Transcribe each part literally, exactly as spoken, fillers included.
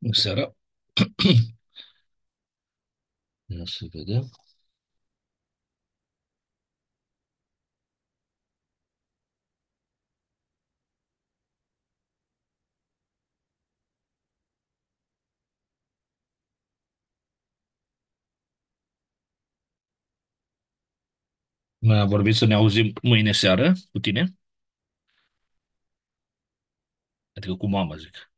Bună seara. Ia să vedem. Noi am vorbit să ne auzim mâine seară cu tine, adică cu mama, zic.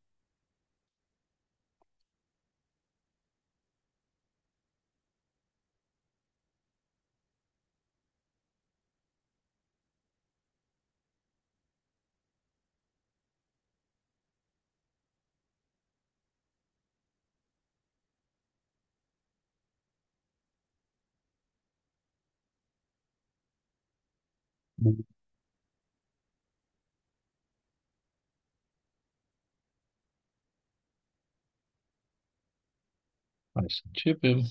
Bun. Hai să începem.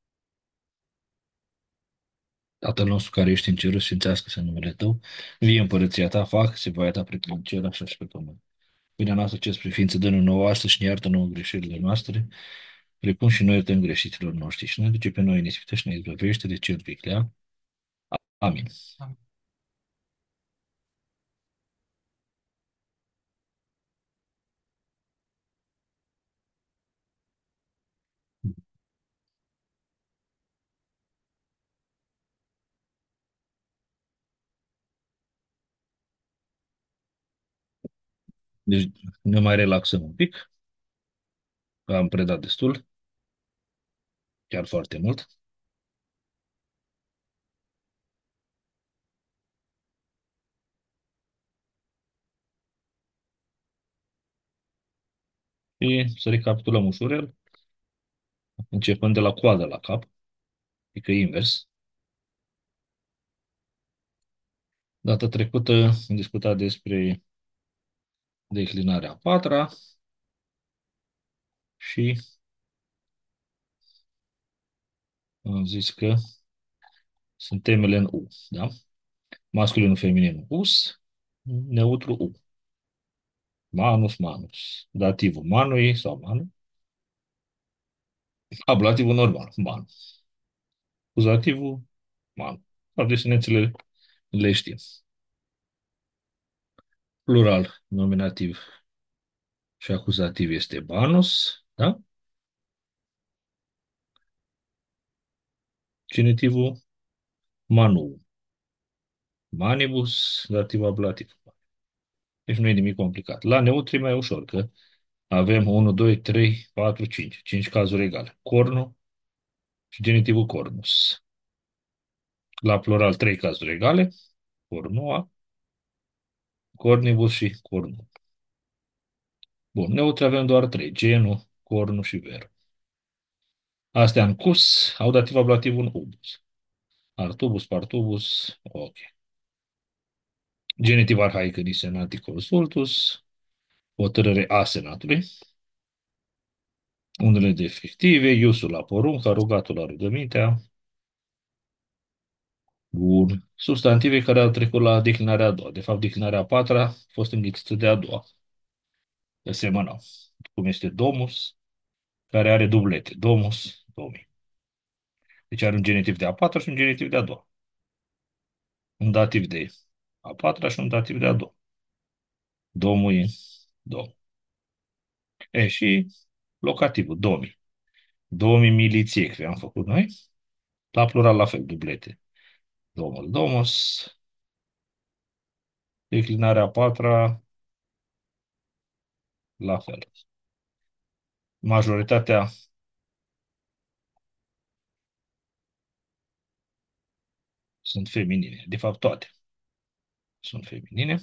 Tatăl nostru care ești în cerul, sfințească-se numele Tău, vie împărăția Ta, facă-se voia Ta precum în cer, așa și pe pământ. Pâinea noastră ce spre ființă dă nouă astăzi și ne iartă nouă greșelile noastre, precum și noi iertăm greșiților noștri și ne duce pe noi în ispită și ne izbăvește de cel viclea. Amin. Deci ne mai relaxăm un pic, că am predat destul, chiar foarte mult. Și să recapitulăm ușurel, începând de la coadă la cap, adică invers. Data trecută am discutat despre declinarea a patra și am zis că sunt temele în U, da? Masculinul, femininul us, neutru U. Manus, manus. Dativul manui sau manu. Ablativul normal, manu. Acuzativul, manu. Dar desinențele le știm. Plural, nominativ și acuzativ este banus, da? Genitivul manu. Manibus, dativ ablativ. Deci nu e nimic complicat. La neutri e mai ușor, că avem unu, doi, trei, patru, cinci. cinci cazuri egale. Cornu și genitivul cornus. La plural trei cazuri egale. Cornua, cornibus și cornu. Bun, neutri avem doar trei. Genu, cornu și veru. Astea în cus au dativ ablativ un ubus. Artubus, partubus, ok. Genitiv arhaic în senati consultus. Hotărâre a senatului. Unele defective, iusul la porunca, rugatul la rugămintea. Bun. Substantive care au trecut la declinarea a doua. De fapt, declinarea a patra a fost înghițită de a doua. De asemenea, cum este domus, care are dublete. Domus, domi. Deci are un genitiv de a patra și un genitiv de a doua. Un dativ de a patra și un dativ de a doua. Domui, dom. E și locativul, domi. Domi miliție, că am făcut noi. La plural, la fel, dublete. Domul, domus. Declinarea a patra, la fel. Majoritatea sunt feminine. De fapt, toate sunt feminine.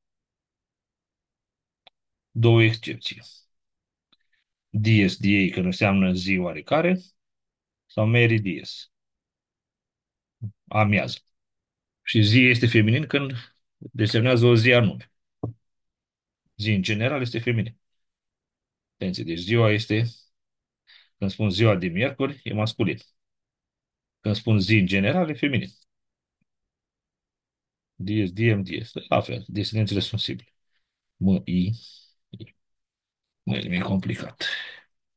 Două excepții. Dies, diei, că înseamnă zi oarecare, sau meri dies, amiază. Și zi este feminin când desemnează o zi anume. Zi în general este feminin. Atenție, deci ziua este, când spun ziua de miercuri, e masculin. Când spun zi în general, e feminin. Dies, diem, dies. La fel, desinențele sunt simple. M, I, I. Nu e nimic complicat.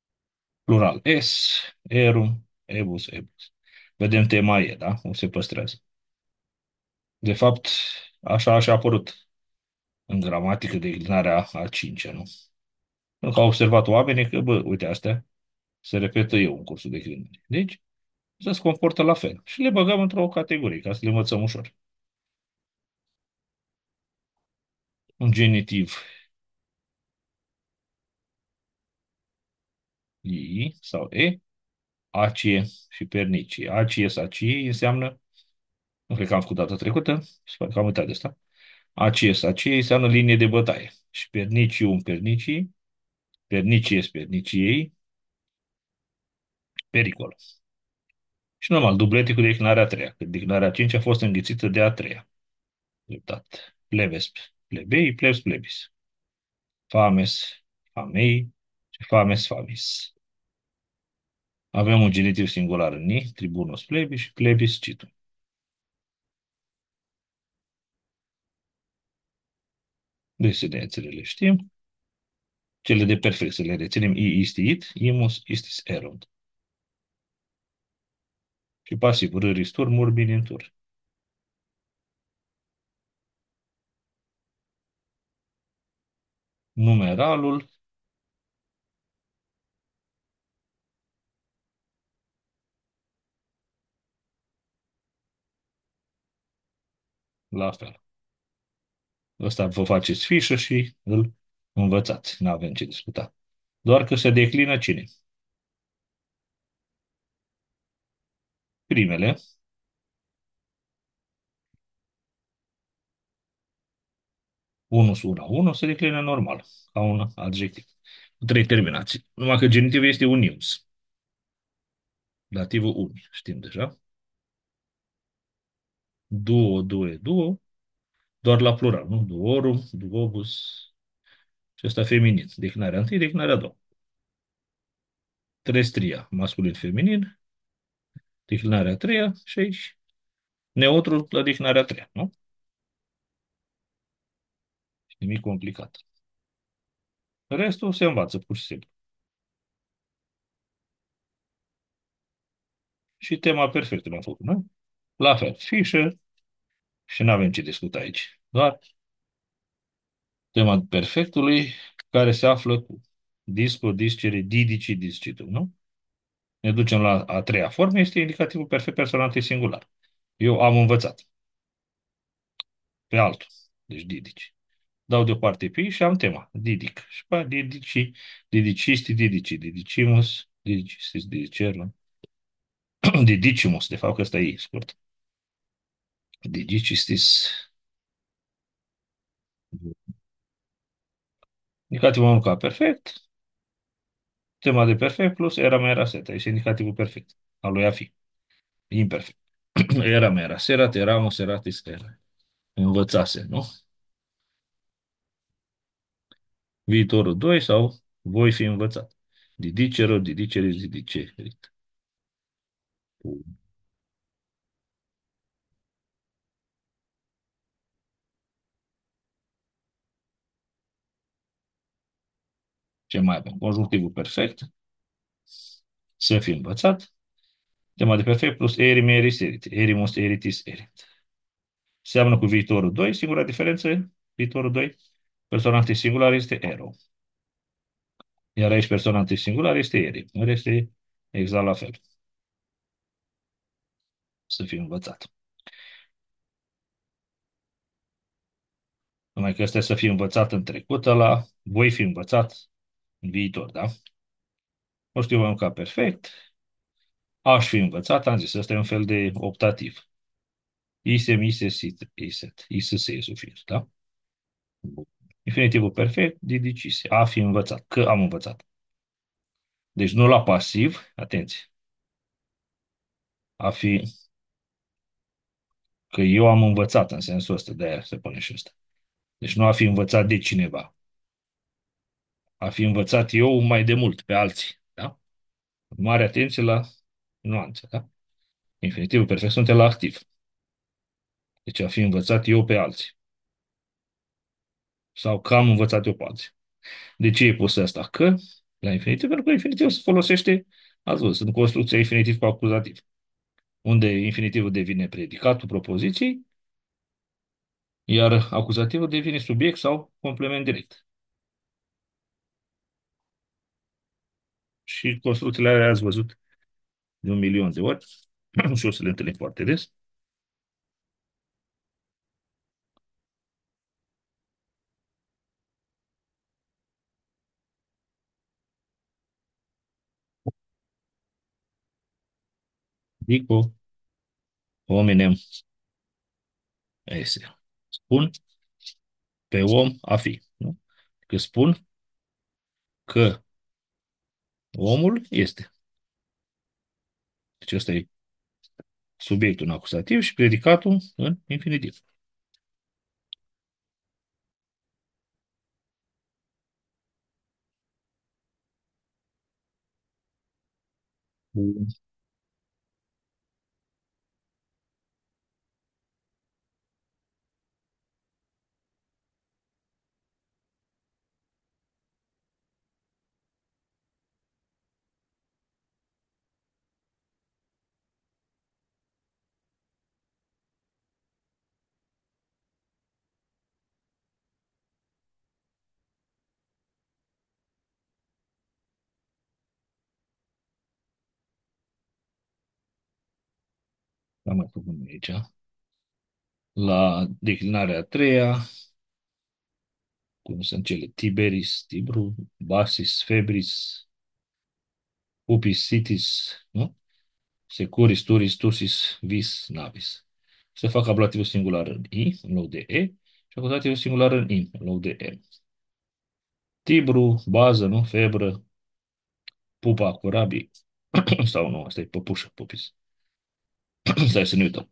Plural es, erum, ebus, ebus. Vedem tema e, da? Cum se păstrează. De fapt, așa așa a apărut în gramatică declinarea a cincea, nu? Pentru că au observat oamenii că, bă, uite, astea se repetă eu în cursul declinării. Deci, se comportă la fel. Și le băgăm într-o categorie, ca să le învățăm ușor. Un genitiv I sau E, acie și pernicie. Acie sau acie înseamnă, nu cred că am făcut data trecută, sper că am uitat de asta. Acie sau acie înseamnă linie de bătaie. Și perniciu, pernicii, pernicie, perniciei, pericol. Și normal, dublete cu declinarea a treia, că declinarea a cincea a fost înghițită de a treia. Dreptat. Plebes, plebei, plebs, plebis. Fames, famei și fames, famis. Avem un genitiv singular în ni, tribunus plebis și plebis citum. Desedențele le știm. Cele de perfect să le reținem. I isti it, imus istis erunt. Și pasiv, râris tur, murbini în tur. Numeralul, la fel. Ăsta vă faceți fișă și îl învățați. Nu avem ce discuta. Doar că se declină cine? Primele, unus, una, unu, se declină normal, ca un adjectiv. Cu trei terminații. Numai că genitivul este unius. Dativul uni, știm deja. Duo, due, duo, doar la plural, nu? Duorum, duobus. Și ăsta feminin. Declinarea întâi, declinarea a doua. Trestria, masculin, feminin. Declinarea a treia și aici neutru la declinarea a treia, nu? Nimic complicat. Restul se învață pur și simplu. Și tema perfectă l-am făcut, nu? La fel, fișă și nu avem ce discuta aici. Doar tema perfectului care se află cu disco, discere, didici, discitum, nu? Ne ducem la a treia formă, este indicativul perfect personal singular. Eu am învățat pe altul, deci didici. Dau deoparte pi și am tema, didic. Și pa, didici, didicisti, didici, didicimus, didicistis, didicerul, didicimus, de fapt că ăsta e scurt. Didicistis. Indicativul am ca perfect, tema de perfect plus era mea era seta. Este indicativul perfect al lui a fi. Imperfect. Era mea era serat, eramus, eratis, era. Învățase, nu? Viitorul doi sau voi fi învățat. Didicero, didiceris, didicerit. Ce mai avem? Conjunctivul perfect, să fi învățat. Tema de perfect plus erim, eris, erit. Erimus, eritis, erit. Seamănă cu viitorul doi, singura diferență, viitorul doi, personal singular este ero. Iar aici personal singular este erim. În rest e exact la fel. Să fi învățat. Numai că este să fi învățat în trecut, la voi fi învățat în viitor, da? O știu ca perfect. Aș fi învățat, am zis, ăsta e un fel de optativ. Isem, ises, it, iset. Ises e sufix, da? Bun. Infinitivul perfect, didicise. A fi învățat, că am învățat. Deci nu la pasiv, atenție, a fi că eu am învățat în sensul ăsta, de aia se pune și ăsta. Deci nu a fi învățat de cineva. A fi învățat eu mai de mult pe alții, da? Mare atenție la nuanțe, da? Infinitivul perfect sunt la activ. Deci a fi învățat eu pe alții. Sau că am învățat eu pe alții. De ce e pus asta? Că La infinitiv, pentru că infinitivul se folosește, ați văzut, în construcția infinitiv cu acuzativ, unde infinitivul devine predicatul propoziției, iar acuzativul devine subiect sau complement direct. Și construcțiile alea ați văzut de un milion de ori și o să le întâlnim foarte des. Dico hominem esse. Spun pe om a fi. Nu? Că spun că omul este. Deci ăsta e subiectul în acuzativ și predicatul în infinitiv. Bun. Am mai făcut aici. La declinarea a treia, cum sunt cele Tiberis, Tibru, Basis, Febris, Pupis, Sitis, nu? Securis, Turis, Tusis, Vis, Navis. Se fac ablativul singular în I, în loc de E, și acuzativul singular în I, în loc de M. Tibru, bază, nu? Febră, pupa, corabii. Sau nu, asta e păpușă, pupis. Stai să ne uităm.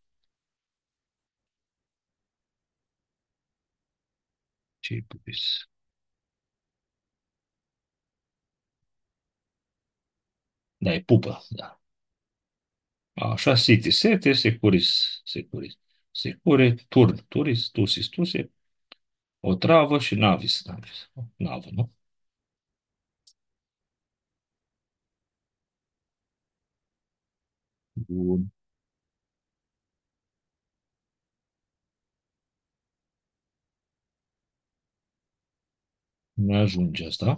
Ce e pupis? Da, e pupă, da. Așa, siti, sete, securis, securis. Secure, turn, turis, tusis, tuse, o travă și navis, navis. Navă, nu? Bun. Ne ajunge asta.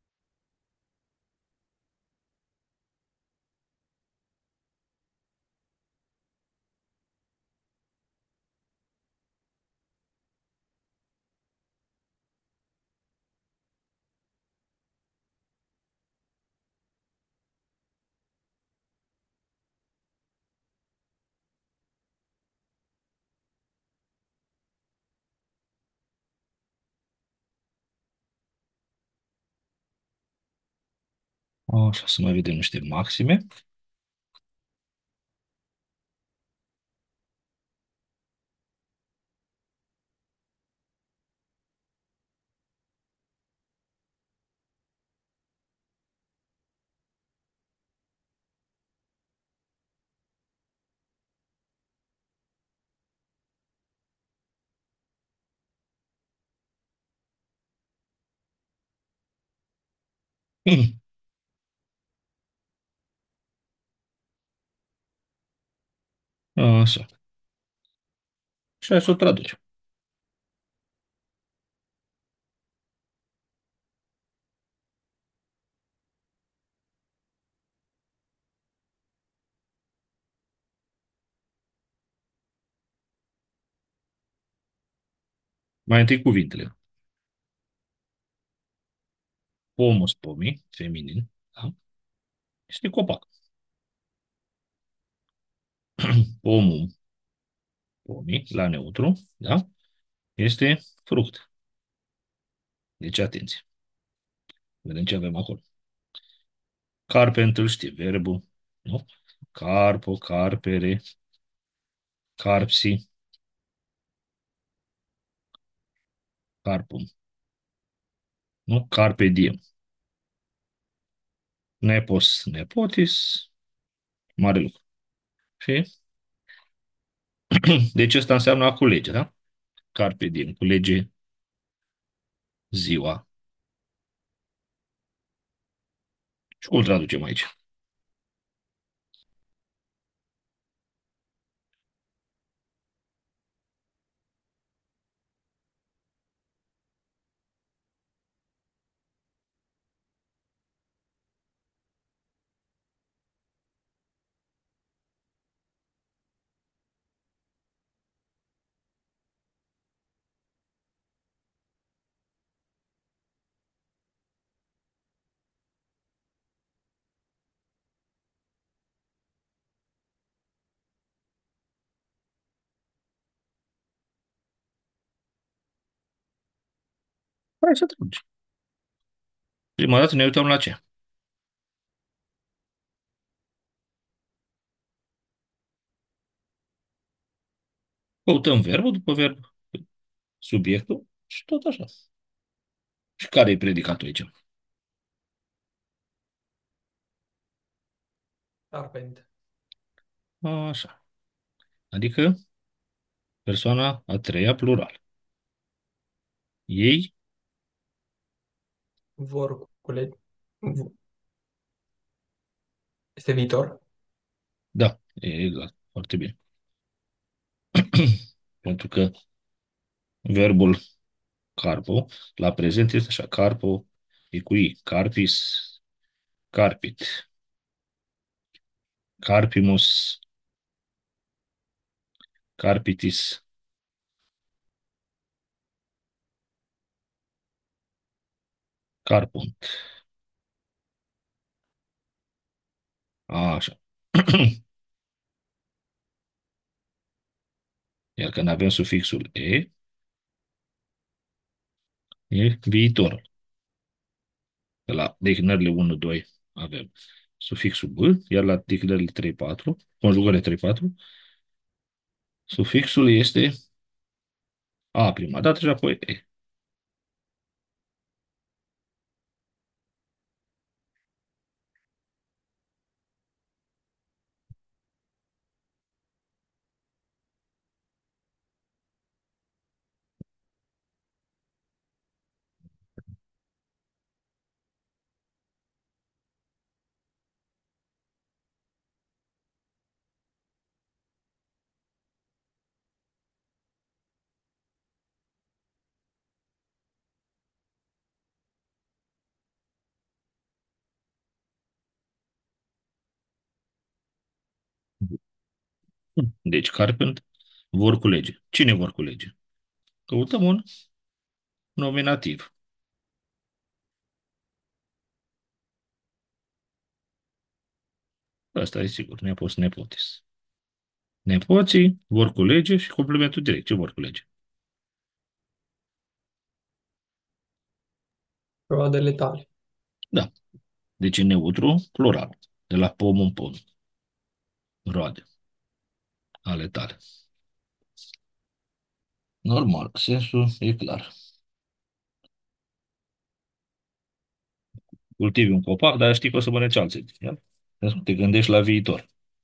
Așa, să mai vedem niște maxime. Așa. Și hai să o traducem. Mai întâi cuvintele. Pomus, pomii, feminin, da? Este copac. Pomum, pomii, la neutru, da? Este fruct. Deci, atenție. Vedem ce avem acolo. Carpe îl știe, verbul, nu? Carpo, carpere, carpsi, carpum, nu? Carpe diem. Nepos, nepotis, mare lucru. Și, deci ăsta înseamnă a culege, da? Carpe diem, culege ziua. Și cum îl traducem aici? Hai să traducem. Prima dată ne uităm la ce? Căutăm verbul după verb, subiectul și tot așa. Și care e predicatul aici? Carpent. Așa. Adică persoana a treia plural. Ei, Vor culege. Este viitor. da, e exact, foarte bine. Pentru că verbul carpo, la prezent este așa, carpo, e cu i, carpis, carpit, carpimus, carpitis, carpunt. Așa. Iar când avem sufixul e, e viitor. De la declinările unu doi avem sufixul b, iar la declinările trei patru, conjugările trei patru, sufixul este a prima dată și apoi e. Deci, carpent vor culege. Cine vor culege? Căutăm un nominativ. Asta e sigur, nepos, nepotis. Nepoții vor culege și complementul direct. Ce vor culege? Roadele tale. Da. Deci e neutru, plural. De la pom în pom. Roade ale tale. Normal, sensul e clar. Cultivi un copac, dar știi că o să mănânci alții. Ia? Te gândești la viitor.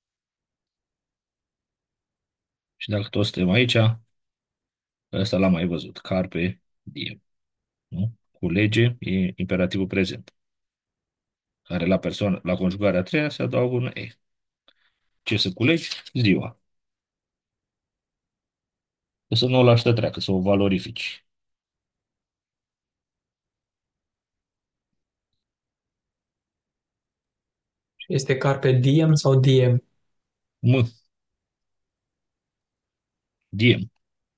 Și dacă toți suntem aici, ăsta l-am mai văzut. Carpe diem. Nu? Culege e imperativul prezent, care la persoană, la conjugarea a treia se adaugă un e. Ce să culegi? Ziua. Să nu o lași să treacă, să o valorifici. Este carpe diem sau diem? M. Diem.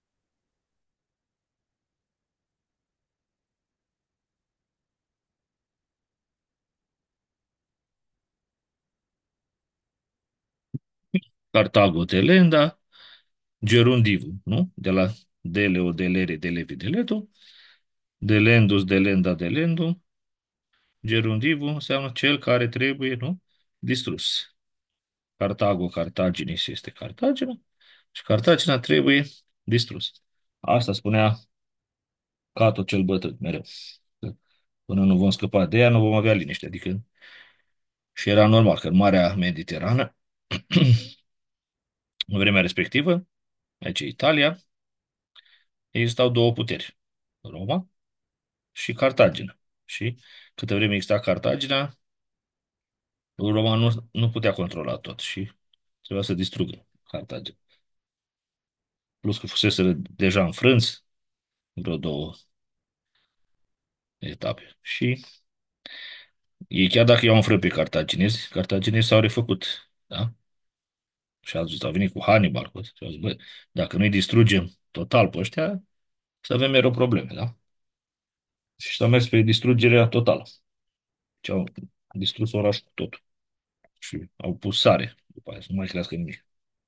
Cartago telenda, gerundivu, nu? De la deleo, delere, delevi, deleto. Delendus, delenda, delendu. Gerundivu înseamnă cel care trebuie, nu? Distrus. Cartago, Cartaginis este Cartagina și Cartagina trebuie distrus. Asta spunea Cato cel bătrân mereu. Până nu vom scăpa de ea, nu vom avea liniște. Adică și era normal că în Marea Mediterană, în vremea respectivă, aici e Italia, existau două puteri, Roma și Cartagina. Și câtă vreme exista Cartagina, Roma nu, nu putea controla tot și trebuia să distrugă Cartagena. Plus că fusese deja înfrânți în vreo două etape. Și ei, chiar dacă i-au înfrânt pe cartaginezi, cartaginezi s-au refăcut. Da? Și au zis, au venit cu Hannibal. Cu, și au zis, bă, dacă noi distrugem total pe ăștia, să avem mereu probleme. Da? Și s-au mers pe distrugerea totală. Și au distrus orașul cu totul. Și au pus sare după aia, să nu mai crească nimic.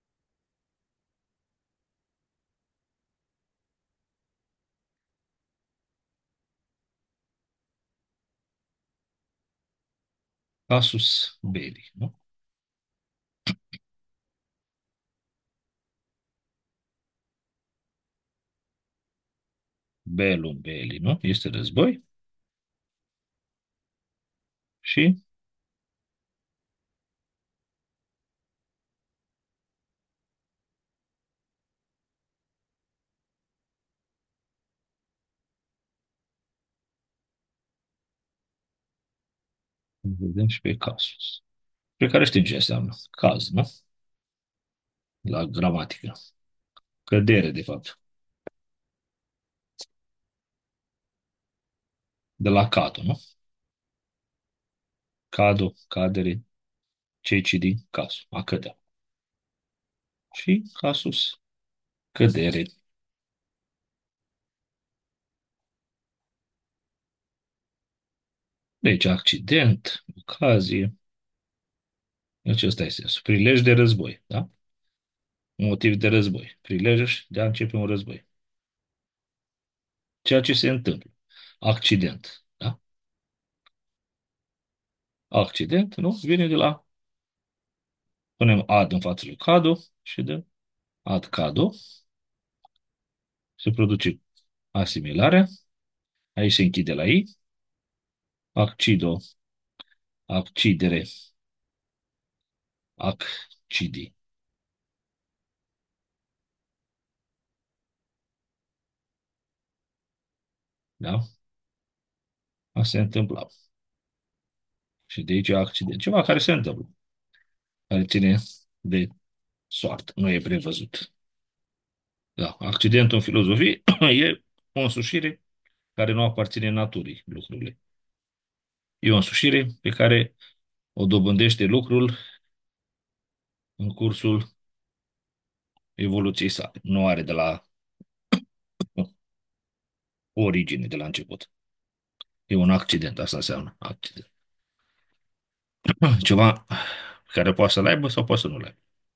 Casus Belli, nu? Bellum Belli, nu? Este război și vedem și pe Casus. Pe care știm ce înseamnă. Caz, nu? La gramatică. Cădere, de fapt. De la cado, nu? Cado, cadere, cei cidi, casul, a cădea. Și casus, cădere. Deci, accident, ocazie, acesta este sensul. Prilej de război, da? Motiv de război. Prilej de a începe un război. Ceea ce se întâmplă. Accident, da? Accident, nu? Vine de la, punem ad în față lui cado și de ad cado se produce asimilarea. Aici se închide la i. Accido, accidere, accidi. Da? Asta se întâmplă. Și de aici accident. Ceva care se întâmplă, care ține de soartă, nu e prevăzut. Da, accidentul în filozofie e o însușire care nu aparține naturii lucrurile. E o însușire pe care o dobândește lucrul în cursul evoluției sale. Nu are de la origine, de la început. E un accident, asta înseamnă accident. Ceva care poate să-l aibă sau poate să nu-l aibă.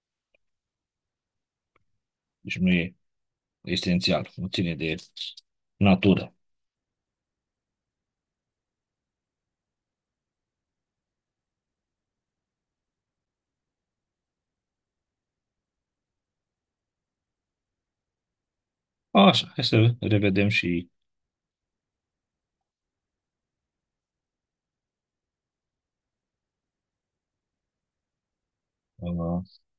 Deci nu e esențial, nu ține de natură. Așa, hai să revedem și uh,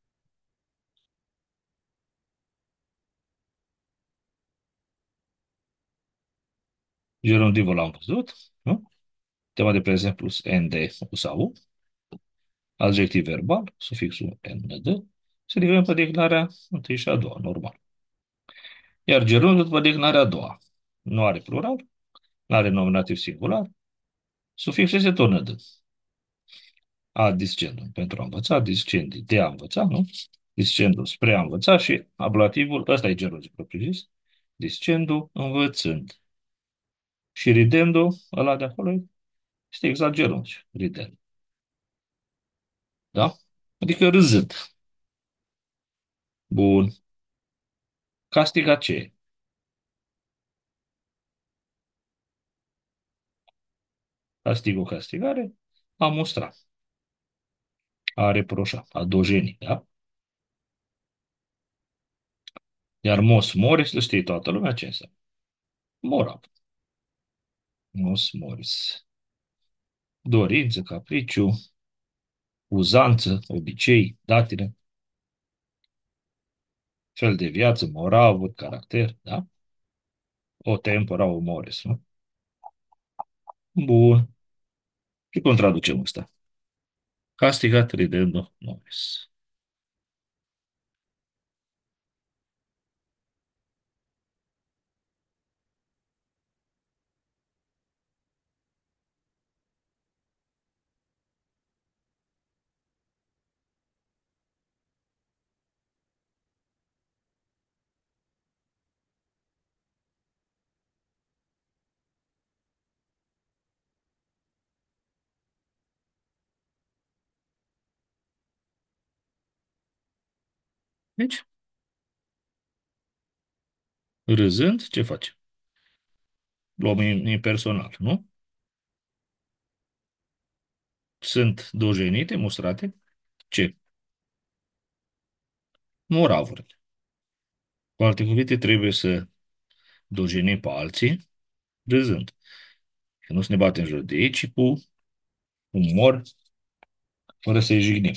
gerundivul l-am văzut, nu? Tema de prezent plus nd sau u, adjectiv verbal, sufixul nd, se livrăm pe declinarea întâi și a doua, normal. Iar gerundul după declinarea a doua. Nu are plural, nu are nominativ singular, sufixul este tot nd. A discendum pentru a învăța, discendi de a învăța, nu? Discendum spre a învăța și ablativul, ăsta e gerundul propriu-zis, discendu învățând. Și ridendo, ăla de acolo, este exact gerundul, ridendo. Da? Adică râzând. Bun. Castiga ce? Castigo, castigare, a mustra, a reproșa, a dojeni, da? Iar mos moris, îl știe toată lumea ce înseamnă. Moral. Mos moris. Dorință, capriciu, uzanță, obicei, datine, fel de viață, moral, caracter, da? O tempora, o mores, nu? Bun. Și cum traducem ăsta? Castigat ridendo nobis. Deci, râzând, ce face? Luăm im- impersonal, nu? Sunt dojenite, mustrate. Ce? Moravurile. Cu alte cuvinte, trebuie să dojenim pe alții, râzând. Că nu să ne batem în joc de ei, ci cu umor, fără să-i jignim.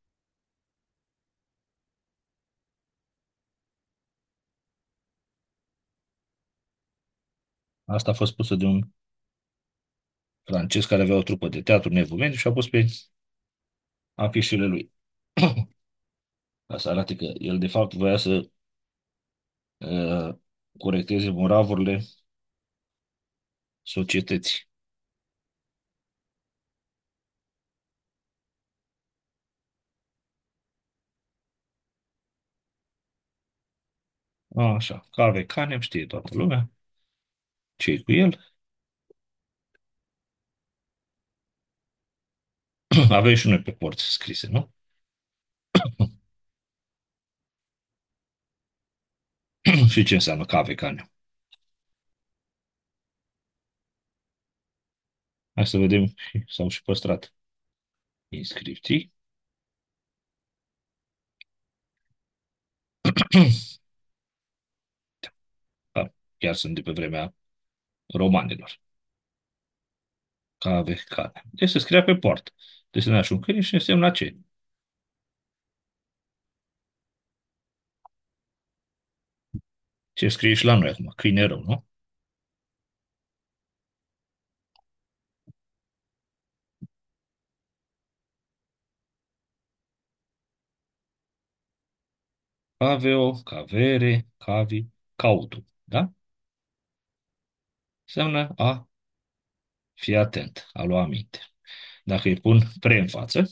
Asta a fost pusă de un francez care avea o trupă de teatru nevumeni și a pus pe afișele lui. Ca să arate că el, de fapt, voia să uh, corecteze moravurile societății. Așa, Cave Canem, știe toată lumea ce cu el. Avem și noi pe porți scrise, nu? Și ce înseamnă Cave Canem? Hai să vedem, s-au și păstrat inscripții. Da, chiar sunt de pe vremea romanilor. Cave Canem. Deci se scria pe poartă. Desenea și un câine și însemna ce? Ce scrie și la noi acum, câine rău, nu? Caveo, cavere, cavi, cautu. Da? Înseamnă a fi atent, a lua aminte. Dacă îi pun pre în față,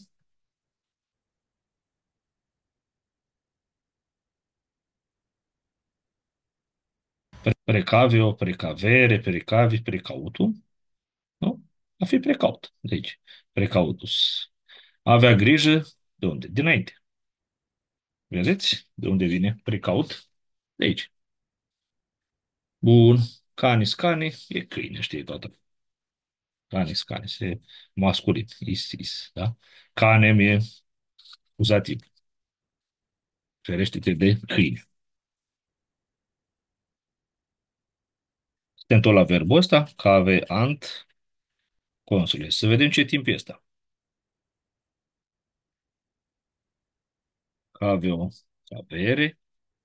precavio, precavere, precavi, precautu, nu? A fi precaut. Deci, precautus. A avea grijă de unde? Dinainte. Vedeți? De unde vine precaut? De aici. Bun. Canis, cani, e câine, știe toată. Canis, canis, e masculin. Is, is, da? Canem e uzativ. Ferește-te de câine. Suntem tot la verbul ăsta, cave ant consule. Să vedem ce timp e ăsta. Caveo, avere.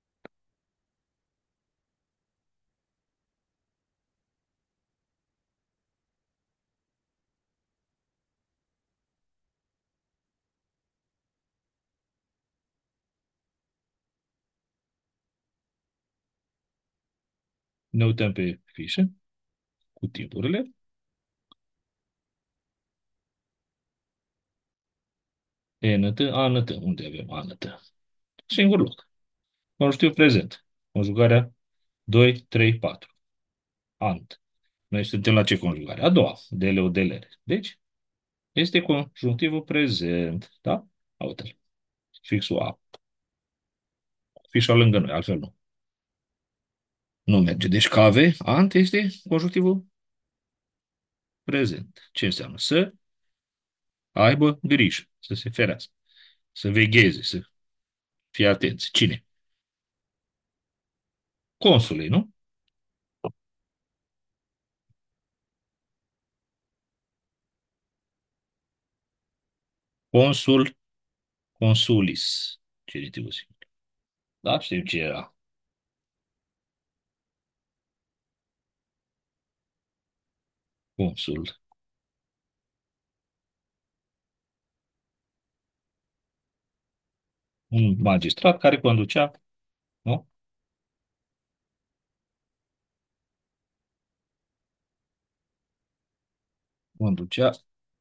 Ne uităm pe fișă cu timpurile. E-năt, a-năt. Unde avem a-năt? Singur loc. Conjunctiv prezent. Conjugarea doi, trei, patru. Ant. Noi suntem la ce conjugare? A doua. Dele, o, delere. Deci, este conjunctivul prezent. Da? Uite-l. Fixul A. Fișa lângă noi, altfel nu. Nu merge. Deci cave, ant este conjunctivul prezent. Ce înseamnă? Să aibă grijă, să se ferească, să vegheze, să fie atenți. Cine? Consulii, nu? Consul, consulis. Genitivul simplu. Da? Știm ce era. Consul. Un magistrat care conducea, nu? Conducea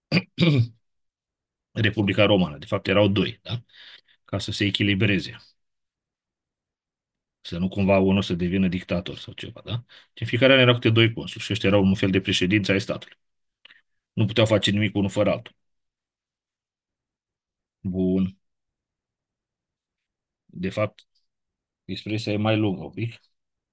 Republica Romană. De fapt, erau doi, da? Ca să se echilibreze. Să nu cumva unul să devină dictator sau ceva, da? Și în fiecare an erau câte doi consuli și ăștia erau un fel de președinți ai statului. Nu puteau face nimic unul fără altul. Bun. De fapt, expresia e mai lungă un pic.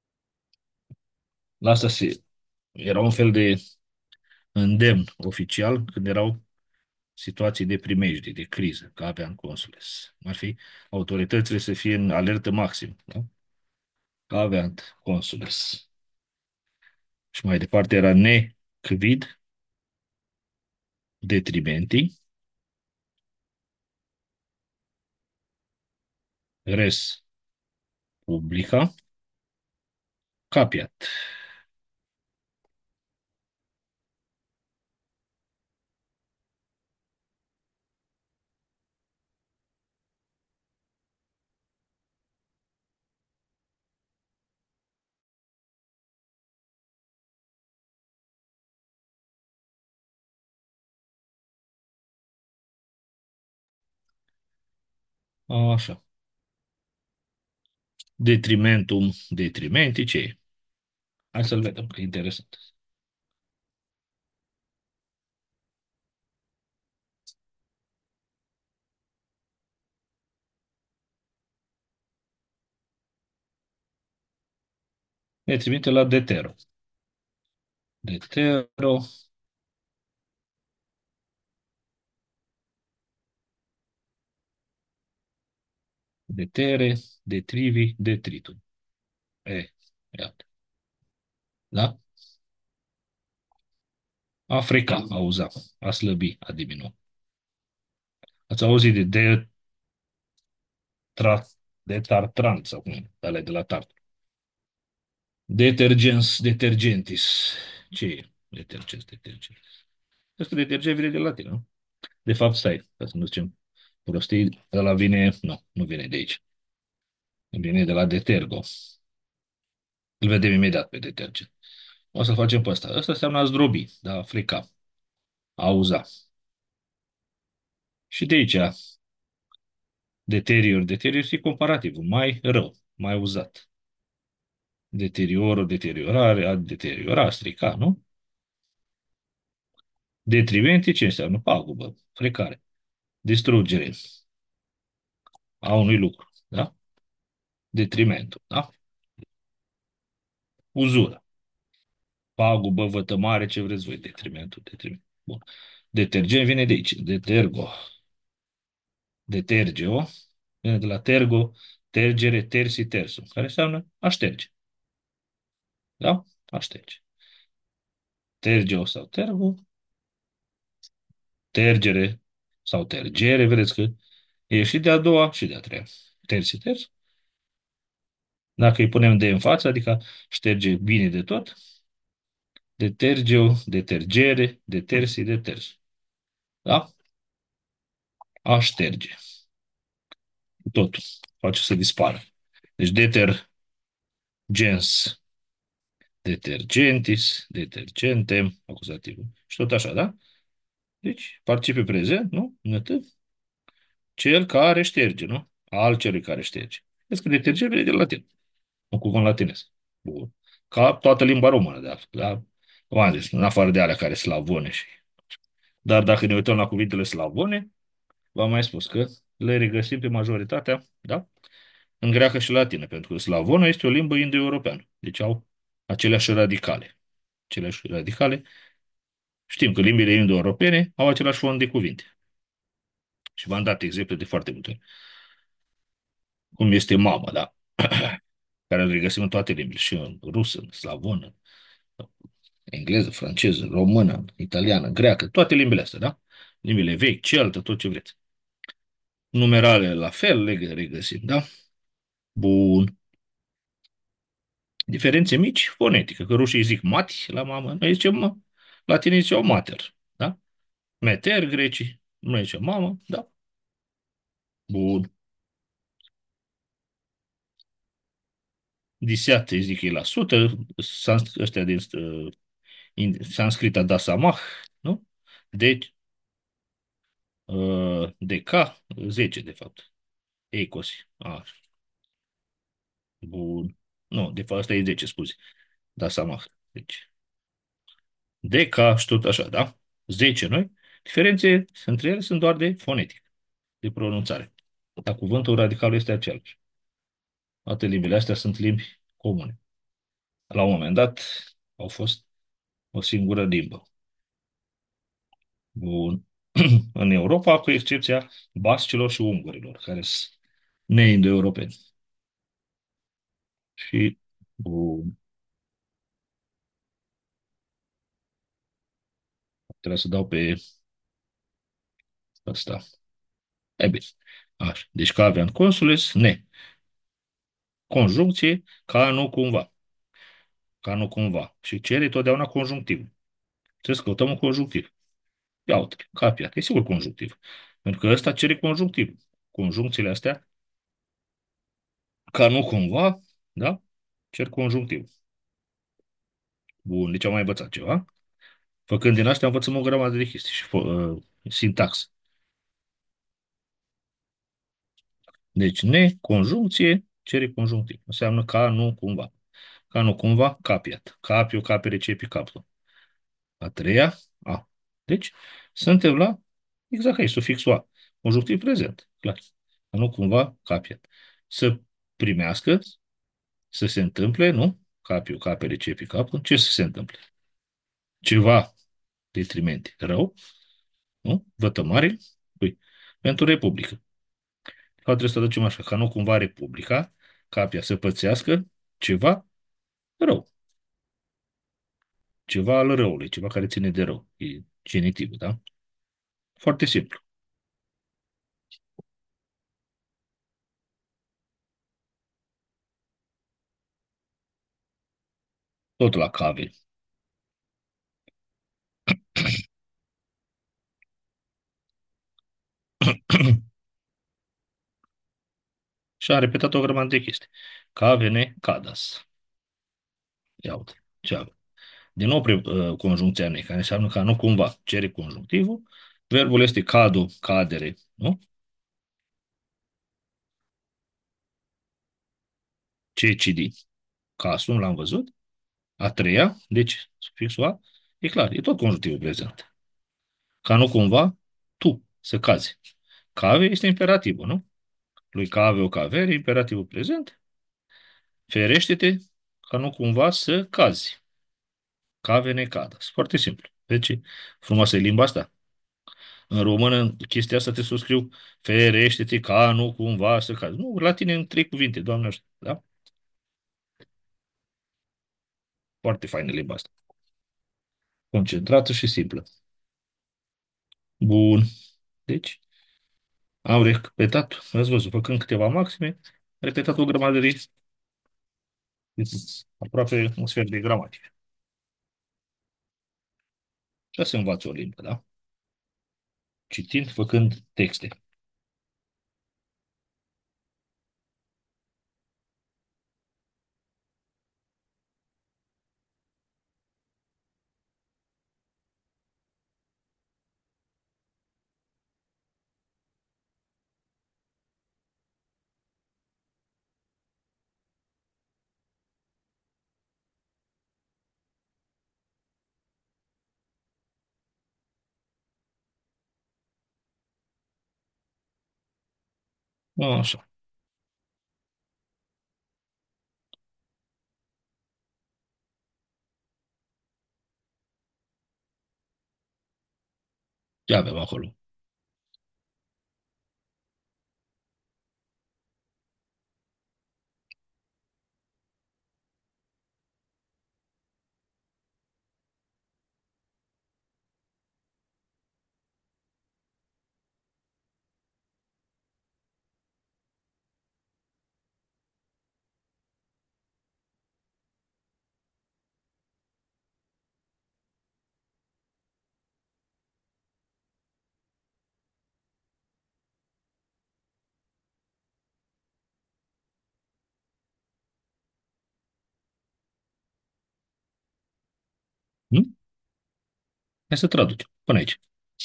Lasă se era un fel de îndemn oficial când erau situații de primejdie, de criză, ca aveam consules. Ar fi autoritățile să fie în alertă maxim, da? Ca aveam consules. Și mai departe era ne quid detrimenti res publica capiat. Așa. Detrimentum detrimenti, ce e? Hai să-l vedem, că e interesant. Ne trimite la detero. Detero, detere, detrivi, detritum. E, iată. Da? A freca, a uza, a slăbi, a diminua. Ați auzit de de, tra, de tartrant sau cum e, ale de la tart. Detergens, detergentis. Ce e? Detergens, detergentis. Asta detergent vine de latină, nu? De fapt, stai, ca să nu zicem prostii, ăla vine, nu, nu vine de aici. Vine de la detergo. Îl vedem imediat pe detergent. O să facem pe ăsta. Ăsta înseamnă a zdrobi, da, a frica, a uza. Și de aici, deterior, deterior este comparativ, mai rău, mai uzat. Deteriorul, deteriorare, a deteriora, a strica, nu? Detrimenti ce înseamnă? Pagubă, frecare, distrugere a unui lucru, da? Detrimentul, da? Uzură, pagubă, vătămare, ce vreți voi, detrimentul, detriment. Bun. Detergent vine de aici, detergo, detergeo, vine de la tergo, tergere, tersi, tersu, care înseamnă a șterge, da? A șterge. Tergeo sau tergo, tergere sau tergere, vedeți că e și de a doua și de a treia. Tersi, tersu. Dacă îi punem de în față, adică șterge bine de tot, detergeo, detergere, detersi, detersu. Da? A șterge. Totul. Face să dispară. Deci detergens, detergentis, detergentem, acuzativul. Și tot așa, da? Deci, participiu prezent, nu? Năt, cel care șterge, nu? Al celui care șterge. Vezi că deterge vine de la latin. Un cuvânt latinez. Bun. Ca toată limba română, de altfel. Da? V-am zis, în afară de alea care slavone și... Dar dacă ne uităm la cuvintele slavone, v-am mai spus că le regăsim pe majoritatea, da? În greacă și latină, pentru că slavona este o limbă indo-europeană. Deci au aceleași radicale. Aceleași radicale. Știm că limbile indo-europene au același fond de cuvinte. Și v-am dat exemple de foarte multe ori. Cum este mamă, da? Care îl regăsim în toate limbile. Și în rusă, în slavonă, engleză, franceză, română, italiană, greacă, toate limbile astea, da? Limbile vechi, celtă, tot ce vreți. Numerale la fel le regăsim, da? Bun. Diferențe mici, fonetică, că rușii zic mati la mamă, noi zicem mă, latinii ziceau mater, da? Meter, grecii, noi zicem mamă, da? Bun. Disiate, zic ei la sută, sans, ăștia din uh, in, sanscrita dasamah, nu? Deci, uh, de K, zece de fapt. Eicosi. A, bun. Nu, de fapt asta e zece, scuze. Dasamah. Deci, de K și tot așa, da? Zece noi. Diferențe între ele sunt doar de fonetic, de pronunțare. Dar cuvântul radical este același. Toate limbile astea sunt limbi comune. La un moment dat au fost o singură limbă. Bun. În Europa, cu excepția bascilor și ungurilor, care sunt neindo-europeni. Și bun, trebuie să dau pe asta. E bine. Așa. Deci ca aveam consules, ne. Conjuncție, ca nu cumva. Ca nu cumva. Și cere totdeauna conjunctiv. Trebuie să căutăm un conjunctiv. Ia uite, capia, e sigur conjunctiv. Pentru că ăsta cere conjunctiv. Conjuncțiile astea, ca nu cumva, da? Cer conjunctiv. Bun, deci am mai învățat ceva. Făcând din astea, învățăm o grămadă de chestii și uh, sintax. Deci, ne, conjuncție, cere conjunctiv. Înseamnă ca, nu, cumva. Ca, nu, cumva, capiat. Capio, capere, cepi, caplu. A treia, a. Deci, suntem la, exact aici, sufixul a. Conjunctiv prezent, clar. Ca, nu, cumva, capiat. Să primească, să se întâmple, nu? Capio, capere, cepi, caplu. Ce să se întâmple? Ceva detrimente. Rău, nu? Vătămare, păi, pentru Republică. Sau trebuie să ducem așa, ca nu cumva Republica, Capia să pățească ceva rău, ceva al răului, ceva care ține de rău. E genitiv, da? Foarte simplu. Tot la cave. Și a repetat o grămadă de chestii. Cavene, cadas. Ia uite, ce avem. Din nou, pre, uh, conjuncția ne, care înseamnă ca nu cumva cere conjunctivul. Verbul este cado, cadere, nu? Cecidi, casul, l-am văzut. A treia, deci sufixul a, e clar, e tot conjunctivul prezent. Ca nu cumva tu să cazi. Cave este imperativul, nu? Lui cave o cavere, imperativul prezent. Ferește-te ca nu cumva să cazi. Cave necada. Foarte simplu. Deci, frumoasă e limba asta. În română, chestia asta trebuie să o scriu ferește-te ca nu cumva să cazi. Nu, la tine în trei cuvinte, doamne ajută. Da? Foarte faină limba asta. Concentrată și simplă. Bun. Deci, am repetat, ați văzut, făcând câteva maxime, am repetat o grămadă de aproape un sfert de gramatică. Și se învață o limbă, da? Citind, făcând texte. Așa. Ce avem acolo? Hai să traducem. Până aici.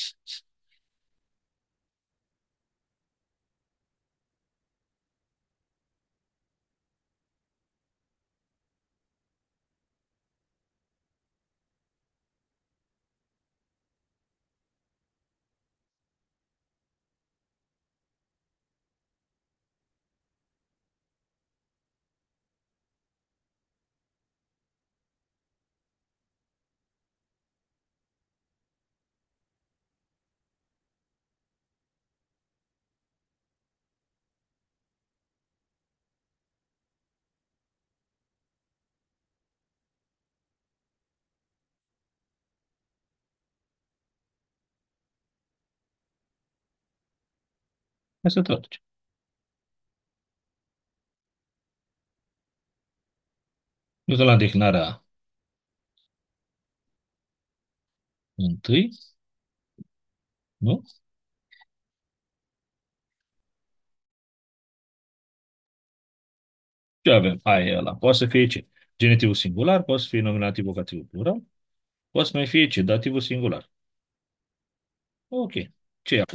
Hai să traducem. Du-te la declinarea întâi, nu? Ce avem? Aia e ăla. Poate să fie ce? Genitivul singular, poate să fie nominativ vocativul plural, poate să mai fie ce? Dativul singular. Ok. Ce e acolo?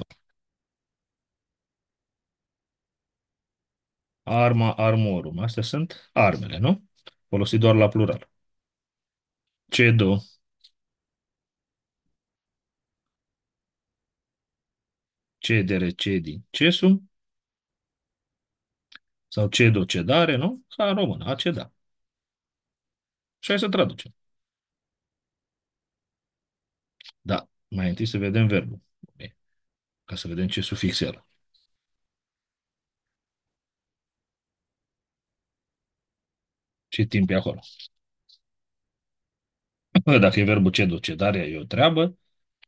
Arma, armorum. Astea sunt armele, nu? Folosit doar la plural. Cedo, cedere, cedi, cesum, sau cedo, cedare, nu? Ca în română, a ceda. Și hai să traducem. Da, mai întâi să vedem verbul. Bine, ca să vedem ce sufix e ăla. Ce timp e acolo. Dacă e verbul cedo, cedare, e o treabă.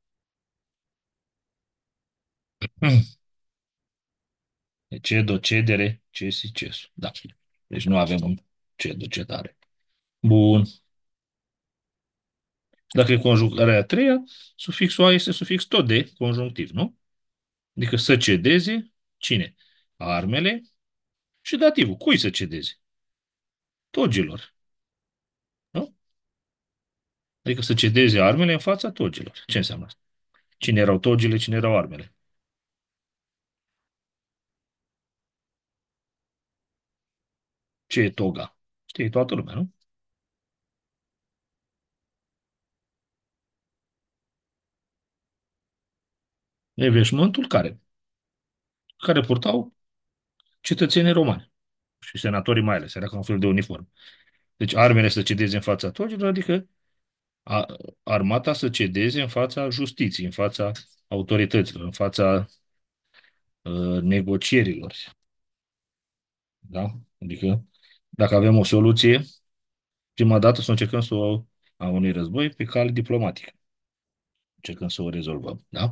Cedo, cedere, cesi, cesu. Da. Deci nu avem un cedo, cedare. Bun. Dacă e conjugarea a treia, sufixul A este sufix tot de conjunctiv, nu? Adică să cedeze, cine? Armele și dativul. Cui să cedeze? Togilor. Nu? Adică să cedeze armele în fața togilor. Ce înseamnă asta? Cine erau togile, cine erau armele? Ce e toga? Știe toată lumea, nu? E veșmântul care? Care purtau cetățenii romani și senatorii mai ales. Era ca un fel de uniform. Deci armele să cedeze în fața togilor, adică a, armata să cedeze în fața justiției, în fața autorităților, în fața uh, negocierilor. Da? Adică dacă avem o soluție, prima dată să încercăm să o a unui război pe cale diplomatică. Încercăm să o rezolvăm. Da?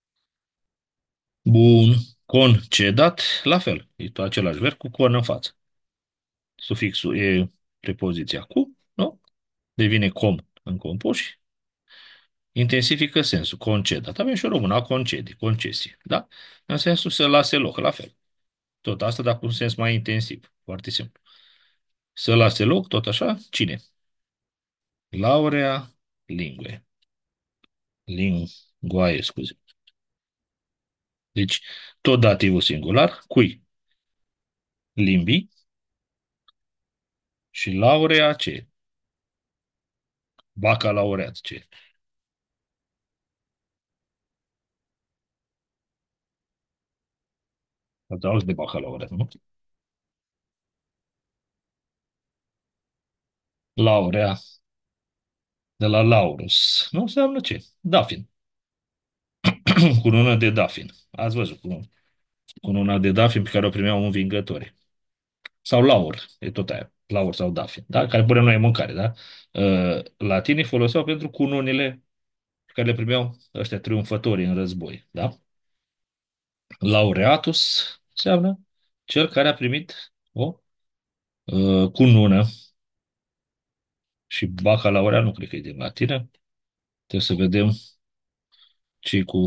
Bun. Concedat, la fel. E tot același verb cu con în față. Sufixul e prepoziția cu, nu? Devine com în compus și intensifică sensul. Concedat. Avem și o română, a concedii, concesie. Da? În sensul să lase loc, la fel. Tot asta, dar cu un sens mai intensiv. Foarte simplu. Să lase loc, tot așa, cine? Laurea lingue. Linguae, scuze. Deci, tot dativul singular, cui? Limbii și laurea ce? Bacalaureat ce? Ați auzit de bacalaureat, nu? Laurea de la Laurus. Nu înseamnă ce? Dafin. Cununa de Dafin. Ați văzut cununa, cununa de Dafin pe care o primeau învingători. Sau laur, e tot aia. Laur sau Dafin, da? Care punem noi în mâncare, da? Uh, latinii foloseau pentru cununile pe care le primeau ăștia triumfători în război, da? Laureatus înseamnă cel care a primit o uh, cunună și bacalaureat, nu cred că e din latină. Trebuie să vedem ce cu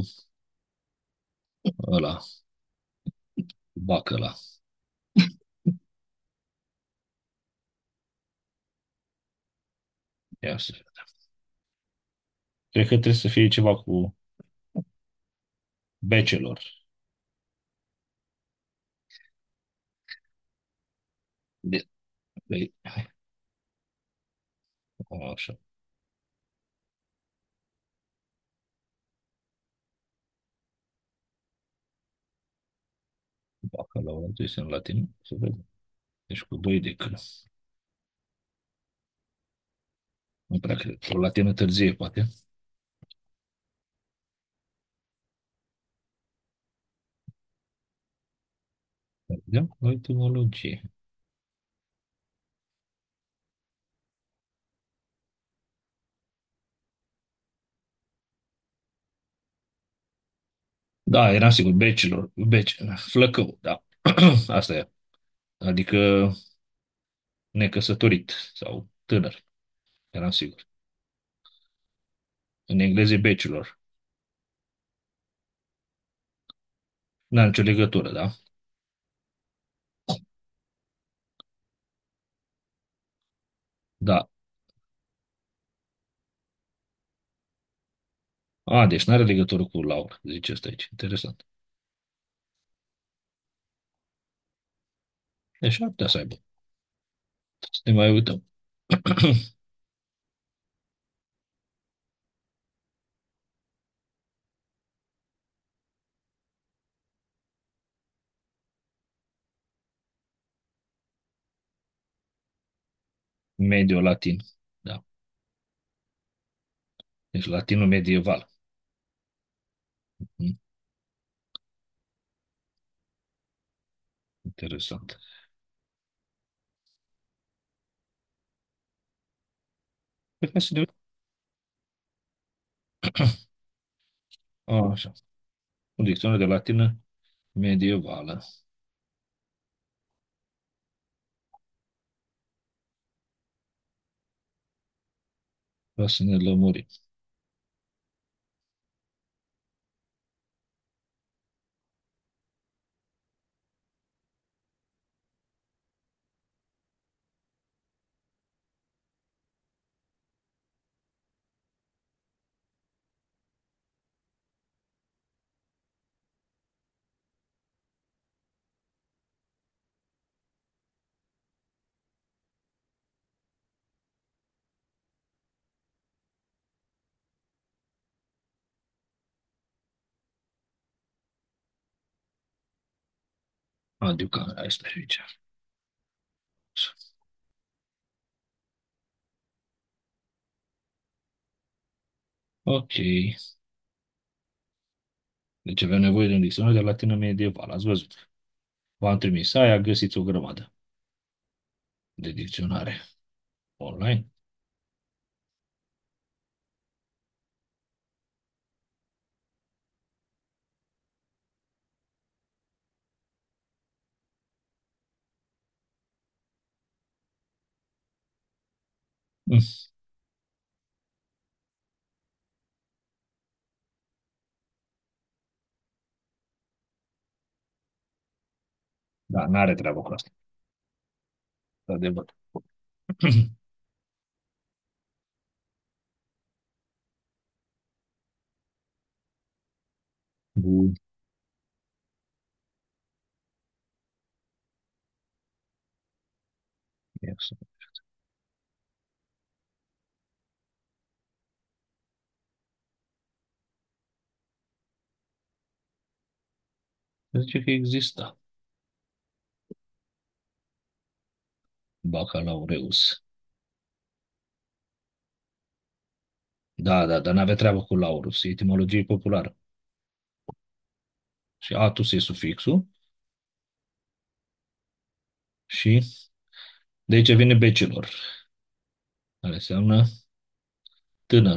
ăla, bacăla. Ia să vedem. Cred că trebuie să fie ceva cu bachelor. De, de, așa, bacalaureat este în latină, să vedem. Deci cu doi de când. Nu prea cred. O latină târzie, poate. Vedem? O etimologie. Da, eram sigur, bachelor, bachelor, flăcău, da. Asta e. Adică necăsătorit sau tânăr, eram sigur. În engleză e bachelor. N-are nicio legătură, da? Da. A, deci n-are legătură cu Laura, zice asta aici. Interesant. Deci ar putea să aibă. Să ne mai uităm. Medio-latin. Da. Deci latinul medieval. Mhm. Interesant. Păi hai să ne uităm. A, așa. Un dicționar de latină medievală. Vreau să ne lămurim. Adică, hai să aici. Ok. Deci avem nevoie de un dicționar de latină medievală. Ați văzut. V-am trimis aia, găsiți o grămadă de dicționare online. Mm. Da, n-are treabă cu asta. Adevăr. Bun. Yes. Zice că există bacalaureus. Da, da, dar n-avea treabă cu laurus. E etimologie populară. Și atus e sufixul și de aici vine bachelor, care înseamnă tânăr.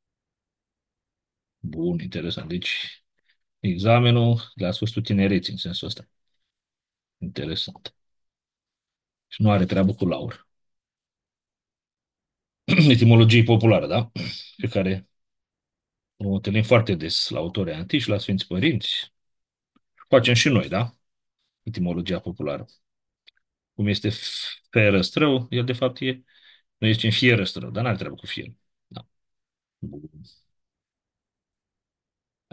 Bun, interesant. Deci, examenul le-a spus tu tinereții în sensul ăsta. Interesant. Și nu are treabă cu laur. Etimologie populară, da? Pe care o întâlnim foarte des la autorii antici, la Sfinți Părinți. Facem și noi, da? Etimologia populară. Cum este ferăstrău, el de fapt e, noi zicem fierăstrău, dar n-are treabă cu fier. Da. Bun.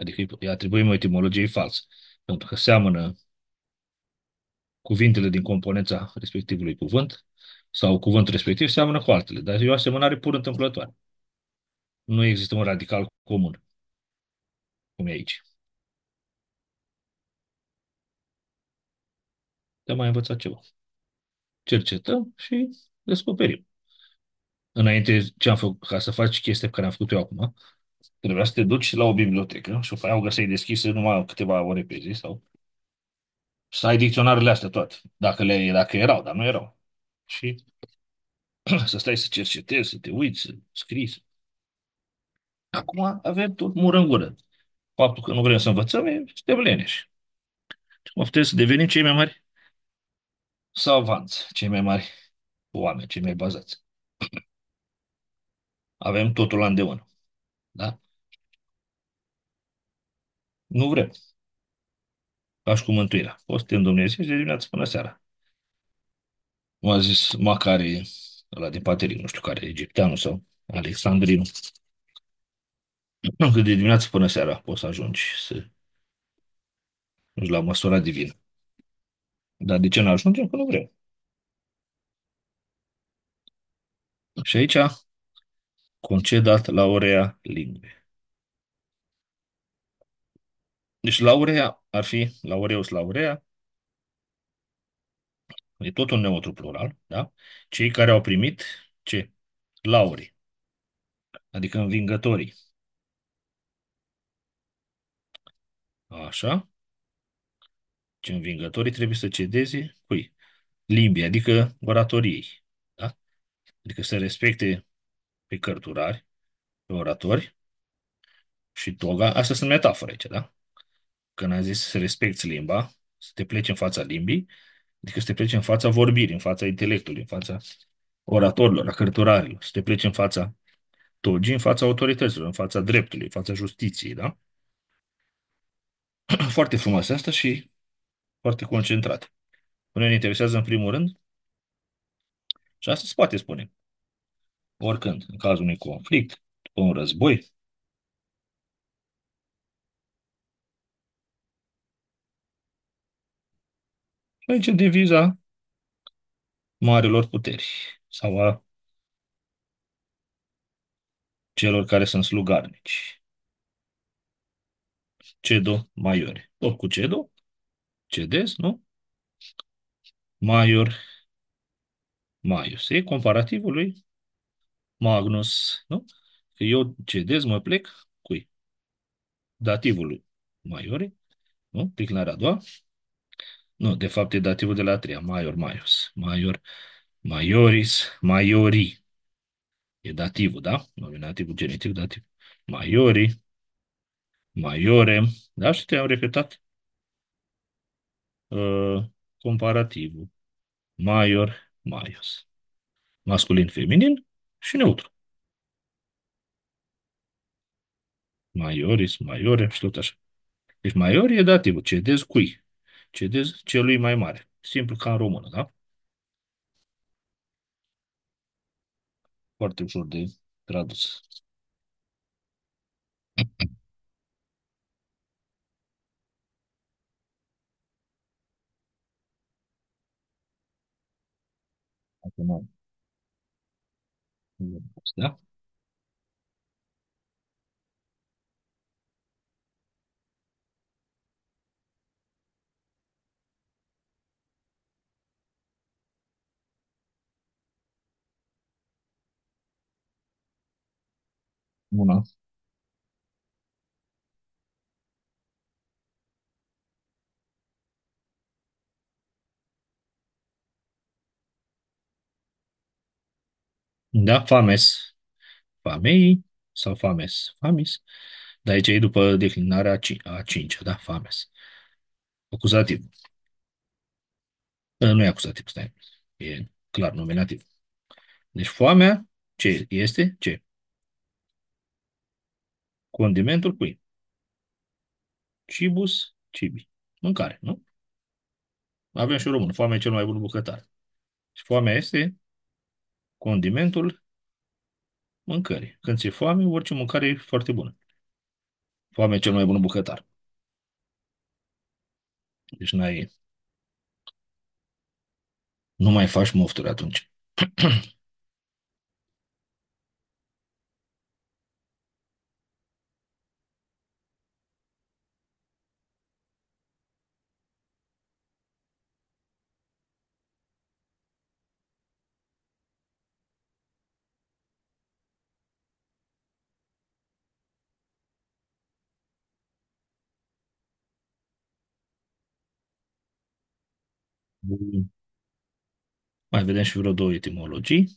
Adică îi îi atribuim o etimologie falsă, pentru că seamănă cuvintele din componența respectivului cuvânt sau cuvântul respectiv seamănă cu altele, dar e o asemănare pur întâmplătoare. Nu există un radical comun, cum e aici. Te mai învățat ceva. Cercetăm și descoperim. Înainte, ce am făcut, ca să faci chestia pe care am făcut eu acum, trebuia să te duci la o bibliotecă și după aia o găseai deschisă numai câteva ore pe zi sau să ai dicționarele astea toate, dacă, le, dacă erau, dar nu erau. Și să stai să cercetezi, să te uiți, să scrii. Acum avem tot mură în gură. Faptul că nu vrem să învățăm e suntem leneși. Și acum putem să devenim cei mai mari savanți, cei mai mari oameni, cei mai bazați. Avem totul la îndemână. Da? Nu vrem. Ca și cu mântuirea. Poți să te îndumnezi de dimineață până seara. Cum a zis Macari, ăla din Paterii, nu știu care, egipteanul sau Alexandrinu. Că de dimineață până seara poți să ajungi să ajungi la măsura divină. Dar de ce nu ajungem? Că nu vrem. Și aici, concedat laurea lingve. Deci laurea ar fi laureus laurea, e tot un neutru plural, da? Cei care au primit ce? Lauri, adică învingătorii. Așa, ce învingătorii trebuie să cedeze cui? Limbii, adică oratoriei, da? Adică să respecte pe cărturari, pe oratori și toga. Astea sunt metafore aici, da? Când am zis să respecti limba, să te pleci în fața limbii, adică să te pleci în fața vorbirii, în fața intelectului, în fața oratorilor, a cărturarilor, să te pleci în fața togii, în fața autorităților, în fața dreptului, în fața justiției, da? Foarte frumos asta și foarte concentrat. Până ne interesează în primul rând, și asta se poate spune, oricând, în cazul unui conflict, după un război, și aici e diviza marilor puteri sau a celor care sunt slugarnici. Cedo maiore. Tot cu cedo, cedez, nu? Maior, maius. E comparativul lui Magnus, nu? Că eu cedez, mă plec, cui? Dativul lui maiore, nu? Declara a doua. Nu, de fapt e dativul de la a treia, maior, maius. Maior, maioris, maiori. E dativul, da? Nominativul genitiv, dativ. Maiori, maiorem, da? Și te-am repetat uh, comparativul. Maior, maius. Masculin, feminin și neutru. Maioris, maiorem și tot așa. Deci maior e dativul. Cedez cui? Cedez celui mai mare. Simplu ca în română, da? Foarte ușor de tradus. Acum, da? Una. Da, fames. Famei sau fames. Famis. Dar aici e după declinarea a, ci a cincea, da? Fames. Acuzativ. Ă, nu e acuzativ, stai. E clar, nominativ. Deci foamea, ce este? Ce? Condimentul cui? Cibus, cibi. Mâncare, nu? Avem și român. Foamea e cel mai bun bucătar. Și foamea este condimentul mâncării. Când ți-e foame, orice mâncare e foarte bună. Foame e cel mai bun bucătar. Deci n-ai, nu mai faci mofturi atunci. Bun. Mai vedem și vreo două etimologii.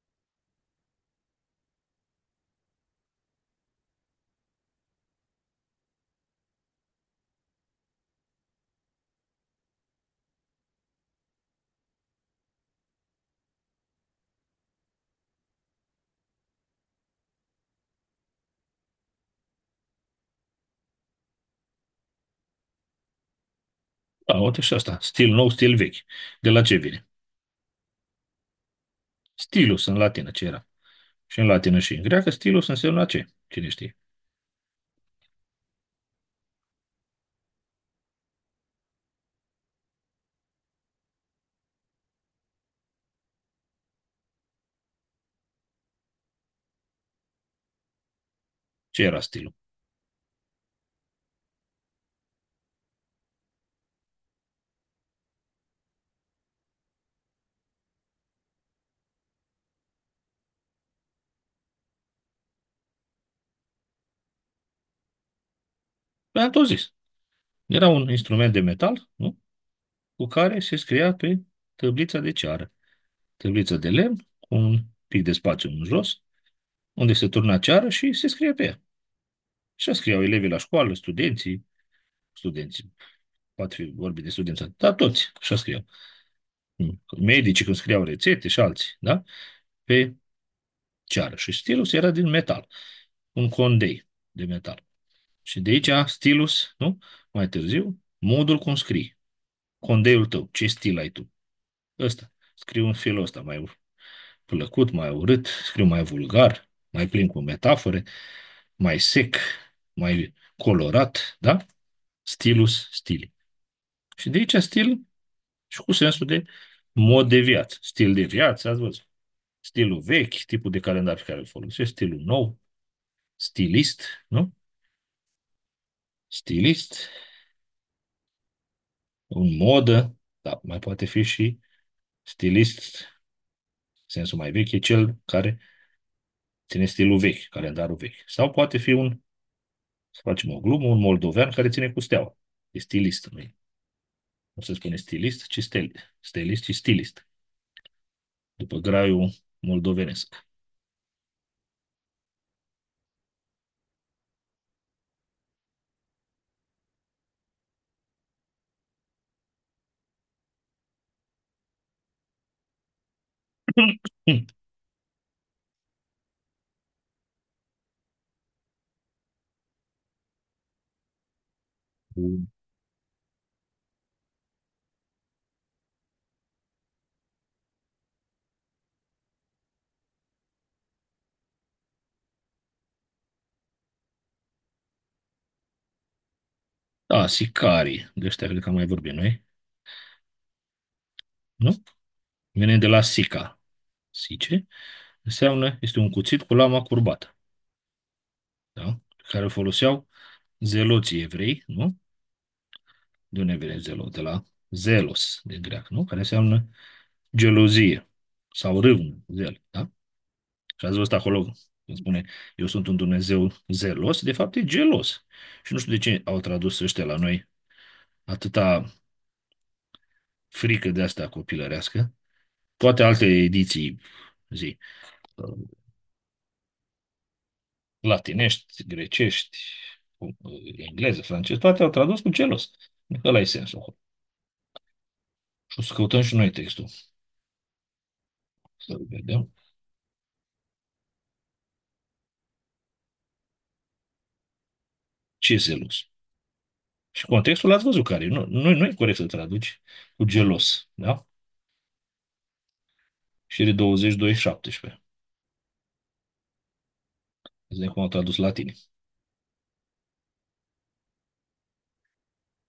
Da, uite și asta. Stil nou, stil vechi. De la ce vine? Stilus în latină, ce era? Și în latină și în greacă, stilus înseamnă ce? Cine știe? Ce era stilul? Păi am tot zis. Era un instrument de metal, nu? Cu care se scria pe tăblița de ceară. Tăbliță de lemn, cu un pic de spațiu în jos, unde se turna ceară și se scria pe ea. Și scriau elevii la școală, studenții, studenții, poate fi vorbi de studenți, dar toți așa scriau. Mm. Medicii când scriau rețete și alții, da? Pe ceară. Și stilus era din metal, un condei de metal. Și de aici stilus, nu? Mai târziu, modul cum scrii. Condeiul tău, ce stil ai tu? Ăsta. Scriu în felul ăsta, mai plăcut, mai urât, scriu mai vulgar, mai plin cu metafore, mai sec, mai colorat, da? Stilus, stili. Și de aici stil și cu sensul de mod de viață. Stil de viață, ați văzut. Stilul vechi, tipul de calendar pe care îl folosesc, stilul nou, stilist, nu? Stilist, un modă, da, mai poate fi și stilist, sensul mai vechi, e cel care ține stilul vechi, calendarul vechi. Sau poate fi un, să facem o glumă, un moldovean care ține cu steaua. E stilist, nu, nu se spune stilist, ci stel, stilist, ci stilist, după graiul moldovenesc. Da, sicarii, de ăștia cred că am mai vorbit noi, nu? Vine de la sica. Sice înseamnă, este un cuțit cu lama curbată, da? Pe care îl foloseau zeloții evrei, nu? De unde vine zelot? De la zelos, de greac, nu? Care înseamnă gelozie sau râvnă, zel, da? Și ați văzut acolo, când spune, eu sunt un Dumnezeu zelos, de fapt e gelos. Și nu știu de ce au tradus ăștia la noi atâta frică de asta copilărească. Poate alte ediții, zi, latinești, grecești, engleză, franceză, toate au tradus cu gelos. Ăla e sensul acolo. Și o să căutăm și noi textul. Să vedem. Ce e zelos? Și contextul l-ați văzut care e. Nu, nu, nu e corect să traduci cu gelos. Da? Și de douăzeci, doi, șaptesprezece. Vedem cum au tradus latinii.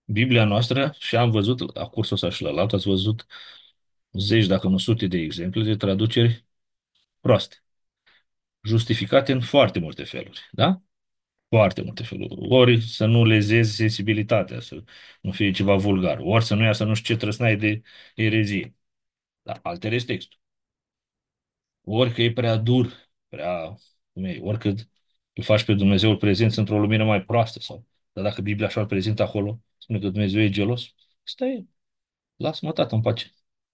Biblia noastră, și am văzut la cursul ăsta și la alt, ați văzut zeci, dacă nu sute de exemple de traduceri proaste, justificate în foarte multe feluri, da? Foarte multe feluri. Ori să nu lezezi sensibilitatea, să nu fie ceva vulgar, ori să nu ia să nu știu ce trăsnai de erezie. Dar alterezi textul. Ori că e prea dur, prea, cum e, oricât îl faci pe Dumnezeul prezent într-o lumină mai proastă. Sau, dar dacă Biblia așa îl prezintă acolo, spune că Dumnezeu e gelos, stai, lasă-mă, tată, în pace.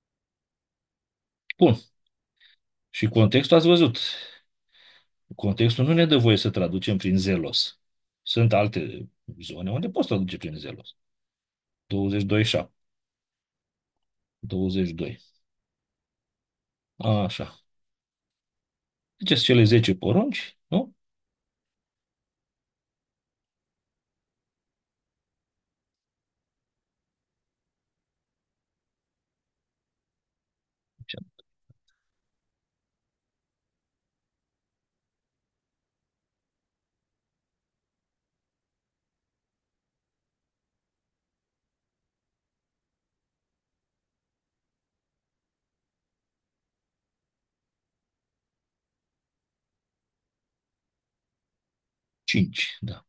Bun. Și contextul ați văzut. Contextul nu ne dă voie să traducem prin zelos. Sunt alte zone unde poți traduce prin zelos. douăzeci și doi șapte. douăzeci și doi. Așa. Ziceți cele zece porunci, nu? Cinci, da.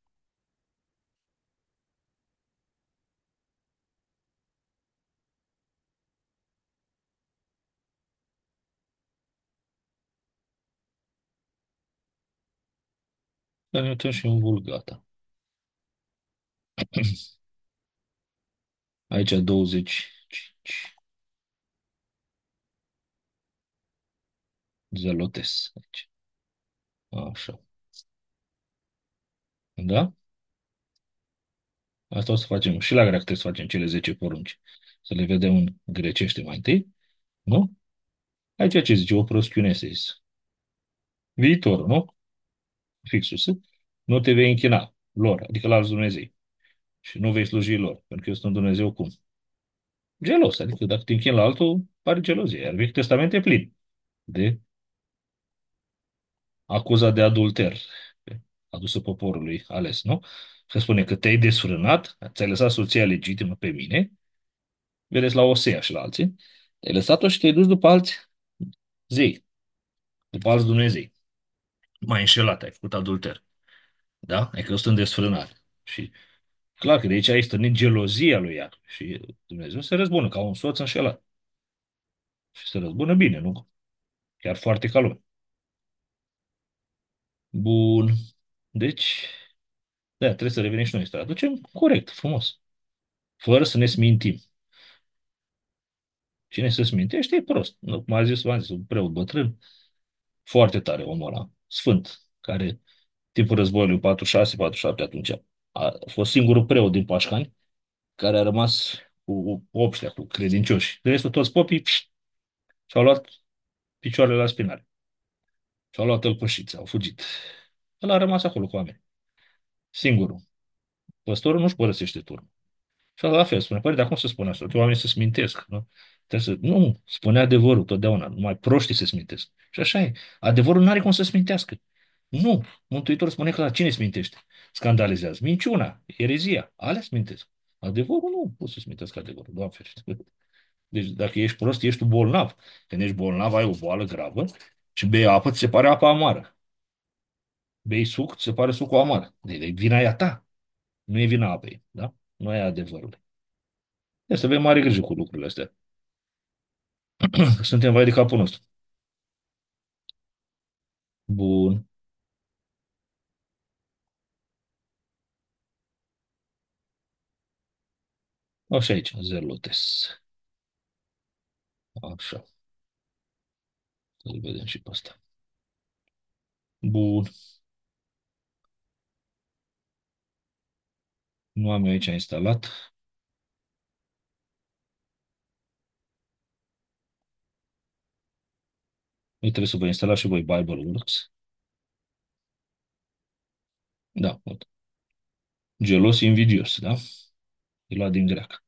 Dar ne uităm și în vulgata. Aici douăzeci și cinci. Zelotes. Aici. Așa. Da? Asta o să facem. Și la greacă trebuie să facem cele zece porunci. Să le vedem în grecește mai întâi. Nu? Aici ce zice? O proschiuneses. Viitor, nu? Fixul. S. Nu te vei închina lor, adică la alți Dumnezei. Și nu vei sluji lor. Pentru că eu sunt un Dumnezeu cum? Gelos. Adică dacă te închini la altul, pare gelozie. Iar Vechiul Testament e plin de acuza de adulter adusă poporului ales, nu? Se spune că te-ai desfrânat, ți-ai lăsat soția legitimă pe mine, vedeți la Osea și la alții, te-ai lăsat-o și te-ai dus după alți zei, după alți Dumnezei. M-ai înșelat, ai făcut adulter. Da? Ai căzut în desfrânare. Și clar că de aici ai stârnit gelozia lui Iacov. Și Dumnezeu se răzbună ca un soț înșelat. Și se răzbună bine, nu? Chiar foarte calor. Bun. Deci, da, trebuie să revenim și noi să traducem corect, frumos. Fără să ne smintim. Cine se smintește e prost. Nu, cum a zis, v-am zis, un preot bătrân, foarte tare omul ăla, sfânt, care timpul războiului patruzeci și șase patruzeci și șapte atunci a fost singurul preot din Pașcani care a rămas cu obștea, cu credincioși. De restul toți popii pșt, și-au luat picioarele la spinare. Și-au luat tălpășiți, au fugit. El a rămas acolo cu oameni. Singurul. Păstorul nu-și părăsește turma. Și la fel, spune, păi, dar cum să spun asta? Oamenii se smintesc, nu? Trebuie să... Nu, spune adevărul totdeauna, numai proștii se smintesc. Și așa e. Adevărul nu are cum să smintească. Nu. Mântuitorul spune că la cine smintește? Scandalizează. Minciuna, erezia, alea smintesc. Adevărul nu poți să smintească adevărul, Doamne ferește. Deci dacă ești prost, ești tu bolnav. Când ești bolnav, ai o boală gravă și bei apă, ți se pare apa amară. Bei suc, ți se pare sucul amar. De, de vina e a ta. Nu e vina apei, da? Nu e adevărul. Trebuie să avem mare grijă cu lucrurile astea. Suntem vai de capul nostru. Bun. Așa aici, zelotes. Așa. Să-l vedem și pe asta. Bun. Nu am eu aici instalat. Nu trebuie să vă instalați și voi BibleWorks. Da, uite. Gelos invidios, da? E luat din greacă.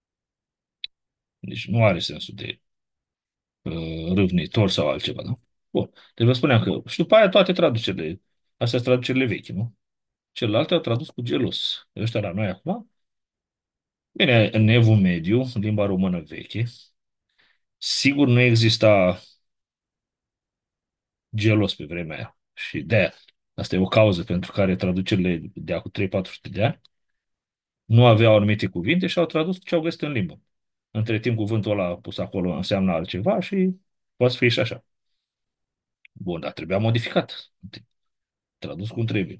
Deci nu are sensul de uh, râvnitor sau altceva, da? Bun. Deci vă spuneam că și după aia toate traducerile, astea sunt traducerile vechi, nu? Celelalte au tradus cu gelos. Ăștia la noi acum Bine, în Evul Mediu, în limba română veche, sigur nu exista gelos pe vremea aia. Și de asta e o cauză pentru care traducerile de acum trei patru sute de ani nu aveau anumite cuvinte și au tradus ce au găsit în limbă. Între timp, cuvântul ăla pus acolo înseamnă altceva și poate fi și așa. Bun, dar trebuia modificat. Tradus cum trebuie.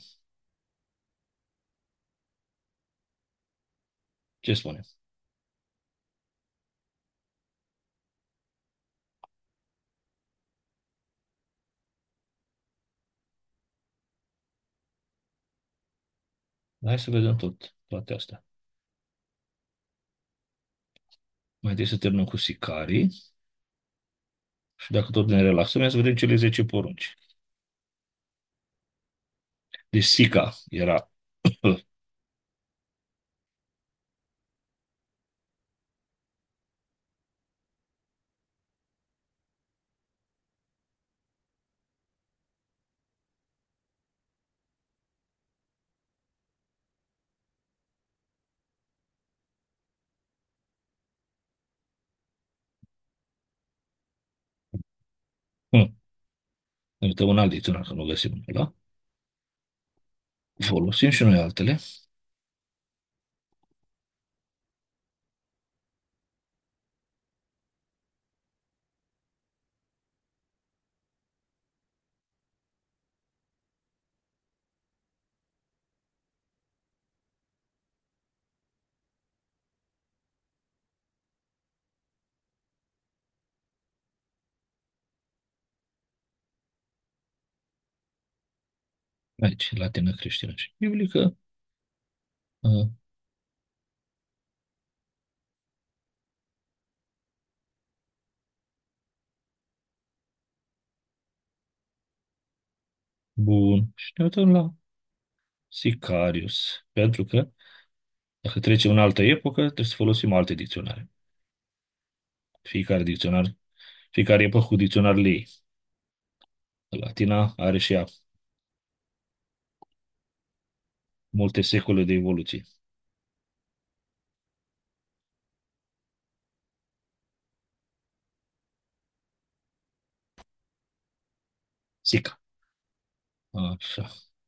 Ce spune? Hai să vedem tot, toate astea. Mai întâi să terminăm cu sicarii și dacă tot ne relaxăm, ia să vedem cele zece porunci. Deci sica era Hmm. Ne uităm în alt dicționar, că nu găsim ăla. Folosim și noi altele. Aici, latină creștină și biblică. Uh, Bun. Și ne uităm la Sicarius. Pentru că dacă trecem în altă epocă, trebuie să folosim alte dicționare. Fiecare dicționar, fiecare epocă cu dicționarele ei. Latina are și ea multe secole de evoluție. Sica. Așa.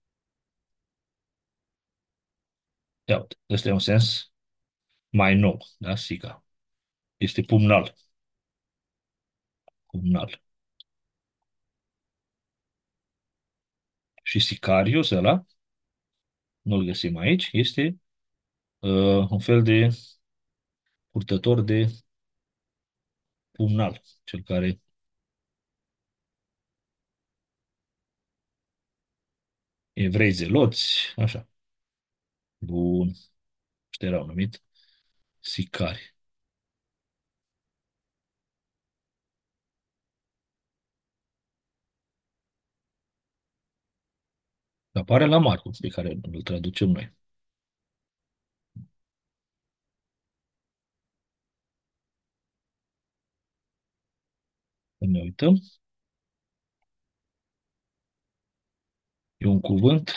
Ia uite, ăsta e un sens mai nou, da? Sica. Este pumnal. Pumnal. Și sicarius ăla, nu-l găsim aici, este uh, un fel de purtător de pumnal. Cel care evrei zeloți, așa. Bun. Ăștia erau numit sicari. Apare la Marcu, pe care îl traducem noi. Când ne uităm, e un cuvânt,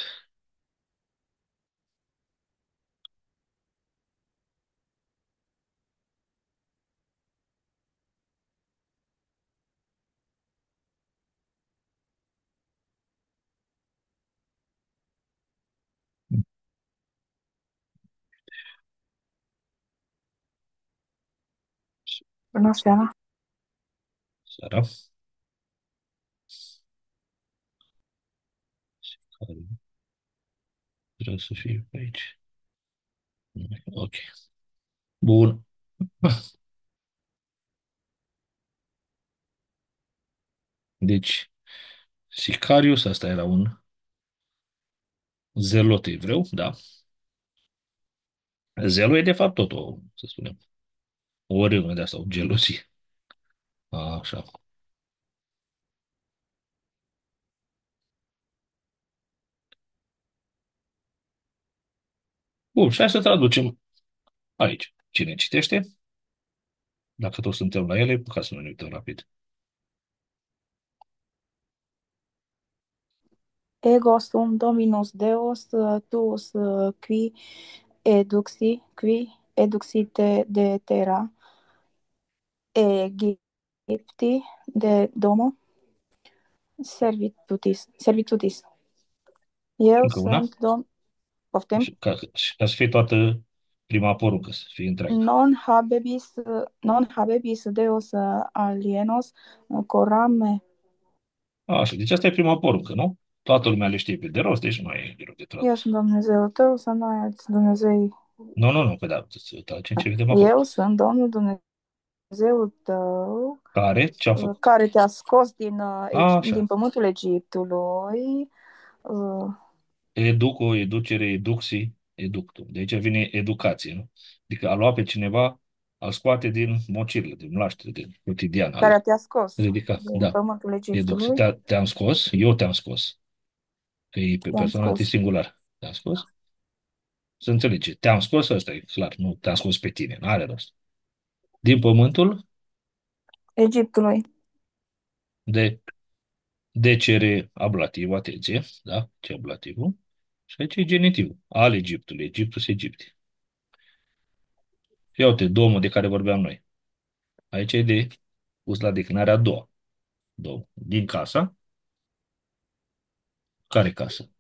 Bună seara! seara, care trebuie să fie pe aici. Ok. Bun. Deci, Sicarius, asta era un zelot evreu, da. Zelul e de fapt tot o, să spunem, o râvnă de asta, o gelozie. Așa. Bun, și hai să traducem aici. Cine citește? Dacă toți suntem la ele, ca să nu ne uităm rapid. Ego sum Dominus Deus, uh, tuus uh, qui eduxi, qui eduxite de terra, Egypti de domo, servitutis. Servitutis. Eu Încă una? sunt domn... Și Poftim? ca, și ca să fie toată prima poruncă, să fie întreagă. Non habebis, non habebis Deus alienos corame. Așa, deci asta e prima poruncă, nu? Toată lumea le știe pe de rost, deci nu mai e greu de Eu tradus. sunt Dumnezeul tău, să nu ai alți Dumnezei. Nu, nu, nu, pe da, să tragem ce vedem acolo. Eu sunt Domnul Dumnezeul tău, Care? Ce a uh, făcut? care te-a scos din, uh, Egi- din Așa. pământul Egiptului. uh, Educo, educere, eduxi, eductum. De aici vine educație, nu? Adică a lua pe cineva, a scoate din mocirlă, din mlaștere, din cotidian, care al te-a scos ridica. din Da, pământul eduxi. Egiptului. Te, te-am scos, eu te-am scos. Că e pe Te-am persoana scos. singular. Te-am scos? Să înțelege. Te-am scos, ăsta e clar, nu te-am scos pe tine, nu are rost. Din pământul Egiptului. de de cere ablativ, atenție, da? Ce ablativul? Și aici e genitivul. Al Egiptului, Egiptus, Egipti. Ia uite, domul de care vorbeam noi. Aici e de pus la declinarea a doua. Două. Din casa. Care casă?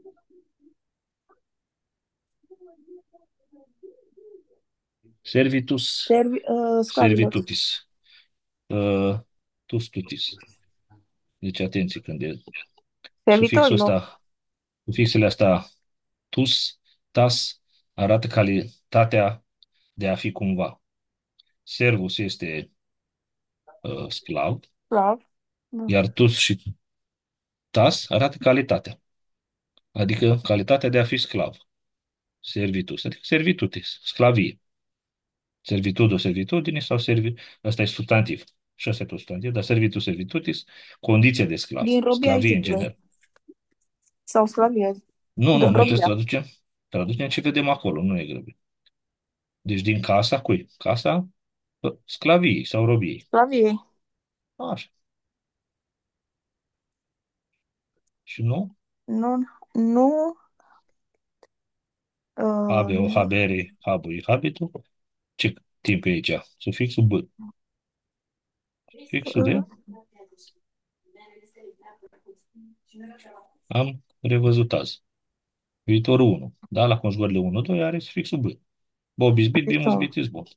Servitus, Servi, uh, sclavilor. servitutis. Uh, tus tutis. Deci atenție când e sufixul Servitorilor. ăsta, sufixele astea tus, tas, arată calitatea de a fi cumva. Servus este uh, sclav, Sclav. Da. iar tus și tas arată calitatea. Adică calitatea de a fi sclav. Servitus, adică servitutis, sclavie. Servitudo, servitudine sau servi... Asta e substantiv. Și asta e tot substantiv, dar servitus, servitutis, condiția de sclav. Din robia Sclavie în Egiptului. general. Sau sclavie. Nu, nu, Din noi trebuie să robia. traducem. Traducem ce vedem acolo, nu e greu. Deci din casa cui? Casa uh, sclaviei sau robiei. Sclaviei. Așa. Și nu? Nu, nu, uh, Habe, o habere, habui, habitu. Ce timp e aici? Sufixul B. Sufixul uh, de am revăzut azi. Viitorul unu. Da? La conjugările unu doi are sufixul B. Bobis bit, bimus viitor. bit is bun.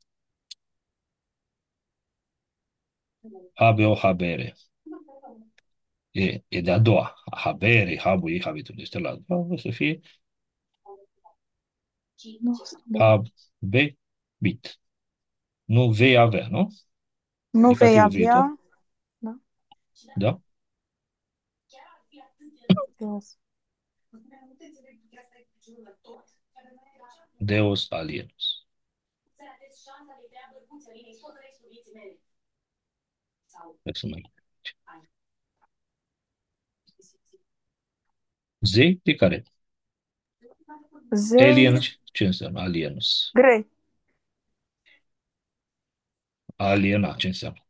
Habe o habere. E, e de-a doua. Habere, habui, habitul. Este la a doua. O să fie Nu, hab, be, bit. Nu vei avea, nu? nu vei Indicativul viitor. avea. Da. Da? Deus. Deus alienus. Hai să mai... Zei de care? Zei. Alien, ce înseamnă? Alienus. Grei. Aliena, ce înseamnă?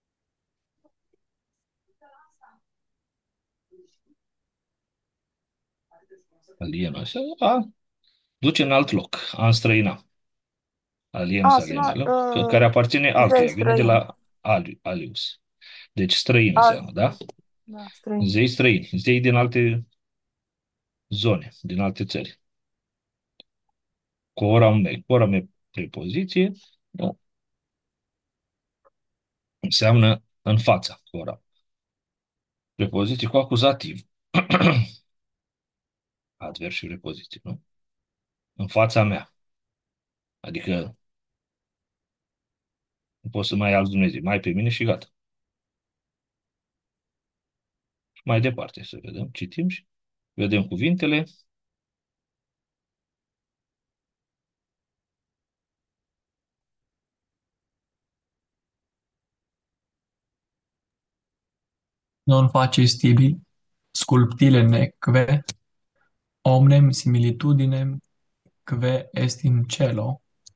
Aliena. A, duce în alt loc. A înstrăina. Alienus, A, alienus. sună, Că, care uh, aparține zei altuia. Vine de străin. la ali, alius. Deci străin Alt. înseamnă, da? Da, străin. Zei străini. Zei din alte zone, din alte țări. Coram me. Coram e prepoziție. Nu. Înseamnă în fața. Coram. Prepoziție cu acuzativ. Advers și prepoziție, nu? În fața mea. Adică nu pot să mai ai alți Dumnezeu. Mai pe mine și gata. Mai departe să vedem. Citim și vedem cuvintele. Non facis tibi sculptile neque omnem similitudinem que est in cielo,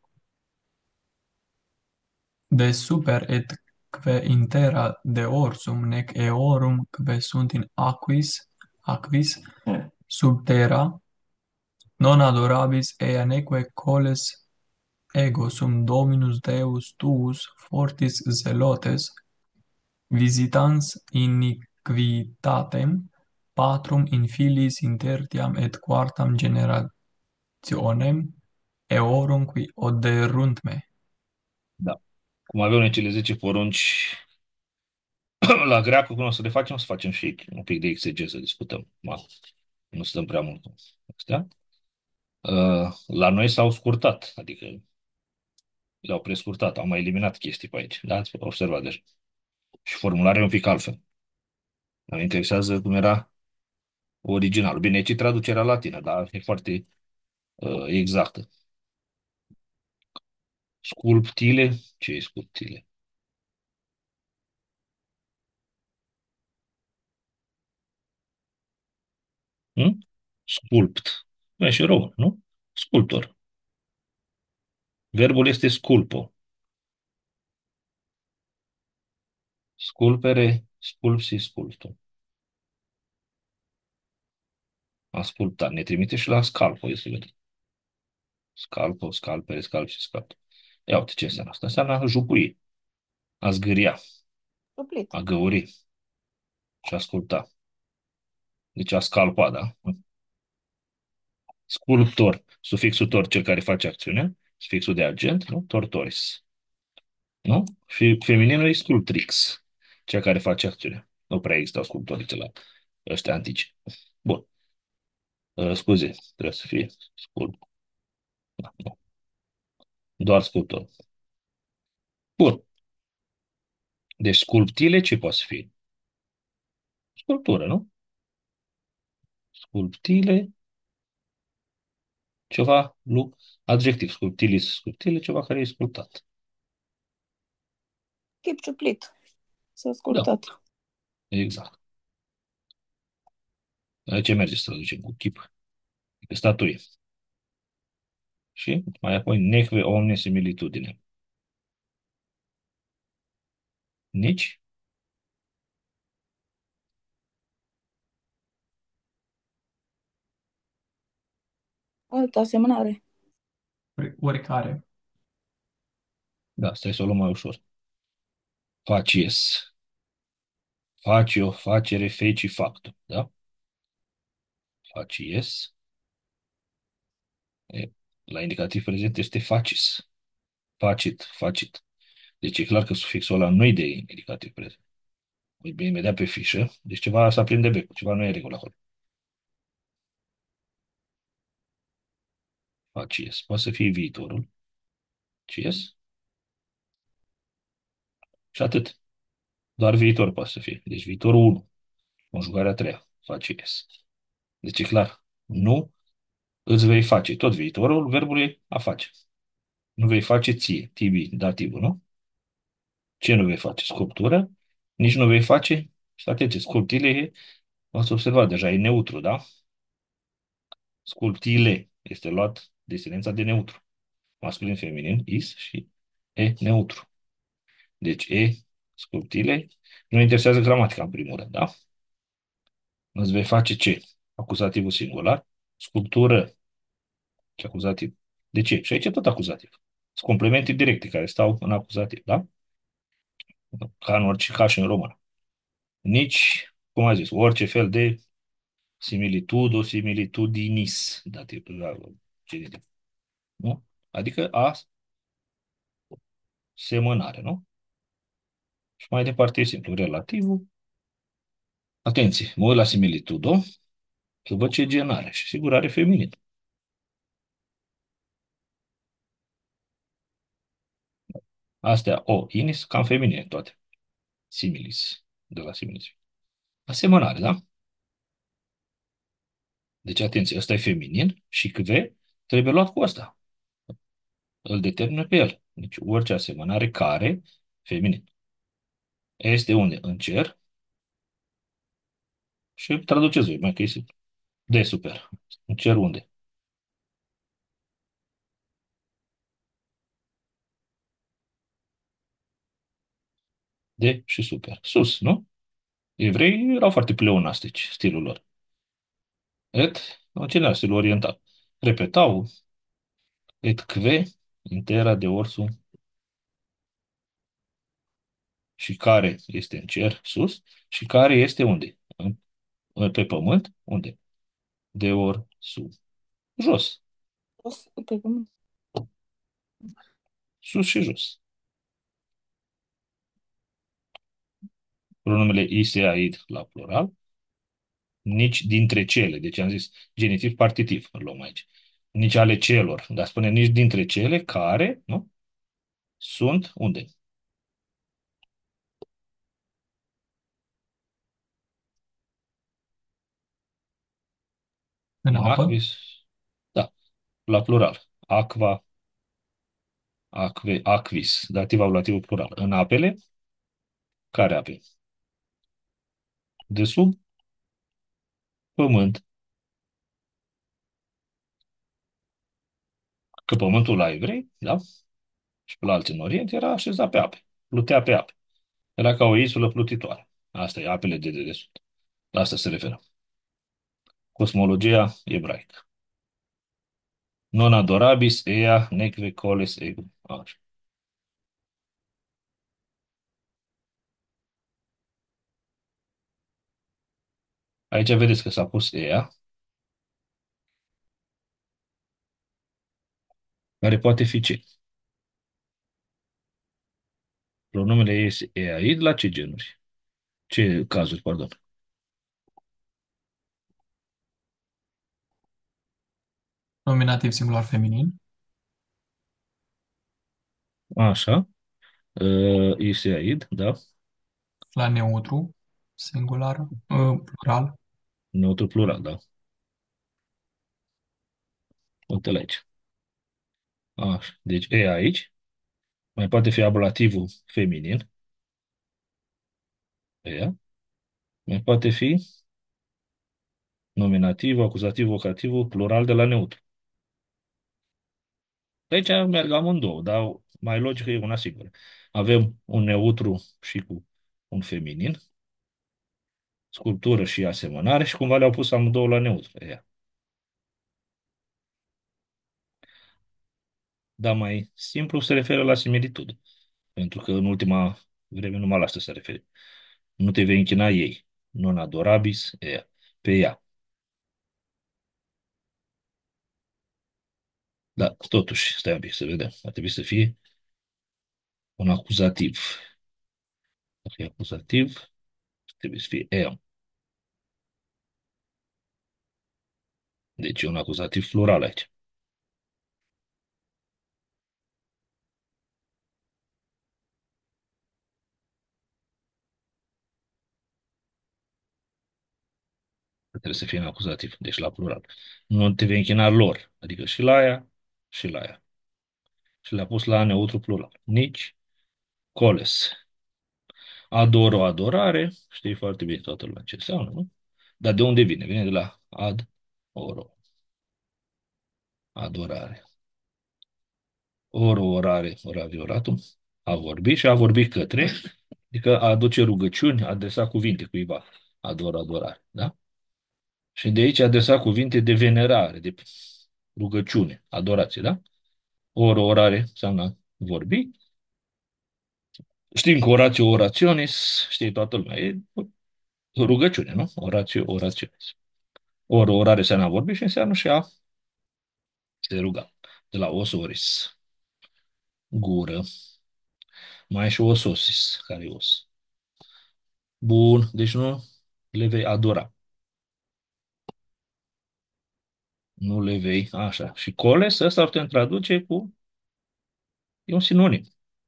de super et que in terra deorsum nec eorum que sunt in aquis, aquis sub terra, non adorabis ea neque coles ego sum Dominus Deus tuus fortis zelotes, visitans iniquitatem patrum in filiis intertiam et quartam generationem eorum qui oderunt me. Da. Cum avem noi cele zece porunci la greacă, cum o să le facem, o să facem și un pic de exegeză, discutăm. Ma, nu stăm prea mult cu astea. Uh, La noi s-au scurtat, adică le-au prescurtat, au mai eliminat chestii pe aici. Da, ați observat deja. Și formularea e un pic altfel. Mă interesează cum era original. Bine, aici e traducerea latină, dar e foarte uh, exactă. Sculptile, ce e sculptile? Hm? Sculpt. Nu e și român, nu? Sculptor. Verbul este sculpo. Sculpere, sculpsi, sculpto. A sculpta. Ne trimite și la scalpo, este vedem. Scalpo, scalpere, scalpsi, scalpto. Ia uite ce înseamnă asta. Înseamnă a jupui, a zgâria, Suplit. a găuri și a asculta. Deci a scalpa, da? Sculptor, sufixul tor, cel care face acțiunea, sufixul de agent, nu? Tortoris. Nu? Și femininul e sculptrix, cea care face acțiunea. Nu prea există sculptorițe la ăștia antici. Bun. Uh, scuze, trebuie să fie sculpt. Da, nu. Doar sculptor. Bun. Deci sculptile ce poate să fie? Sculptură, nu? Sculptile, ceva, lu, adjectiv, sculptilis, sculptile, ceva care e sculptat. Chip ciuplit. S-a Da, scurtat. exact. Ce merge să traducem cu chip? Pe statuie. Și mai apoi necve omne similitudine. Nici Altă asemănare. Ori- Oricare. da, stai să o luăm mai ușor. Facies. Facio, facere, feci, facto. Da? Facies. E, la indicativ prezent este facis. Facit, facit. Deci e clar că sufixul ăla nu e de indicativ prezent. Uite bine imediat pe fișă. Deci ceva s-a prinde becul. Ceva nu e în regulă acolo. Facies. Poate să fie viitorul. Cies. Și atât. Doar viitor poate să fie. Deci viitorul unu. Conjugarea a treia. Facies. Deci e clar. Nu îți vei face. Tot viitorul, verbul e a face. Nu vei face ție, tibi, dativul, nu? Ce nu vei face? Sculptură. Nici nu vei face, și atenție, sculptile, e- ați observat deja, e neutru, da? Sculptile este luat desidența de neutru. Masculin, feminin, is și e neutru. Deci e, sculptile, nu interesează gramatica în primul rând, da? Îți vei face ce? Acuzativul singular. Sculptură, ce acuzativ. De ce? Și aici e tot acuzativ. Sunt complemente directe care stau în acuzativ, da? Ca în orice, ca și în română. Nici, cum ai zis, orice fel de similitud, similitudinis, dativ, la genitiv, nu? Adică a semănare, nu? Și mai departe e simplu, relativul. Atenție, mă uit la similitudo, că văd ce gen are și sigur are feminin. Astea, o, inis, cam feminine toate. Similis, de la similis. Asemănare, da? Deci, atenție, ăsta e feminin și cve trebuie luat cu ăsta. Îl determină pe el. Deci, orice asemănare care, feminin. Este unde? În cer și traduceți voi, mai că e simplu. De super. În cer unde? De și super. Sus, nu? Evreii erau foarte pleonastici, stilul lor. Et, în general, stilul oriental. Repetau, et kve, Intera de orsul și care este în cer, sus, și care este unde? În- Pe pământ, unde? De orsul, jos, O să- Pe cum? sus și jos. Pronumiile i se aid la plural, nici dintre cele, deci am zis genitiv partitiv, îl luăm aici. Nici ale celor, dar spune nici dintre cele care, nu? Sunt unde? În În apă, aquis, da, la plural. Aqua, aque, aquis, dativ ablativ plural. În apele, care ape? De sub pământ. Că pământul la evrei, da? Și pe la alții în Orient era așezat pe ape. Plutea pe ape. Era ca o insulă plutitoare. Asta e apele de dedesubt. La asta se referă. Cosmologia ebraică. Non adorabis ea neque coles ego. Așa. Aici vedeți că s-a pus ea, care poate fi ce? Pronumele este eaid la ce genuri? Ce cazuri, pardon? nominativ singular feminin, Așa. Uh, este aid, da. la neutru, singular, uh, plural, Neutru plural, da. Uite-l aici. Așa. Deci e aici. Mai poate fi ablativul feminin. Ea. Mai poate fi nominativ, acuzativ, vocativ, plural de la neutru. De aici merg amândouă, dar mai logic e una singură. Avem un neutru și cu un feminin, sculptură și asemănare și cumva le-au pus amândouă la neutru. Ea. Dar mai simplu se referă la similitudine. Pentru că în ultima vreme numai la asta se referă. Nu te vei închina ei. Non adorabis ea. Pe ea. Da, totuși, stai un pic să vedem. Ar trebui să fie un acuzativ. Dacă e acuzativ, trebuie să fie eam. Deci e un acuzativ plural aici. Trebuie să fie un acuzativ, deci la plural. Nu te vei închina lor, adică și la ea și la ea. Și le-a pus la neutru plural. Nici coles. Adoro, adorare, știi foarte bine toată lumea ce înseamnă, nu? Dar de unde vine? Vine de la ad, oro, adorare. Oro, orare, ora vioratum, a vorbi și a vorbi către, adică a aduce rugăciuni, a adresa cuvinte cuiva, ador, adorare, da? Și de aici a adresa cuvinte de venerare, de rugăciune, adorație, da? Oro, orare, înseamnă vorbi. Știm că oratio, orationis, știe toată lumea, e rugăciune, nu? Oratio, orationis. Oro, orare înseamnă a vorbi și înseamnă și a se ruga. De la osoris, gură, mai e și ososis, care e os. Bun, deci nu le vei adora. Nu le vei, așa. Și coles, ăsta putem traduce cu, e un sinonim.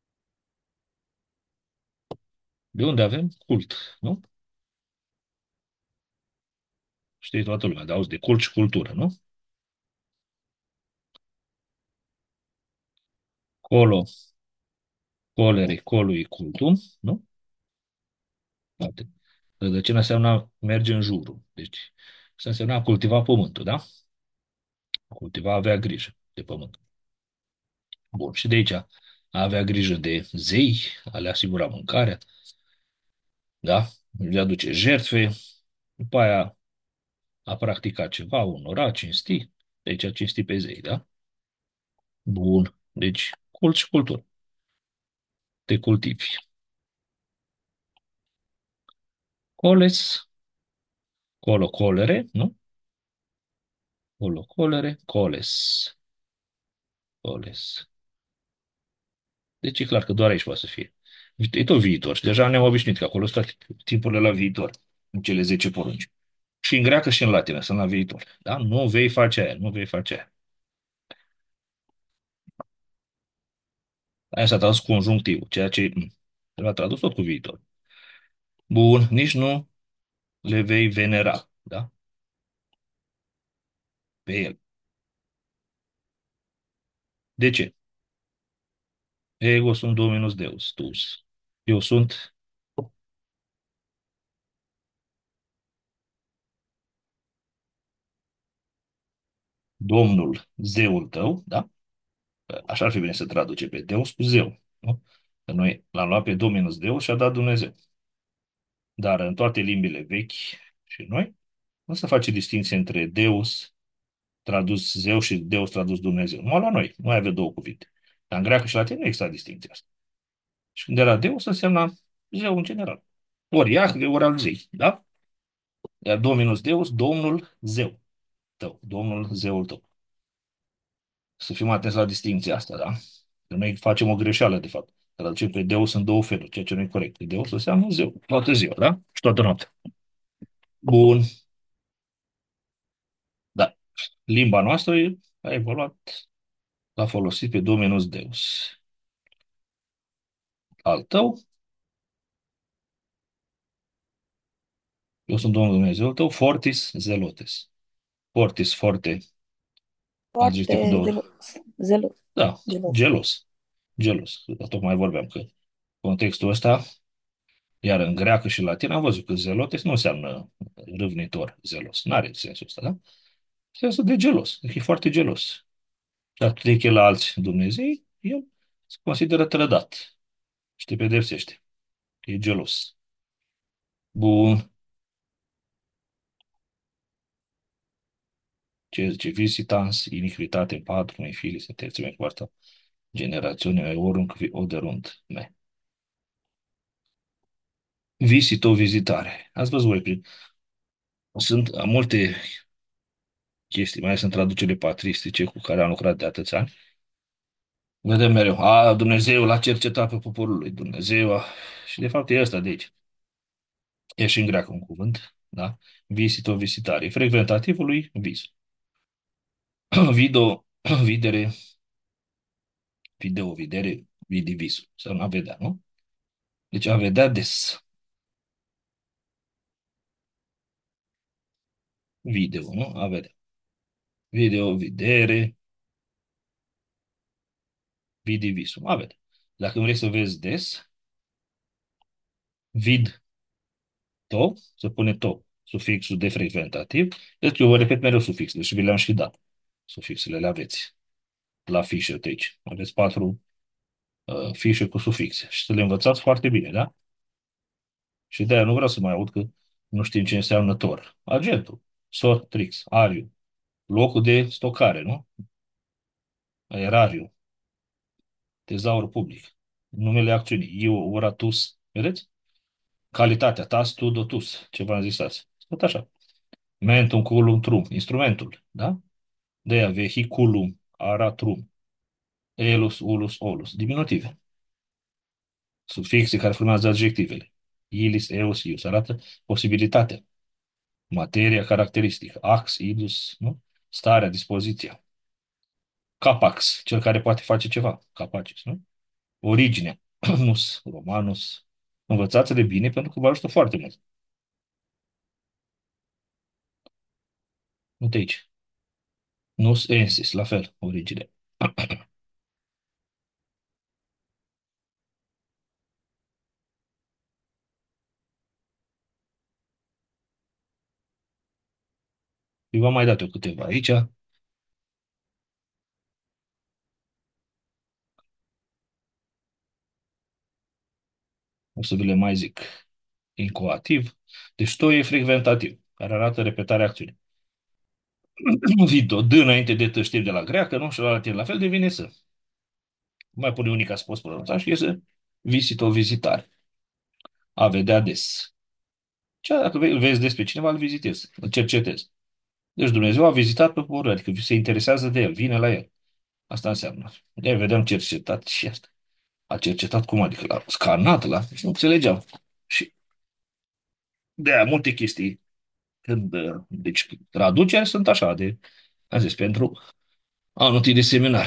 De unde avem? Cult, nu? Știi toată lumea, de auzi de cult și cultură, nu? Colo, colere, colui cultum, nu? Poate. Rădăcina înseamnă merge în jurul. Deci, să însemna a cultiva pământul, da? A cultiva, a avea grijă de pământ. Bun, și de aici a avea grijă de zei, a le asigura mâncarea, da? Le aduce jertfe, după aia a practica ceva, onora, cinsti, de aici a cinsti pe zei, da? Bun. Deci, cult și cultură. Te cultivi. Coles, colo, colere, nu? Colo, colere, coles, coles. Deci e clar că doar aici poate să fie. E tot viitor. Și deja ne-am obișnuit că acolo sunt timpurile la viitor, în cele zece porunci. Și în greacă și în latină sunt la viitor. Da? Nu vei face aia, nu vei face aia. Aia s-a tradus conjunctivul, ceea ce mm, l-a tradus tot cu viitor. Bun, nici nu le vei venera, da? Pe el. De ce? Ego sunt dominus Deus, tuus. Eu sunt Domnul, zeul tău, da? Așa ar fi bine să traduce pe Deus cu zeu, nu? Că noi l-am luat pe dominus Deus și a dat Dumnezeu. Dar în toate limbile vechi și noi, nu se face distinție între Deus tradus zeu și Deus tradus Dumnezeu. Numai la noi, nu mai avea două cuvinte. Dar în greacă și latină nu există distinția asta. Și când era Deus, înseamnă zeu în general. Ori Iahve, ori al zei, da? Iar Dominus Deus, Domnul zeu tău, Domnul zeul tău. Să fim atenți la distinția asta, da? Că noi facem o greșeală, de fapt. Traducem pe Deus în două feluri, ceea ce nu e corect. Deus înseamnă zeu, toată ziua, da? Și toată noaptea. Bun, da. Limba noastră a evoluat, l-a folosit pe Dominus Deus. Al tău, eu sunt Domnul Dumnezeul tău, fortis zelotes. Fortis, forte, adjectivul Foarte de... zelos. Zelos. Da, Gelos. gelos. Gelos. Dar tocmai vorbeam că contextul ăsta, iar în greacă și latină am văzut că zelotes nu înseamnă râvnitor, zelos. N-are sensul ăsta, da? Sensul de gelos. Deci e foarte gelos. Dar tu de la alți Dumnezei, el se consideră trădat și te pedepsește. E gelos. Bun. Ce zice? Visitans, iniquitate patru, mei fili, să terți mei quarta generațiune, ai orunc vi oderunt me. Visito, vizitare. Ați văzut voi, prin... sunt multe chestii, mai ales în traducerile patristice cu care am lucrat de atâția ani. Vedem mereu, a, Dumnezeu l-a cercetat pe poporul lui, Dumnezeu a... Și de fapt e ăsta de aici. E și în greacă un cuvânt, da? Visito, visitare. E frecventativul lui vis. Vido, videre, video, videre, vidi visul. Să nu a vedea, nu? Deci a vedea des. Video, nu? A vedea. Video, videre, vidi visul. A vedea. Dacă vrei să vezi des, vid to, se pune to, sufixul de frecventativ. Deci eu vă repet mereu sufixele și vi le-am și dat. Sufixele le aveți la fișe de aici. Aveți patru uh, fișe cu sufixe și să le învățați foarte bine, da? Și de-aia nu vreau să mai aud că nu știm ce înseamnă tor. Agentul, sor, trix, ariu, locul de stocare, nu? Aerariu, tezaur public, numele acțiunii, eu, ora, tus, vedeți? Calitatea, tas, tu, dotus, ce v-am zis azi. Tot așa. Mentum, culum, trum, instrumentul, da? De-aia vehiculum, aratrum, elus, ulus, olus, diminutive. Sufixe care formează adjectivele. Ilis, eus, ius, arată posibilitatea. Materia caracteristică. Ax, idus, nu? Starea, dispoziția. Capax, cel care poate face ceva. Capacis, nu? Originea. Nus, romanus. Învățați-le bine pentru că vă ajută foarte mult. Uite aici. Nus ensis, la fel, origine. Eu v-am mai dat eu câteva aici. O să vi le mai zic. Incoativ. Deci to e frecventativ, care arată repetarea acțiunii. Vito, d înainte de t știm de la greacă, nu? Și la latin la fel devine să. mai pune unii ca să poți pronunța și iese visito, vizitare. A vedea des. Ce dacă ve- îl vezi despre cineva, îl vizitezi, îl cercetezi. Deci Dumnezeu a vizitat pe poporul, adică se interesează de el, vine la el. Asta înseamnă. De vedem cercetat și asta. A cercetat cum adică l-a scanat la și nu înțelegeam. Și de aia multe chestii. Când, uh, deci traduceri sunt așa de, am zis, pentru anul întâi de seminar.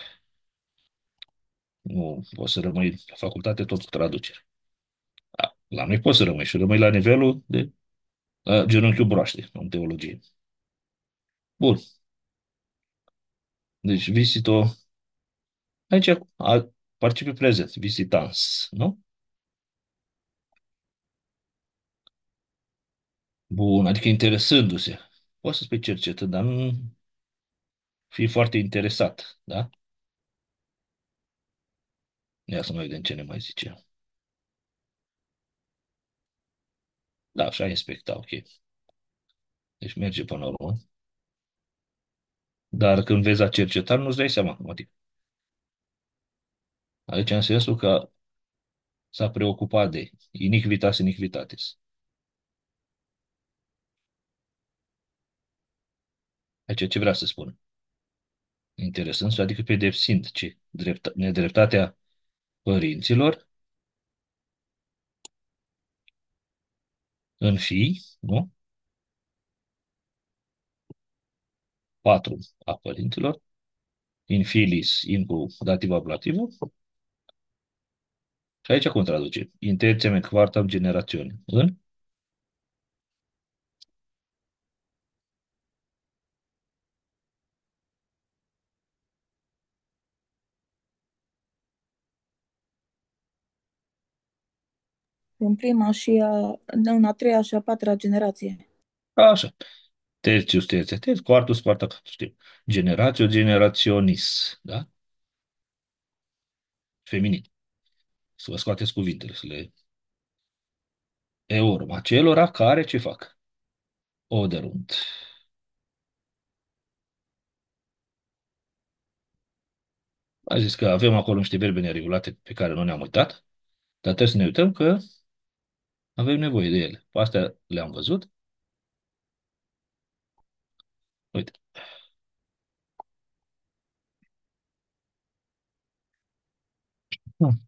Nu poți să rămâi la facultate tot cu traduceri. Da, la noi poți să rămâi și rămâi la nivelul de uh, genunchiul broaște în teologie. Bun. Deci visito, aici a, participe prezent, visitans, nu? Bun, adică interesându-se. Poți să spui cercetând, dar nu fii foarte interesat, da? Ia să mai vedem ce ne mai zice. Da, așa inspecta, ok. Deci merge până la urmă. Dar când vezi a cerceta, nu-ți dai seama, adică. Aici în sensul că s-a preocupat de iniquitas iniquitatis. Aici ce vrea să spună? Interesant, adică pedepsind ce? Drept, nedreptatea părinților în fii, nu? Patru a părinților, in filis, in cu dativ ablativul. Și aici cum traduce? Interțiem et quartam generațiune. În? În prima și a, în a treia și a patra generație. Așa. Tertius, tertia, tertius, quartus, quarta, știu. Generatio, generationis. Da? Feminin. Să vă scoateți cuvintele, să le... E urma celora care ce fac? Oderunt. A zis că avem acolo niște verbe neregulate pe care nu ne-am uitat, dar trebuie să ne uităm că avem nevoie de ele. Pe astea le-am văzut. Uite. Hmm.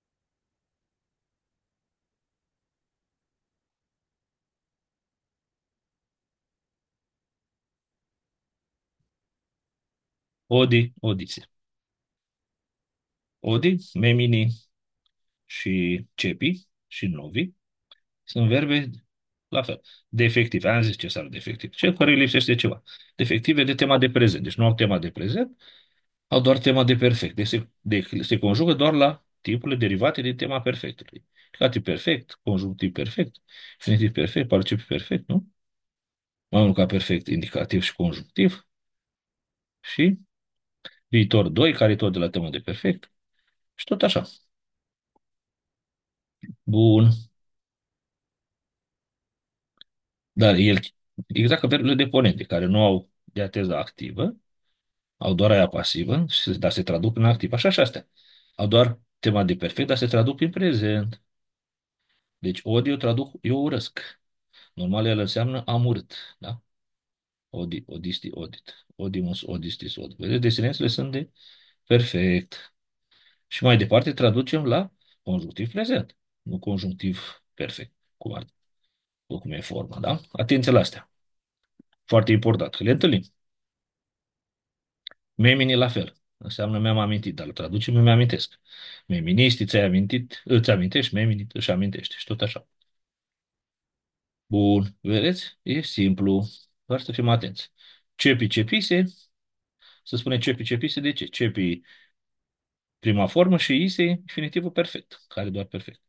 Odi, odise. Odi, memini și cepi și novi sunt verbe la fel. Defective. Am zis ce s-ar defectiv. Cel care îi lipsește ceva. Defective de tema de prezent. Deci nu au tema de prezent, au doar tema de perfect. Deci se, de, se conjugă doar la tipurile derivate din tema perfectului. Dativ perfect, conjunctiv perfect, infinitiv perfect, participiu perfect, nu? Mai mult ca perfect, indicativ și conjunctiv. Și viitor doi, care e tot de la tema de perfect. Și tot așa. Bun. Dar el, exact ca verbele deponente, care nu au diateză activă, au doar aia pasivă, și- dar se traduc în activ. Așa și astea. Au doar tema de perfect, dar se traduc în prezent. Deci odi eu traduc, eu urăsc. Normal el înseamnă am urât. Da? Odi, odisti, odit. Odimus, odistis, odit. Vedeți, desinențele sunt de perfect. Și mai departe traducem la conjunctiv prezent, nu conjunctiv perfect, cum, ar, cum e forma, da? Atenție la astea. Foarte important, că le întâlnim. Memini la fel. Înseamnă mi-am amintit, dar îl traducem, îmi amintesc. Meministi, ți-ai amintit, îți amintești, memini, își amintește și tot așa. Bun, vedeți? E simplu. Doar să fim atenți. Cepi, cepise, să spune cepi, cepise, de ce? Cepi, prima formă și ise, infinitivul perfect, care e doar perfect.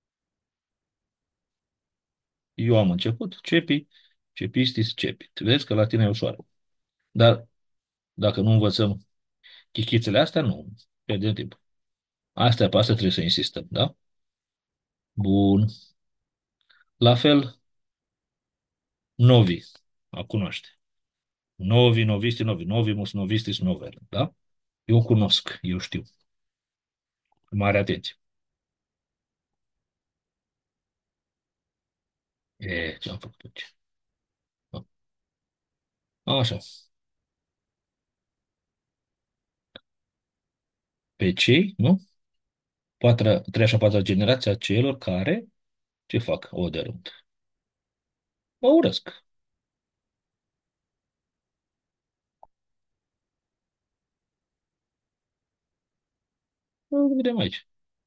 Eu am început, cepi, cepistis, cepit. Vezi că la tine e ușoară. Dar dacă nu învățăm chichițele astea, nu pierdem timp. Astea, pe astea trebuie să insistăm, da? Bun. La fel, novi, a cunoaște. Novi, novisti, novi, novimus, novistis, novel, da? Eu cunosc, eu știu. Mare atenție. E, ce am făcut aici? Așa. Pe cei, nu? Patra, treia și a patra generație a celor care, ce fac? O dărâmt. Mă urăsc. O vedem aici.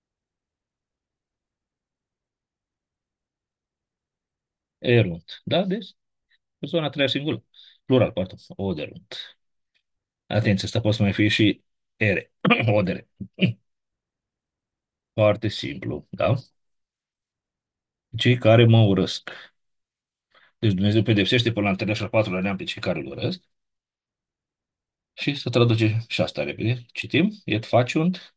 Erunt. Da, deci? Persoana a treia singură. Plural, pardon. O dărâmt. Atenție, asta poate să mai fie și ere. Odere. Foarte simplu, da? Cei care mă urăsc. Deci Dumnezeu pedepsește până la al treilea și al patrulea neam pe cei care îl urăsc. Și să traduce și asta repede. Citim. Et faciunt.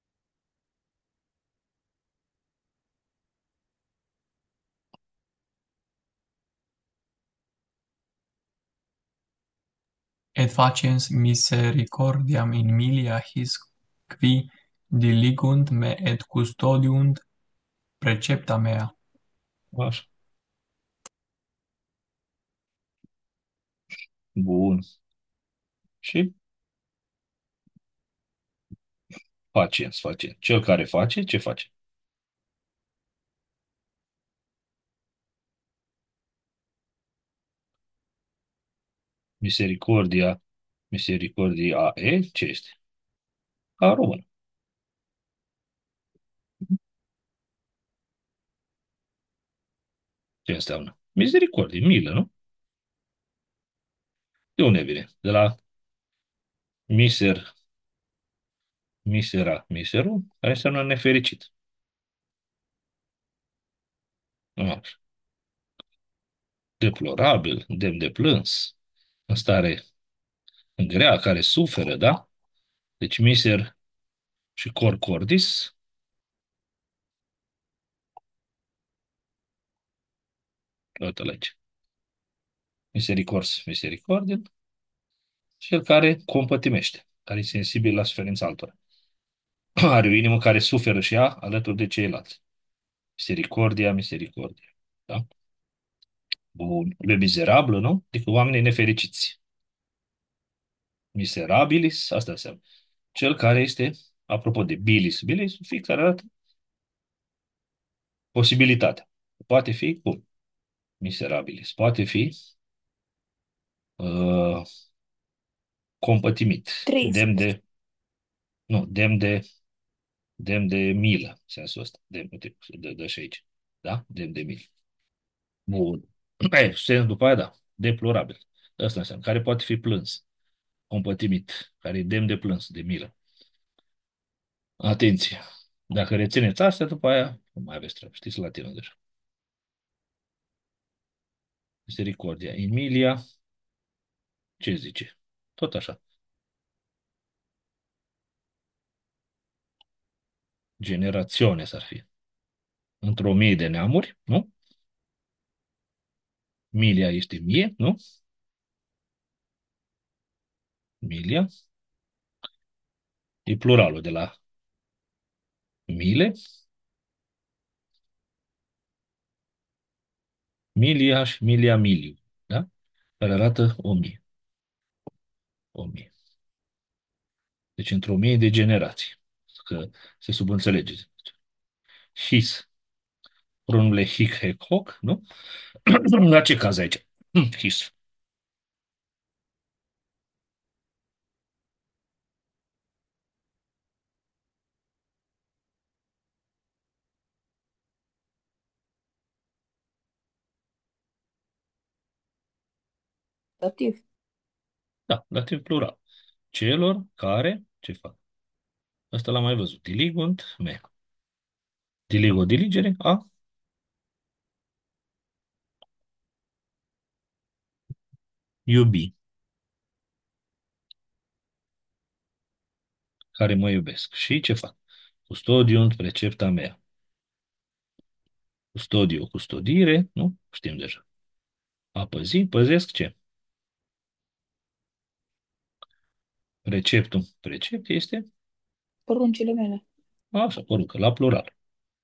Et faciens misericordiam in milia his qui diligunt me et custodiunt precepta mea. Așa. Bun. Și faciens, faciens. Cel care face, ce face? Misericordia, misericordia e, ce este? Ca român. Ce înseamnă? Misericordie, milă, nu? De unde vine? De la miser, misera, miseru, care înseamnă nefericit. Așa. Deplorabil, demn de plâns, în stare grea, care suferă, da? Deci miser și cor cordis, uite-l aici. Misericors, misericordial, cel care compătimește, care e sensibil la suferința altora. Are o inimă care suferă și ea alături de ceilalți. Misericordia, misericordia. Da? Bun. Le mizerabilă, nu? Adică oamenii nefericiți. Miserabilis, asta înseamnă. Cel care este, apropo de bilis, bilis, fix care arată posibilitatea. Poate fi cum? Miserabilis. Poate fi uh, compătimit. Trist. Demn de, nu, demn de, demn de milă, în sensul ăsta. Demn, uite, dă, dă și aici. Da? Demn de milă. Bun. E, sens după aia, da. Deplorabil. Asta înseamnă. Care poate fi plâns. Compătimit. Care e demn de plâns, de milă. Atenție. Dacă rețineți astea, după aia, nu mai aveți treabă. Știți latină deja. Misericordia. Emilia, ce zice? Tot așa. Generațiune s-ar fi. Într-o mie de neamuri, nu? Milia este mie, nu? Milia. E pluralul de la mile. Milia și milia miliu. Da? Care arată o mie. O mie. Deci într-o mie de generații. Că se subînțelegeți. His. Pronume hic, hec, hoc, nu? La ce caz aici? His. Dativ. Da, dativ plural. Celor care, ce fac? Asta l-am mai văzut. Diligunt, me. Diligo, diligere, a, iubi. Care mă iubesc. Și ce fac? Custodiunt precepta mea. Custodio, custodire, nu? Știm deja. A păzi, păzesc ce? Preceptul. Precept este Poruncile mele. Așa, poruncă, la plural.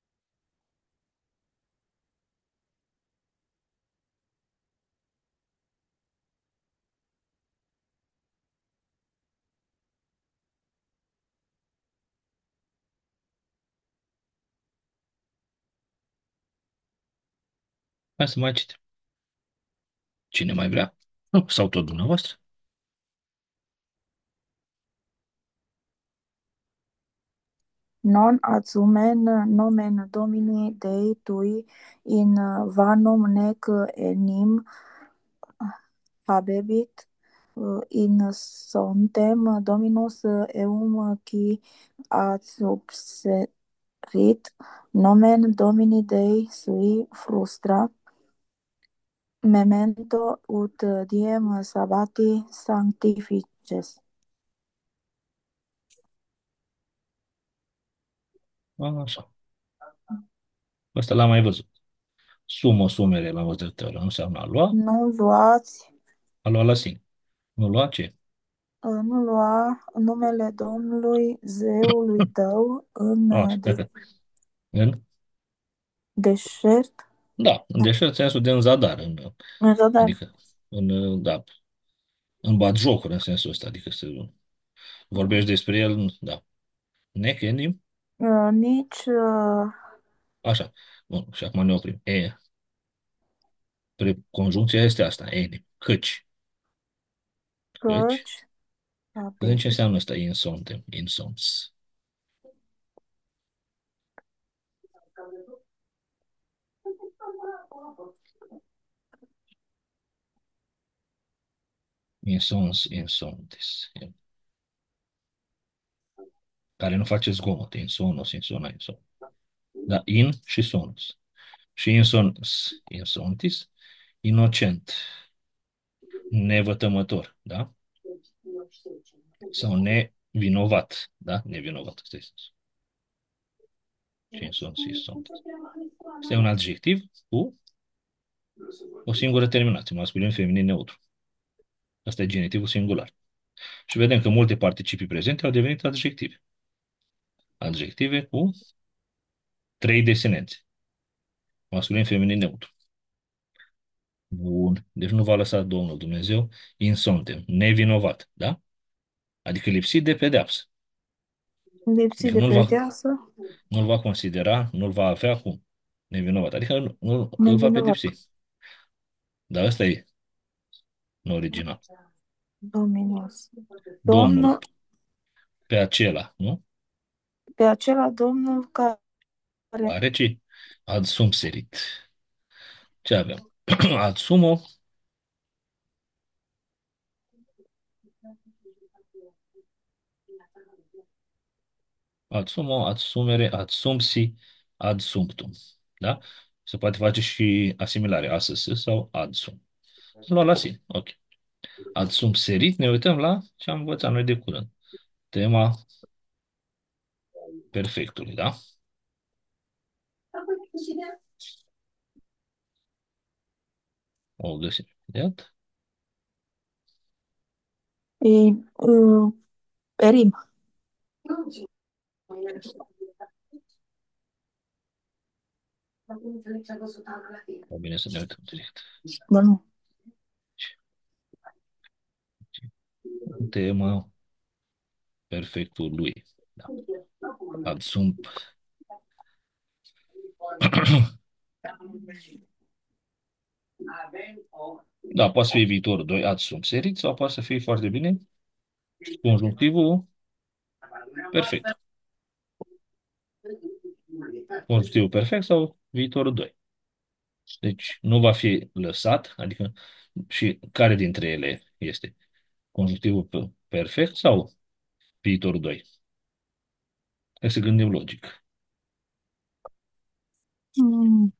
Hai să mai citim. Cine mai vrea? Nu, sau tot dumneavoastră? Non adsumen nomen Domini Dei tui in vanum nec enim habebit uh, in sontem Dominus eum qui adsubserit nomen Domini Dei sui frustra memento ut diem sabbati sanctifices. Așa. Ăsta l-am mai văzut. Sumo, sumere, l-am văzut de câte ori. Nu înseamnă a lua, Nu luați, a lua la sine. Nu lua ce? uh, nu lua numele Domnului Zeului tău în A, uh, de- în? deșert, Da, în deșert sensul de în zadar. În, în zadar. adică, în, da, în batjocuri în sensul ăsta. Adică să vorbești despre el, da. Nechenim, Uh, nici uh, așa. Bun, și acum ne oprim. E, pre, conjuncția este asta, enim. Căci, căci. căci Vedem ce habebit. înseamnă asta insontem, insons. Insons, insontes. Care nu face zgomot. Insonos, insona, inson. Da, in și sonus. Și insons, insontis, inocent, nevătămător, da? Sau nevinovat, da? Nevinovat, ăsta este sensul. Și insons, insontis. Este un adjectiv cu o singură terminație, masculin, feminin, neutru. Asta e genitivul singular. Și vedem că multe participii prezente au devenit adjective. Adjective cu trei desinențe. Masculin, feminin, neutru. Bun. Deci nu va lăsa Domnul Dumnezeu insontem, nevinovat, da? Adică lipsit de pedeapsă. Lipsit Adică de nu-l va, pedeapsă, nu-l va considera, nu-l va avea cum nevinovat. Adică nu, nu, îl va nevinovat. pedepsi. Dar ăsta e în original. Dominus. Domnul, Domnul, pe acela, nu? pe acela Domnul care Are ce? Ad sum serit. Ce avem? Ad sumo, ad sumo, ad sumere, ad sumpsi, ad sumptum. Da? Se poate face și asimilare, ass sau ad sum. Lua la sine. Ok. Ad sum serit, ne uităm la ce am învățat noi de curând. Tema perfectului, da? O găsim imediat. e uh, perim. O bine să ne uităm direct. Bă, nu. Tema perfectului. Da. Ad sum. Da, poate să fie viitorul doi ad sum serit sau poate să fie foarte bine conjunctivul perfect. Conjunctivul perfect sau viitorul doi. Deci nu va fi lăsat, adică și care dintre ele este? Conjunctivul pe- perfect sau viitorul doi? Hai să gândim logic. Mm.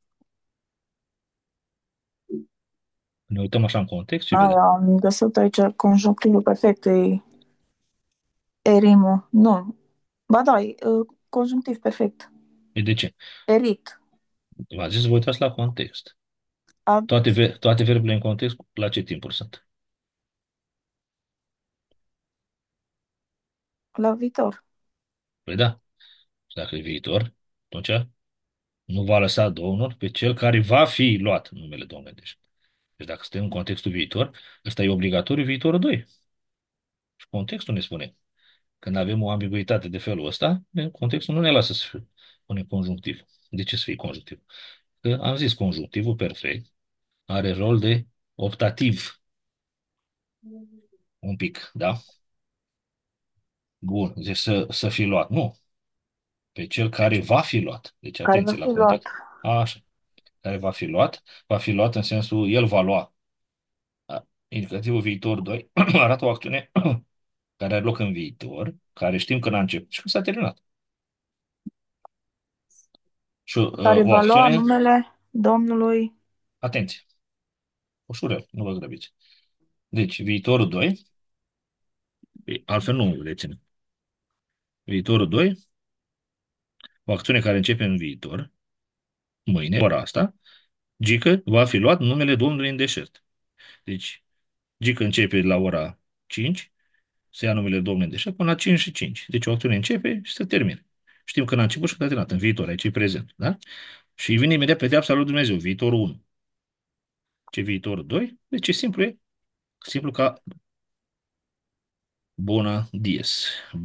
Ne uităm așa în context și Ai, vedem. am găsit aici conjunctivul perfect, e erimul. Nu. Ba da, e uh, conjunctiv perfect. E de ce? Erit. V-am zis să vă uitați la context. Ad, Toate, ve- toate verbele în context, la ce timpuri sunt? la viitor. Păi da. Dacă e viitor, atunci nu va lăsa Domnul pe cel care va fi luat în numele Domnului. Deci, deci dacă suntem în contextul viitor, ăsta e obligatoriu viitorul doi. Și contextul ne spune. Când avem o ambiguitate de felul ăsta, contextul nu ne lasă să punem conjunctiv. De ce să fie conjunctiv? Că am zis conjunctivul perfect are rol de optativ, un pic, da? Bun, deci să, să fi luat. Nu, pe cel care va fi luat. Deci care va atenție fi la luat. context. Așa, care va fi luat, va fi luat în sensul el va lua. Da? Indicativul viitor doi arată o acțiune care are loc în viitor, care știm că n-a început și că s-a terminat. Și uh, Care o va lua acțiune, numele Domnului. atenție, ușurel, nu vă grăbiți. Deci, viitorul doi, altfel nu reține. Viitorul doi, o acțiune care începe în viitor, mâine, ora asta, Gică va fi luat numele Domnului în deșert. Deci, Gică începe la ora cinci, se ia numele Domnului în deșert până la cinci și cinci. Deci o acțiune începe și se termină. Știm că n-a început și că a terminat, în viitor, aici e prezent. Da? Și vine imediat pedeapsa lui Dumnezeu, viitorul unu. Ce viitorul doi? Deci e simplu, e simplu ca bună dies.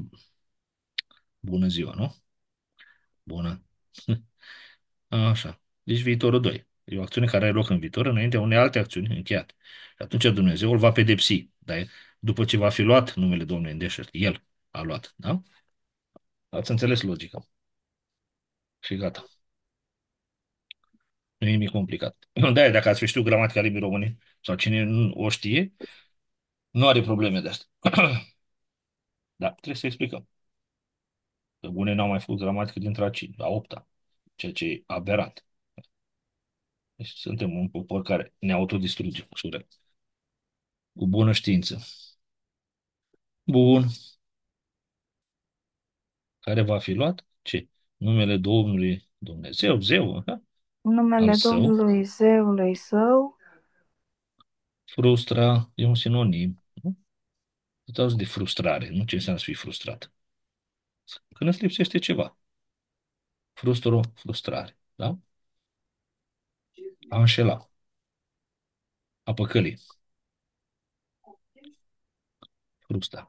Bună ziua, nu? Bună. Așa. Deci viitorul doi. E o acțiune care are loc în viitor înaintea unei alte acțiuni încheiate. Și atunci Dumnezeu îl va pedepsi. Dar după ce va fi luat numele Domnului în deșert, el a luat. Da? Ați înțeles logica. Și gata. Nu e nimic complicat. Da, dacă ați fi știut gramatica limbii române sau cine nu o știe, nu are probleme de asta. Da, trebuie să explicăm. Că unii n-au mai făcut gramatică dintre a cinci, a opta, ceea ce e aberant. Deci suntem un popor care ne autodistruge ușurel. Cu bună știință. Bun. Care va fi luat? Ce? Numele Domnului Dumnezeu, Zeu, aha, al Numele său. Domnului Zeului său. Frustra e un sinonim. Nu? Îți auzi de frustrare, nu ce înseamnă să fii frustrat. Când îți lipsește ceva. Frustro, frustrare. Da? A înșela. A păcăli. Frusta.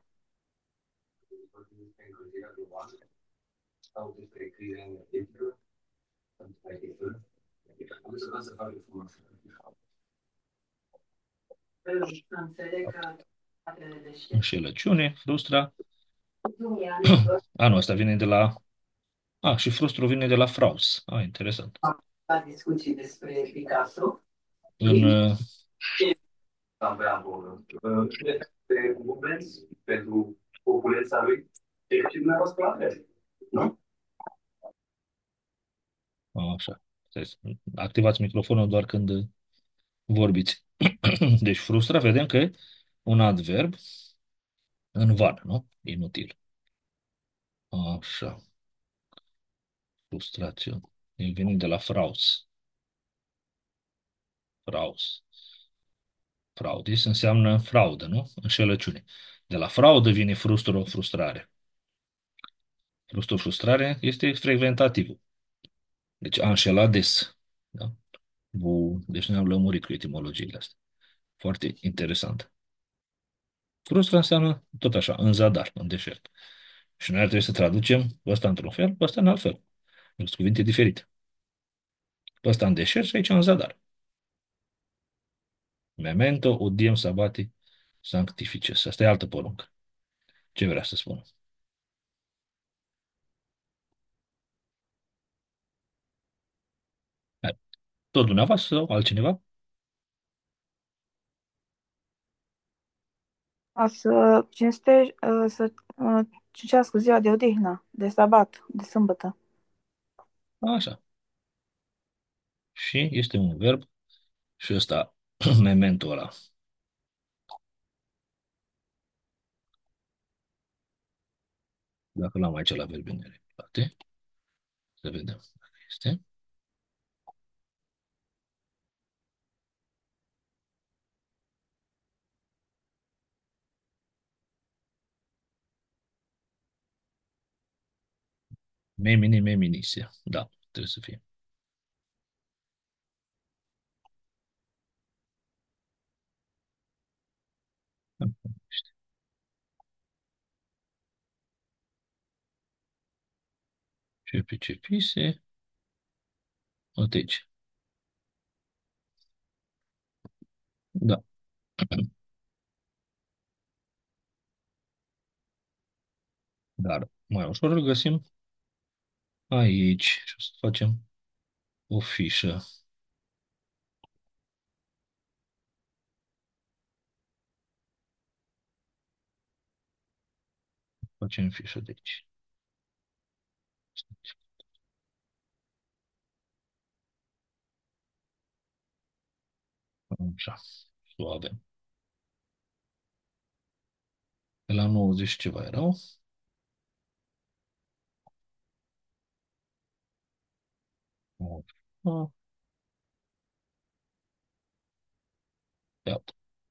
Înșelăciune, frustra. Anul ăsta vine de la... A, și frustru vine de la fraus. A, interesant. La discuții despre Picasso. În, uh, Am prea bună. Este un moment pentru populența lui. E și dumneavoastră la fel, nu? așa. Activați microfonul doar când vorbiți. Deci frustra, vedem că e un adverb în van, nu? Inutil. Așa. Frustrație. El vine de la fraus. Fraus. Fraudis înseamnă fraudă, nu? Înșelăciune. De la fraudă vine frustru, frustrare. Frustru, frustrare este frecventativul. Deci a înșelat des. Da? Bun. Deci ne-am lămurit cu etimologiile astea. Foarte interesant. Frustra înseamnă tot așa, în zadar, în deșert. Și noi ar trebui să traducem ăsta într-un fel, ăsta în alt fel. Sunt cuvinte diferite. Ăsta în deșert și aici în zadar. Memento udiem sabati sanctifices. Asta e altă poruncă. Ce vrea să spună? Hai, tot dumneavoastră sau altcineva? A să cinste, uh, să uh, cincească ziua de odihnă, de sabat, de sâmbătă. Așa. Și este un verb și ăsta, memento ăla. Dacă l-am aici la verbe neregulate, să vedem dacă este. Memini, meminise. Da, trebuie să fie. Cepi, cepise. Uite aici. Da. Dar mai ușor îl găsim aici. Și o să facem o fișă. Facem fișă de aici. Așa. Să o avem. De la nouăzeci ceva erau. Așa. Iată.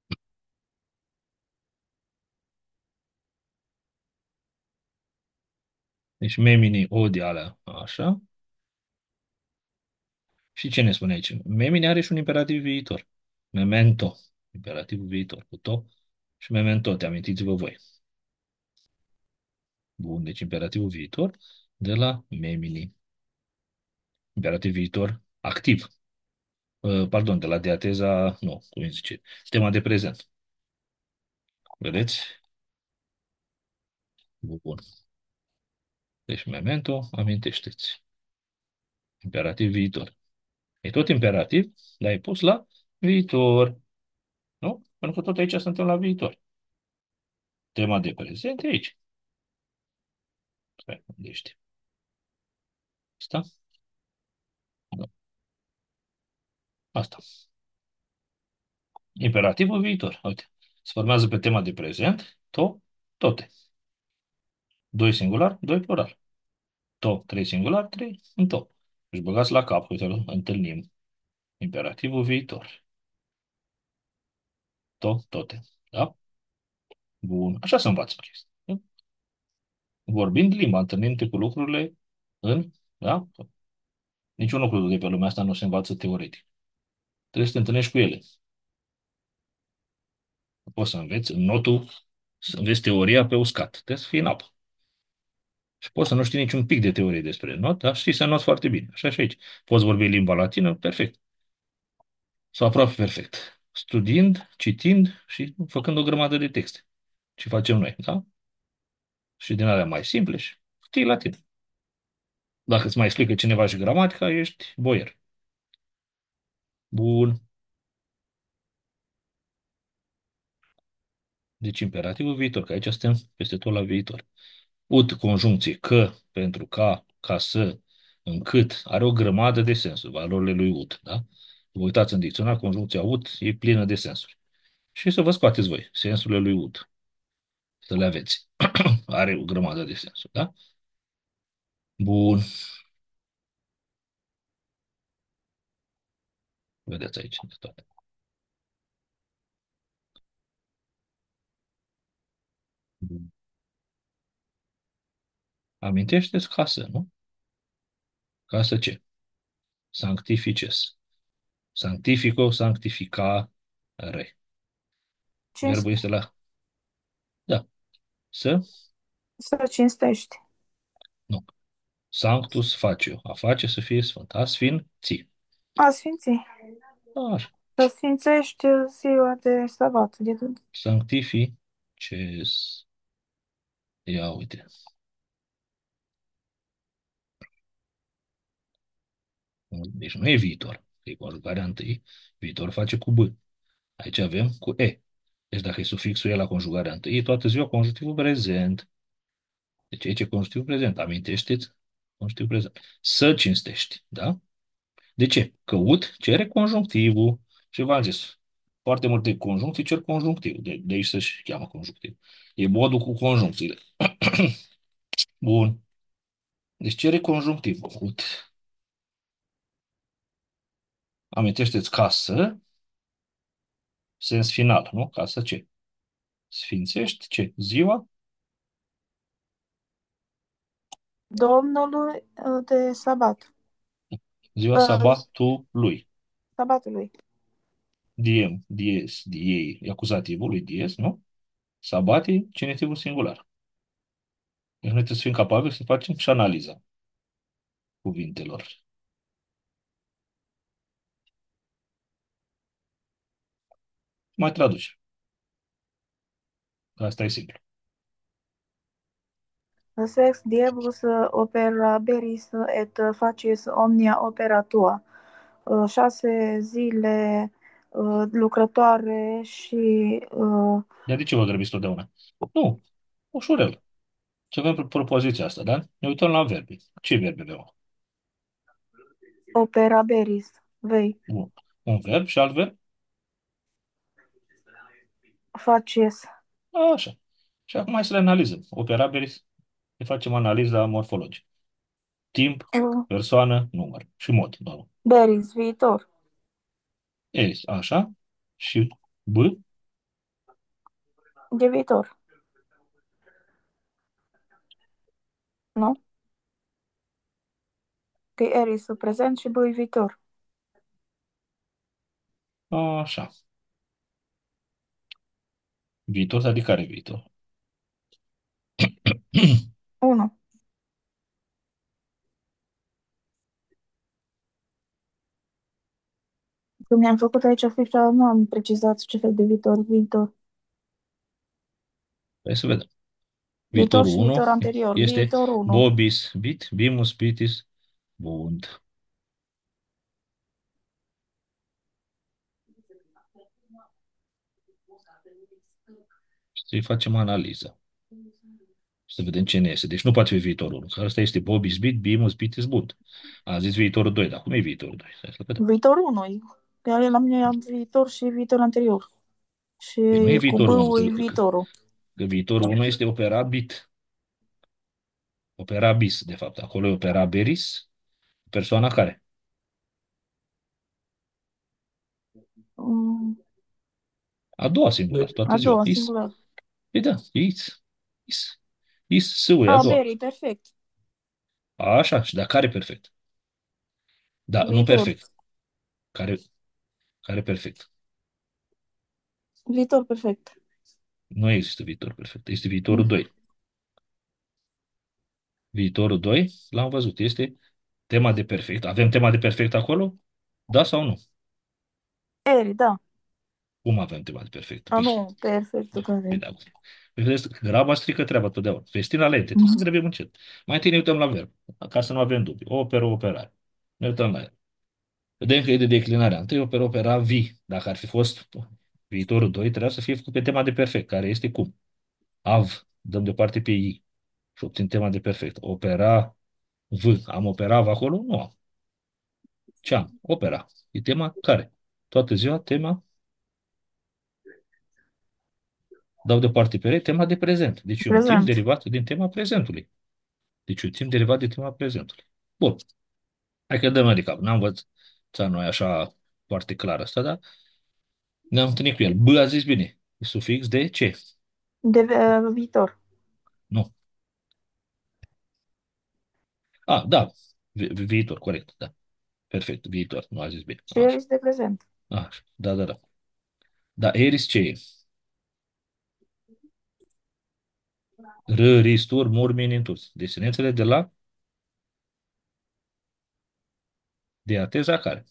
Deci memini odi alea. Așa. Și ce ne spune aici? Memini are și un imperativ viitor. Memento. Imperativul viitor cu to și memento. Te amintiți-vă voi. Bun, deci imperativul viitor de la memini. Imperativ viitor activ. Uh, Pardon, de la diateza, nu, cum îi zice, tema de prezent. Vedeți? Bun. Deci memento, amintește-ți. Imperativ viitor. E tot imperativ, dar e pus la viitor. Nu? Pentru că tot aici suntem la viitor. Tema de prezent e aici. Stai, unde ești? Asta? Nu. Asta. Imperativul viitor. Uite. Se formează pe tema de prezent. To, tote. Doi singular, doi plural. To, trei singular, trei în to. Deci băgați la cap, uite, îl întâlnim. Imperativul viitor. To, tote. Da? Bun. Așa se învață chestia. Vorbind limba, întâlnind cu lucrurile în, da? Niciun lucru de pe lumea asta nu se învață teoretic. Trebuie să te întâlnești cu ele. Nu poți să înveți în notul, să înveți teoria pe uscat. Trebuie să fii în apă. Și poți să nu știi niciun pic de teorie despre not, dar știi să noți foarte bine. Așa și aici. Poți vorbi limba latină, perfect. Sau aproape perfect. Studiind, citind și făcând o grămadă de texte. Ce facem noi, da? Și din alea mai simple și știi latină. Dacă îți mai explică cineva și gramatica, ești boier. Bun. Deci imperativul viitor, că aici suntem peste tot la viitor. Ut, conjuncție, că, pentru ca, ca să, încât, are o grămadă de sensuri, valorile lui ut, da? Vă uitați în dicționar, conjuncția ut e plină de sensuri. Și să vă scoateți voi sensurile lui ut, să le aveți. Are o grămadă de sensuri, da? Bun. Vedeți aici de toate. Bun. Amintește-ți casă, nu? Casă ce? Sanctifices. Sanctifico, sanctificare. Cinste, Verbul este la... Da. Să? să cinstești. Nu. Sanctus facio. A face să fie sfânt. A sfinți. A sfinți. Așa. Să sfințești ziua de sabat. De... Sanctifices. Ia uite. Deci nu e viitor. E conjugarea întâi. Viitor face cu B. Aici avem cu E. Deci dacă e sufixul E la conjugarea întâi, e toată ziua conjunctivul prezent. Deci aici e conjunctivul prezent. Amintește-ți? Conjunctivul prezent. Să cinstești. Da? De ce? Că ut cere conjunctivul. Și v-am zis, foarte multe conjuncții cer conjunctiv. De, de aici să-și cheamă conjunctiv. E modul cu conjuncțiile. Bun. Deci cere conjunctivul. Ut. Amintește-ți casă, sens final, nu? Casă ce? Sfințești ce? Ziua? Domnului uh, de sabat. Ziua Uh, sabatului. sabatului. Diem, dies, diei, e acuzativul lui dies, nu? Sabati, genitivul singular. Deci noi trebuie să fim capabili să facem și analiza cuvintelor. Mai traduce. Asta e simplu. Sex diebus uh, operaberis et facis omnia opera tua. Uh, șase zile uh, lucrătoare și uh, Dar de ce vă grăbiți totdeauna? Nu, ușurel. Ce avem pro- propoziția asta, da? Ne uităm la verbe. Ce verbe avem? operaberis. Vei Un, un verb și alt verb? facies. Așa. Și acum hai să le analizăm. Operabilis, le facem analiza morfologică. Timp, Uh, persoană, număr și mod. Da. beris, viitor. Eris, așa. Și B, De viitor. Nu? Că eris prezent și bui viitor. așa. Viitor, adică care viitor? unu. Când mi-am făcut aici fișa, nu am precizat ce fel de viitor. Viitor. Hai să vedem. Viitor Viitorul și unu viitor anterior. este Viitor unu. Bobis, bit, bimus, bitis, bund. Să-i facem analiza. Să vedem ce ne iese. Deci nu poate fi viitorul unu. Că asta este Bobis, bit, bimus, bitis, bund. A zis viitorul doi, dar cum e viitorul doi? Hai să vedem. Viitor unu. Iar la mine am viitor și viitor anterior. Și Păi nu e cu viitorul unu, bâul că, e că, viitorul. că viitorul unu este opera bit. Opera bis, de fapt. Acolo e opera beris. Persoana care? Mm, A doua singular, toată a ziua. doua, Is. singular. Păi da, is. Is. Is, sâul, e a A, doua. beri, perfect. Așa, și da, care perfect? Da, nu Viitor. perfect. Care, care perfect? Viitor perfect. Nu există viitor perfect. Este Mm. viitorul doi. Viitorul doi, l-am văzut, este tema de perfect. Avem tema de perfect acolo? Da sau nu? Eri, da. Cum avem tema de perfect? A, Păi, nu, perfect păi care. da. Păi vedeți, graba strică treaba totdeauna. Vestina lente, trebuie să Mm. grăbim încet. Mai întâi ne uităm la verb, ca să nu avem dubii. Operă, operare. Ne uităm la el. Vedem că e de declinare. Întâi operă, opera, vi. Dacă ar fi fost viitorul doi, trebuia să fie făcut pe tema de perfect, care este cum? Av. Dăm deoparte pe i și obțin tema de perfect. Opera, v. Am opera v acolo? Nu am. Ce am? Opera. E tema care? Toată ziua tema, dau deoparte pe re, tema de prezent. Deci e un timp Prezent. derivat din tema prezentului. Deci e un timp derivat din tema prezentului. Bun. Hai că dăm adică. N-am văzut noi așa foarte clar asta, dar ne-am întâlnit cu el. B a zis bine. E sufix de ce? De uh, viitor. Nu. A, da. Vi- vi- viitor, corect. Da. Perfect. Viitor. Nu a zis bine. Și Așa. eris de prezent. Așa. Da, da, da. Da, eris ce e? R, ristur, mur, mininturs. Desinențele de la diateza care?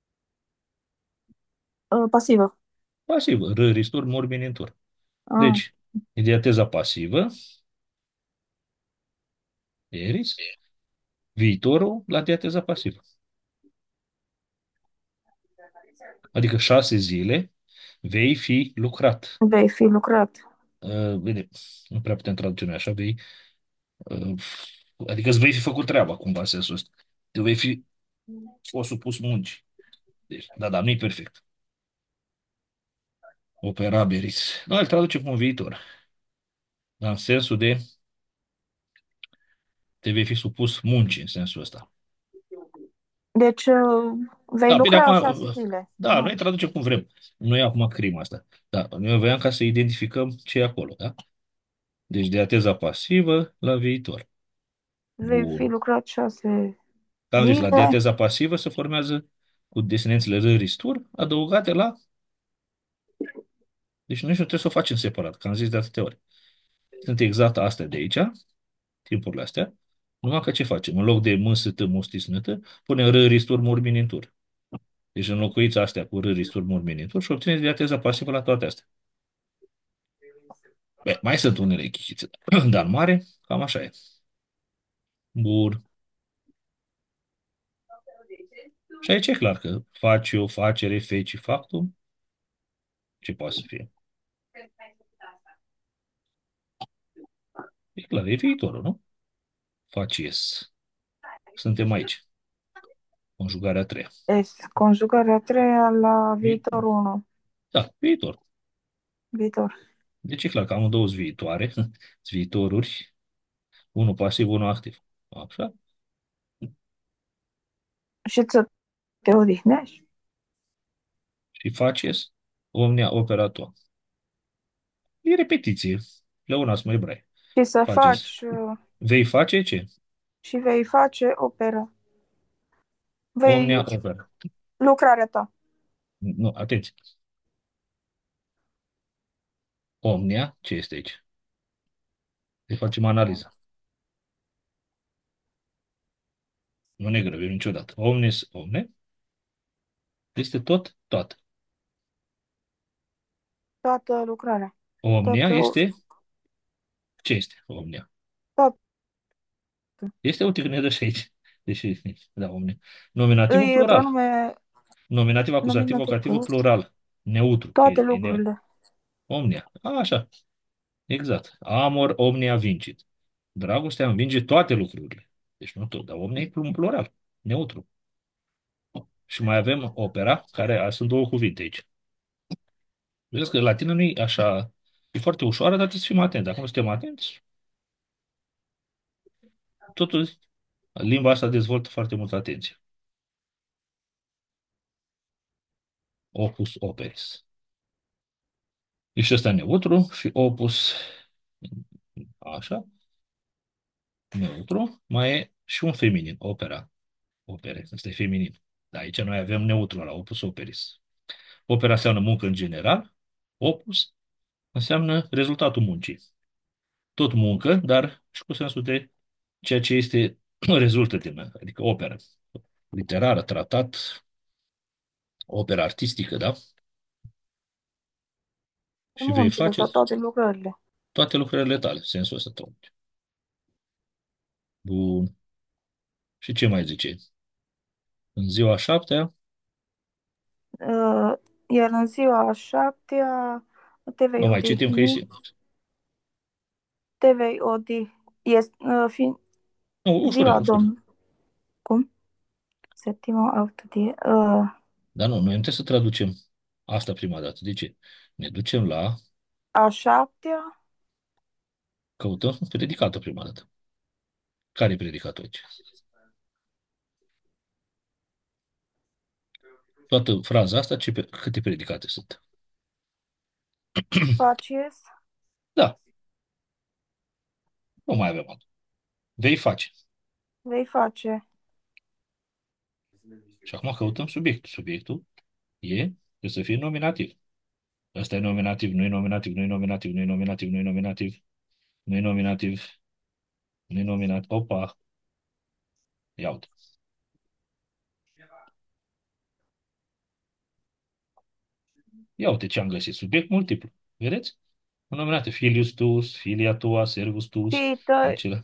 Uh, pasivă. Pasivă. R, ristur, mur, minintur. Ah, Deci, e diateza pasivă, eris, viitorul la diateza pasivă. Adică șase zile vei fi lucrat. vei fi lucrat. Uh, bine, nu prea putem traduce noi așa, vei, uh, adică îți vei fi făcut treaba cumva în sensul ăsta. Te vei fi fost supus muncii. Deci, da, da, nu-i perfect. Operabilis. Noi îl traducem cum viitor. Dar în sensul de te vei fi supus muncii în sensul ăsta. Deci uh, vei Da, bine, lucra acum, șase zile. da, noi Nu. traducem cum vrem. Nu e acum crima asta. Da, noi voiam ca să identificăm ce e acolo, da? Deci de ateza pasivă la viitor. Vei fi Bun. lucrat șase Am zis, la zile. diateza pasivă se formează cu desinențele r-ristur adăugate la... Deci noi nu trebuie să o facem separat, că am zis de atâtea ori. Sunt exact astea de aici, timpurile astea, numai că ce facem? În loc de m, s, t, mustis, n, t, punem r-ristur, murminintur. Deci înlocuiți astea cu r-ristur, murminintur și obțineți diateza pasivă la toate astea. Bă, mai sunt unele chichițe, dar în mare, cam așa e. Bun. Și aici e clar că faci o facere, feci, factum, ce poate să fie? E clar, e viitorul, nu? Facies. Suntem aici. Conjugarea a treia. S. Conjugarea a treia la Vi- viitor unu. Da, viitor. Viitor. Deci e clar că am două viitoare, viitoruri, unul pasiv, unul activ. Așa? Și să te odihnești. Și facies, omnia opera tua. E repetiție. Leonas mai brai. Și să Faces. faci uh, Vei face ce? și vei face opera. Omnia Vei opera. lucrarea ta. Nu, atenție. Omnia, ce este aici? Deci facem analiza. Nu ne grăbim niciodată. Omnis, omne, este tot, toată. Toată lucrarea. Omnia Toată, este, ce este omnia? tot. Este o ticnedă și aici. Deși, da, omnia. Nominativul Îi plural. pronume Nominativ, acuzativ, nominativ vocativ, plus. plural. Neutru. E, Toate e ne... lucrurile. Omnia. A, așa. Exact. Amor omnia vincit. Dragostea învinge toate lucrurile. Deci nu tot, dar omnia e un plural. Neutru. Și mai avem opera, care sunt două cuvinte aici. Vedeți că latina nu e așa... E foarte ușoară, dar trebuie să fim atenți. Dacă nu suntem atenți, totul, limba asta dezvoltă foarte multă atenție. Opus operis. E și ăsta neutru și opus, așa, neutru. Mai e și un feminin, opera. Opere, ăsta e feminin. Dar aici noi avem neutru la opus operis. Opera înseamnă muncă în general, opus înseamnă rezultatul muncii. Tot muncă, dar și cu sensul de ceea ce este rezultă din, adică operă. Literară, tratat, operă artistică, da? Și vei Muncile face sau toate lucrările. toate lucrările tale, sensul ăsta tot. Bun. Și ce mai zice? În ziua a șaptea, Uh, Iar în ziua a șaptea te o vei mai citim că e odihni. simplu. Te vei odihni. Este, uh, fi, Nu, ușurel, ziua ușurel. Domnului. Cum? Septima autodie. Uh, Dar nu, noi nu trebuie să traducem asta prima dată. De ce? Ne ducem la, a șaptea. căutăm predicatul prima dată. Care e predicatul aici? Toată fraza asta, ce, pe- câte predicate sunt? Facies. Da, nu mai avem altul. Vei face. Vei face. Și acum căutăm subiectul. Subiectul e, trebuie să fie nominativ. Ăsta e nominativ, nu e nominativ, nu e nominativ, nu e nominativ, nu e nominativ, nu e nominativ, nu e nominativ. Opa, ia uite. Ia uite ce am găsit. Subiect multiplu. Vedeți? Nominate filius tuus, filia tua, servus tuus, Fiii tăi, acela.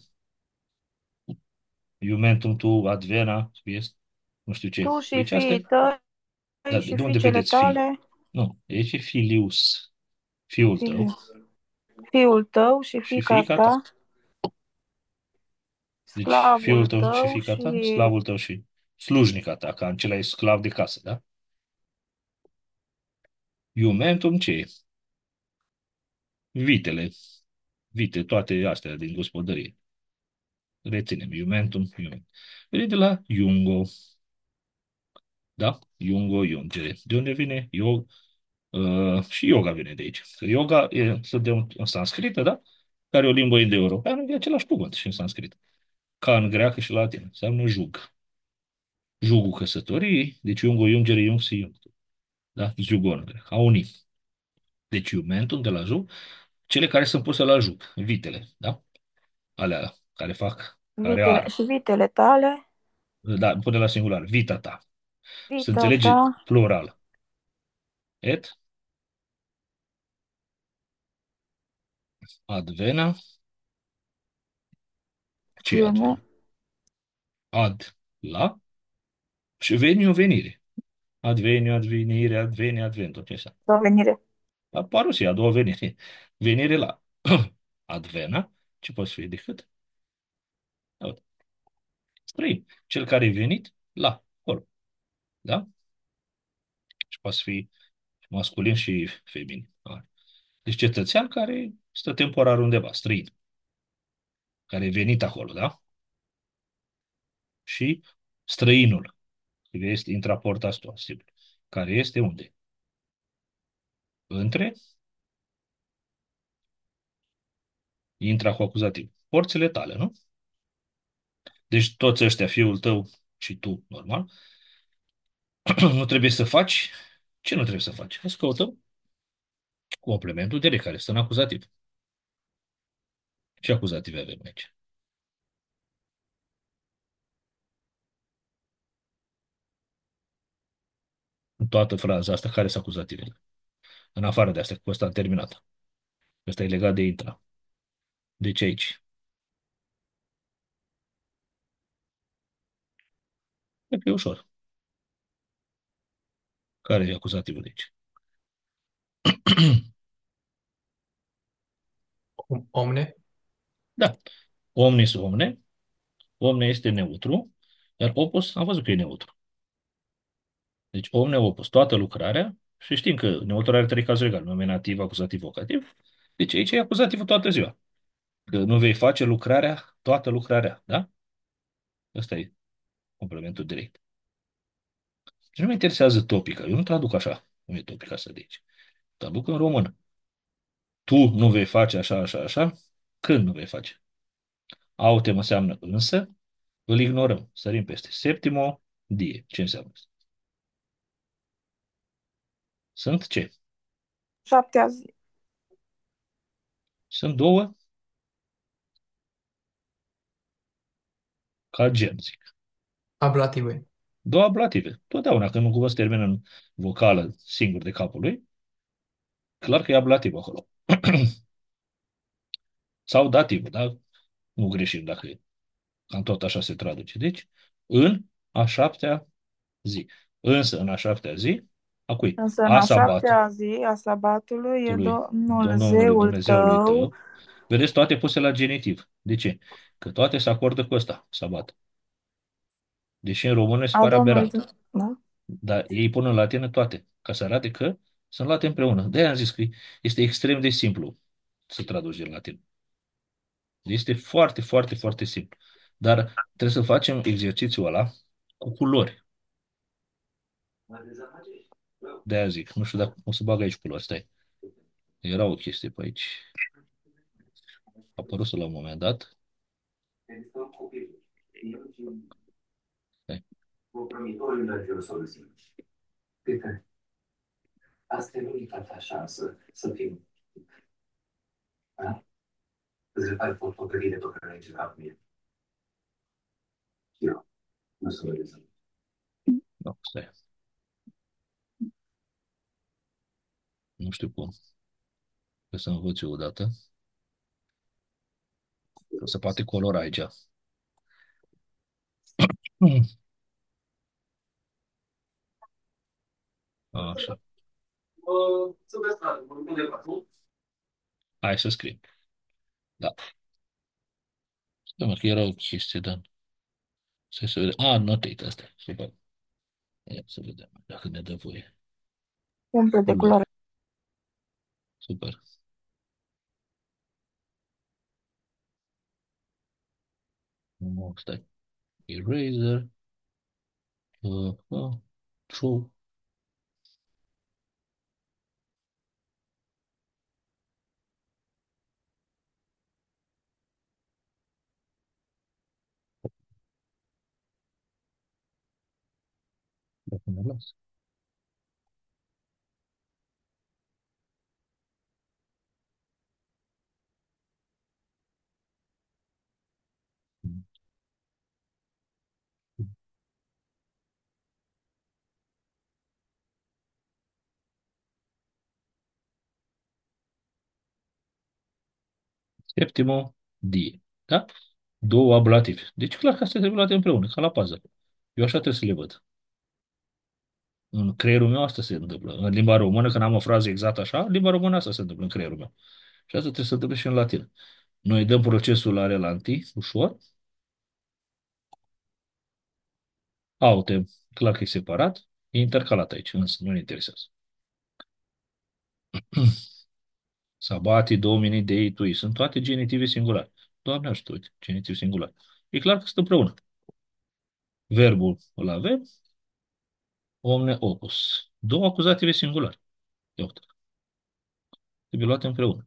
Iumentum tu, advena, este, nu știu ce. tu și Deci asta fiii e. tăi Dar și de unde fiicele vedeți fi? tale. Nu, aici e filius, fiul tău Filiu. Fiul tău și și fiica fiica ta. ta. Deci fiul Sclavul tău și tău fiica și ta, slavul tău și slujnica ta, ca acela e sclav de casă, da? Iumentum ce e? Vitele, vite, toate astea din gospodărie. Reținem, iumentum, iumentum. Vine de la Jungo, da? Jungo, Jungere. De unde vine? Eu, uh, și yoga vine de aici. Că yoga e, să de un, în sanscrită, da? Care e o limbă indo-europeană, e același cuvânt și în sanscrit. ca în greacă și latină. Înseamnă jug. Jugul căsătoriei, deci iungul, iungere, iung, si, iung. Da? Zugon în greacă. A unit. Deci iumentul de la jug, cele care sunt puse la jug, vitele, da? Alea care fac, care Vitele ar. și vitele tale, Da, pune la singular, vita ta. Se vita înțelege ta, plural. Et advena, ce e iune, advena? Ad, la, și veniu, venire. Adveniu, advenire, adveni, adventul, ce înseamnă? o venire. La parusia, a doua venire. Venire la advena, ce poate fi decât? Uite, străin. Cel care e venit la, acolo. Da? Și poate fi masculin și feminin. Da. Deci cetățean care stă temporar undeva, străin, care e venit acolo, da? Și străinul, care este intraporta asta, sigur, care este unde? Între, intra cu acuzativ. Porțile tale, nu? Deci toți ăștia, fiul tău și tu, normal, nu trebuie să faci. Ce nu trebuie să faci? Să căutăm complementul direct, care stă în acuzativ. Ce acuzative avem aici? În toată fraza asta, care sunt acuzativele? În afară de astea, cu ăsta am terminat. Ăsta e legat de intra. Deci aici. Cred că e ușor. Care e acuzativul de aici? Om- Omne, Da. Omnis omne. Omne este neutru. Iar opus, am văzut că e neutru. Deci omne opus, toată lucrarea. Și știm că neutru are trei cazuri egale. Nominativ, acuzativ, vocativ. Deci aici e acuzativul toată ziua. Că nu vei face lucrarea, toată lucrarea. Da? Ăsta e complementul direct. Și nu mă interesează topica. Eu nu traduc așa. Nu e topica asta de aici. Traduc în română. Tu nu vei face așa, așa, așa. Când nu vei face? Autem înseamnă însă. Îl ignorăm. Sărim peste. Septimo die. Ce înseamnă asta? Sunt ce? Șaptea zi, Sunt două ca gen, zic. ablative. Două ablative. Totdeauna când un cuvânt se termină în vocală singur de capul lui, clar că e ablativ acolo. Sau dativ, da? Nu greșim dacă e. Cam tot așa se traduce. Deci, în a șaptea zi. Însă, în a șaptea zi, a cui? însă în A a sabatului, șaptea zi a sabatului e Domnul Domnului zeul Dumnezeului tău. tău. Vedeți, toate puse la genitiv. De ce? Că toate se acordă cu ăsta, sabat. Deși în română se A pare Domnului aberant. tău. Da? Dar ei pun în latină toate, ca să arate că sunt luate împreună. De-aia am zis că este extrem de simplu să traduci din latină. Este foarte, foarte, foarte simplu. Dar trebuie să facem exercițiul ăla cu culori. De-aia zic. Nu știu dacă o să bag aici culori. Stai. Era o chestie pe aici. A apărut la un moment dat. Stai. Promitorul Dumnezeu să o găsim. Uite, asta e unica ta șansă să fim. Da? Îți repari fotografie pe care ai încercat cu mine. Eu, nu să vă No, stai. Nu știu cum. Trebuie să învăț eu odată. Că se poate colora aici. Hmm. Așa. Să vezi, frate, mă undeva, nu? Hai să scriem. Da. Stai mă, că era o chestie, dar... Să se vede. A, notate asta. Super. Ia să vedem dacă ne dă voie. Umple de Culori. culoare. Super. Nu, stai. Eraser. Uh, uh, true. Mă las. Septimo, die. Da? Două ablative. Deci clar că astea trebuie luate împreună, ca la puzzle. Eu așa trebuie să le văd. În creierul meu asta se întâmplă. În limba română, când am o frază exact așa, în limba română asta se întâmplă în creierul meu. Și asta trebuie să se întâmple și în latină. Noi dăm procesul la relanti, ușor, autem, clar că e separat, e intercalat aici, însă nu ne interesează. Sabati, domini, dei, tui, sunt toate genitive singulare. Doamne ajută, uite, genitiv singular. E clar că sunt împreună. Verbul îl avem, omne opus. Două acuzative singulare. Ia uite, trebuie luate împreună.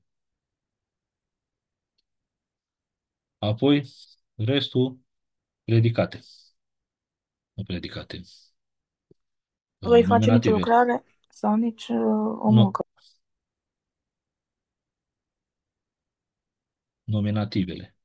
Apoi, restul, predicate. Nu predicate. Voi uh, face nicio Nominative. lucrare sau nici uh, o Nu, muncă. nominativele.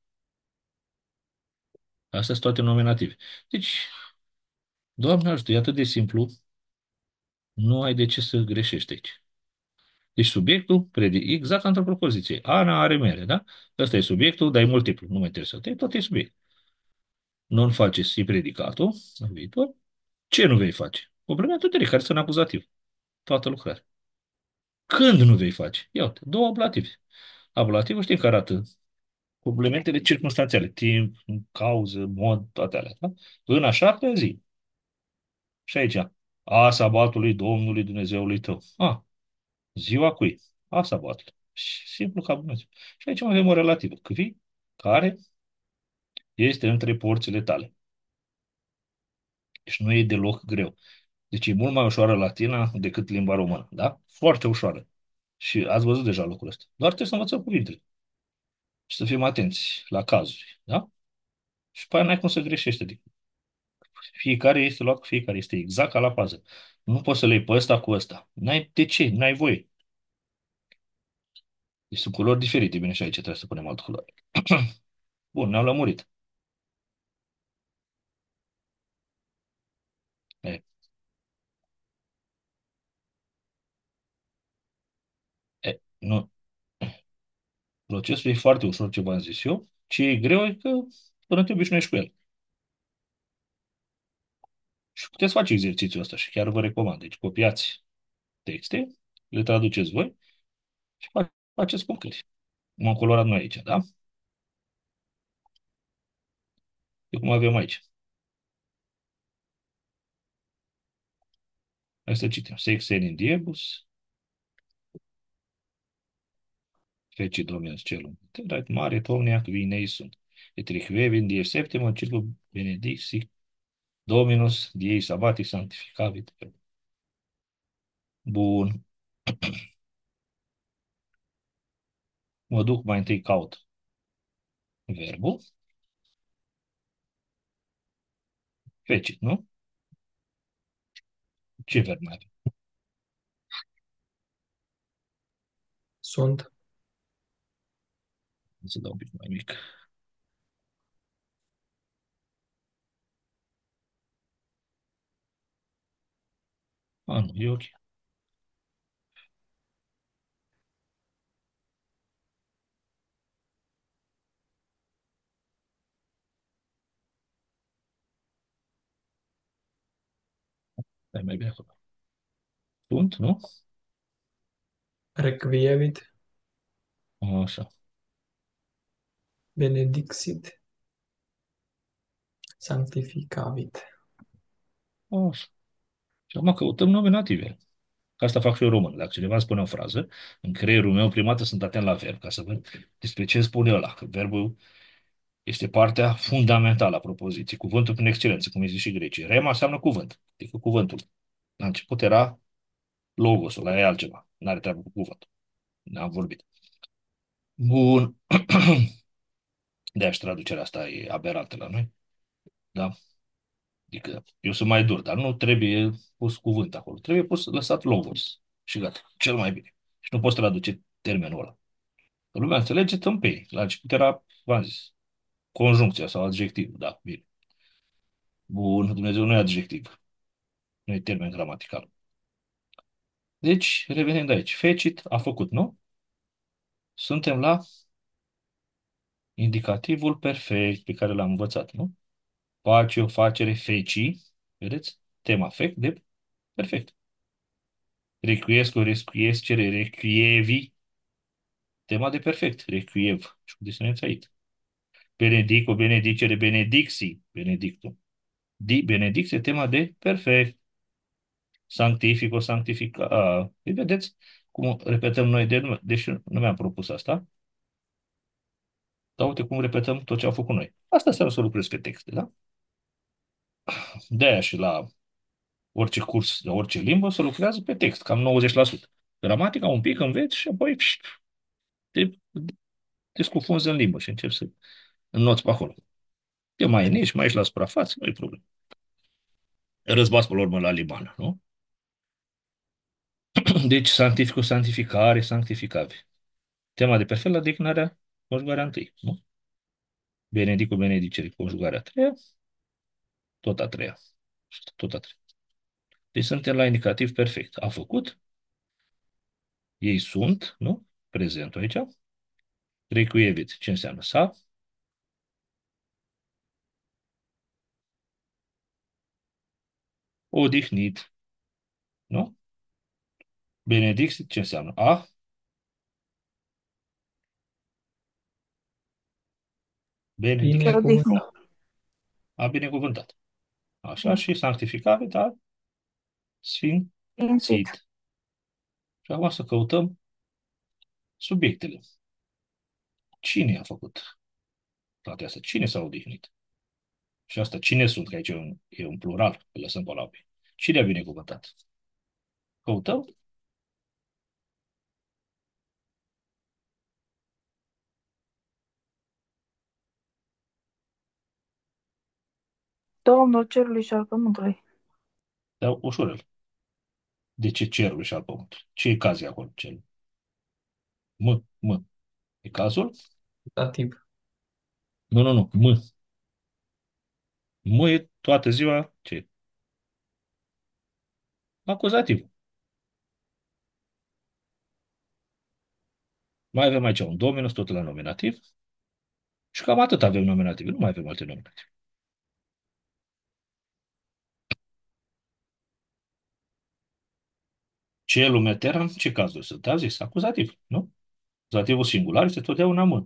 Astea sunt toate nominative. Deci, Doamne ajută, e atât de simplu, nu ai de ce să greșești aici. Deci subiectul, predic, exact ca într-o propoziție. Ana are mere, da? Ăsta e subiectul, dar e multiplu, nu mă interesează. Tot e subiect. Non face si predicatul, în viitor. Ce nu vei face? Complementul direct, care sunt acuzativ. Toată lucrarea. Când nu vei face? Ia uite, două ablative. Ablativul știi că arată complementele circunstanțiale, timp, cauză, mod, toate alea. Da? În a șaptea zi. Și aici, a sabatului Domnului Dumnezeului tău. A, ziua cui? A sabatului. Și simplu ca Dumnezeu. Și aici mai avem o relativă. Cui? Care este între porțile tale. Deci nu e deloc greu. Deci e mult mai ușoară latina decât limba română. Da? Foarte ușoară. Și ați văzut deja lucrul ăsta. Doar trebuie să învățăm cuvintele. Și să fim atenți la cazuri. Da? Și pe aia n-ai cum să greșești. Adică fiecare este luat cu fiecare. Este exact ca la pază. Nu poți să le iei pe ăsta cu ăsta. N-ai de ce? N-ai voie. Deci sunt culori diferite. Bine, și aici trebuie să punem altă culoare. Bun, ne-am lămurit. E, e, nu. Procesul e foarte ușor, ce v-am zis eu. Ce e greu e că până te obișnuiești cu el. Și puteți face exercițiul ăsta și chiar vă recomand. Deci copiați texte, le traduceți voi și fa- faceți cum crezi. Cum am colorat noi aici, da? E cum avem aici. Hai să citim. Sex in diebus, feci dominus celum. Terat mare tomnia vinei sunt. Et requiem die septimo circum benedicti Dominus diei sabbati sanctificavit. Bun. Mă duc mai întâi caut verbul. Fecit, nu? Ce verb mai avem? Sunt. Să dau un pic mai mic. A, nu, e ok. Stai mai bine acolo. Sunt, nu? Requievit. Așa. Benedixit. Sanctificavit. Așa. Și acum căutăm nominative. Ca asta fac și eu în român. Dacă cineva îmi spune o frază, în creierul meu prima dată sunt atent la verb, ca să văd despre ce spune ăla. Că verbul este partea fundamentală a propoziției. Cuvântul prin excelență, cum zice și grecii. Rema înseamnă cuvânt. Adică cuvântul. La început era logosul, la e altceva. N-are treabă cu cuvântul. Ne-am vorbit. Bun. De-aia și traducerea asta e aberantă la noi. Da? Adică eu sunt mai dur, dar nu trebuie pus cuvânt acolo. Trebuie pus lăsat logos. Și gata. Cel mai bine. Și nu poți traduce termenul ăla. Că lumea înțelege tâmpei. La început era, v-am zis, conjuncția sau adjectivul. Da, bine. Bun, Dumnezeu nu e adjectiv. Nu e termen gramatical. Deci, revenim de aici. Fecit a făcut, nu? Suntem la indicativul perfect pe care l-am învățat, nu? Face o facere feci. Vedeți? Tema fect de perfect. Requiesco, requiescere, requievi. Tema de perfect. Requiev. Și cu disonanță aici. Benedico, benedicere, benedicsi. Benedictum. Di, benedicție, tema de perfect. Sanctifico, sanctifica. A, îi vedeți cum repetăm noi de nume, deși nu mi-am propus asta. Dar uite cum repetăm tot ce au făcut noi. Asta înseamnă să lucrezi pe texte, da? De-aia și la orice curs, la orice limbă, se lucrează pe text, cam nouăzeci la sută. Gramatica un pic înveți și apoi pșt, te, te scufunzi în limbă și începi să înnoți pe acolo. Te mai nici, mai ești la suprafață, nu e problemă. Răzbați pe la urmă la liman, nu? Deci, sanctificul, sanctificare, sanctificare. Tema de perfect la declinarea conjugarea întâi, nu? Benedicul, benedicere, conjugarea a treia, tot a treia. Tot a treia. Deci suntem la indicativ perfect. A făcut, ei sunt, nu? Prezentul aici. Recuievit, ce înseamnă? S-a odihnit, nu? Benedictit, ce înseamnă? A benedictit, Se odihni. Binecuvântat. a binecuvântat. Așa și sanctificat, a sfințit. Sfințit. Și acum să căutăm subiectele. Cine a făcut toate astea? Cine s-a odihnit? Și asta, cine sunt? Că aici e un, e un plural, îl lăsăm pe la opi. Cine a binecuvântat? Căutăm? Domnul cerului și al pământului. Dar ușurel. De ce cerul și al pământului? Ce e caz e acolo? Cerul? M, M. E cazul? Dativ. Nu, nu, nu. M. M e toată ziua ce? Acuzativ. Mai avem aici un dominus, tot la nominativ. Și cam atât avem nominativ. Nu mai avem alte nominative. Celum eteram, ce cazuri sunt? Am zis, acuzativ, nu? Acuzativul singular este totdeauna M.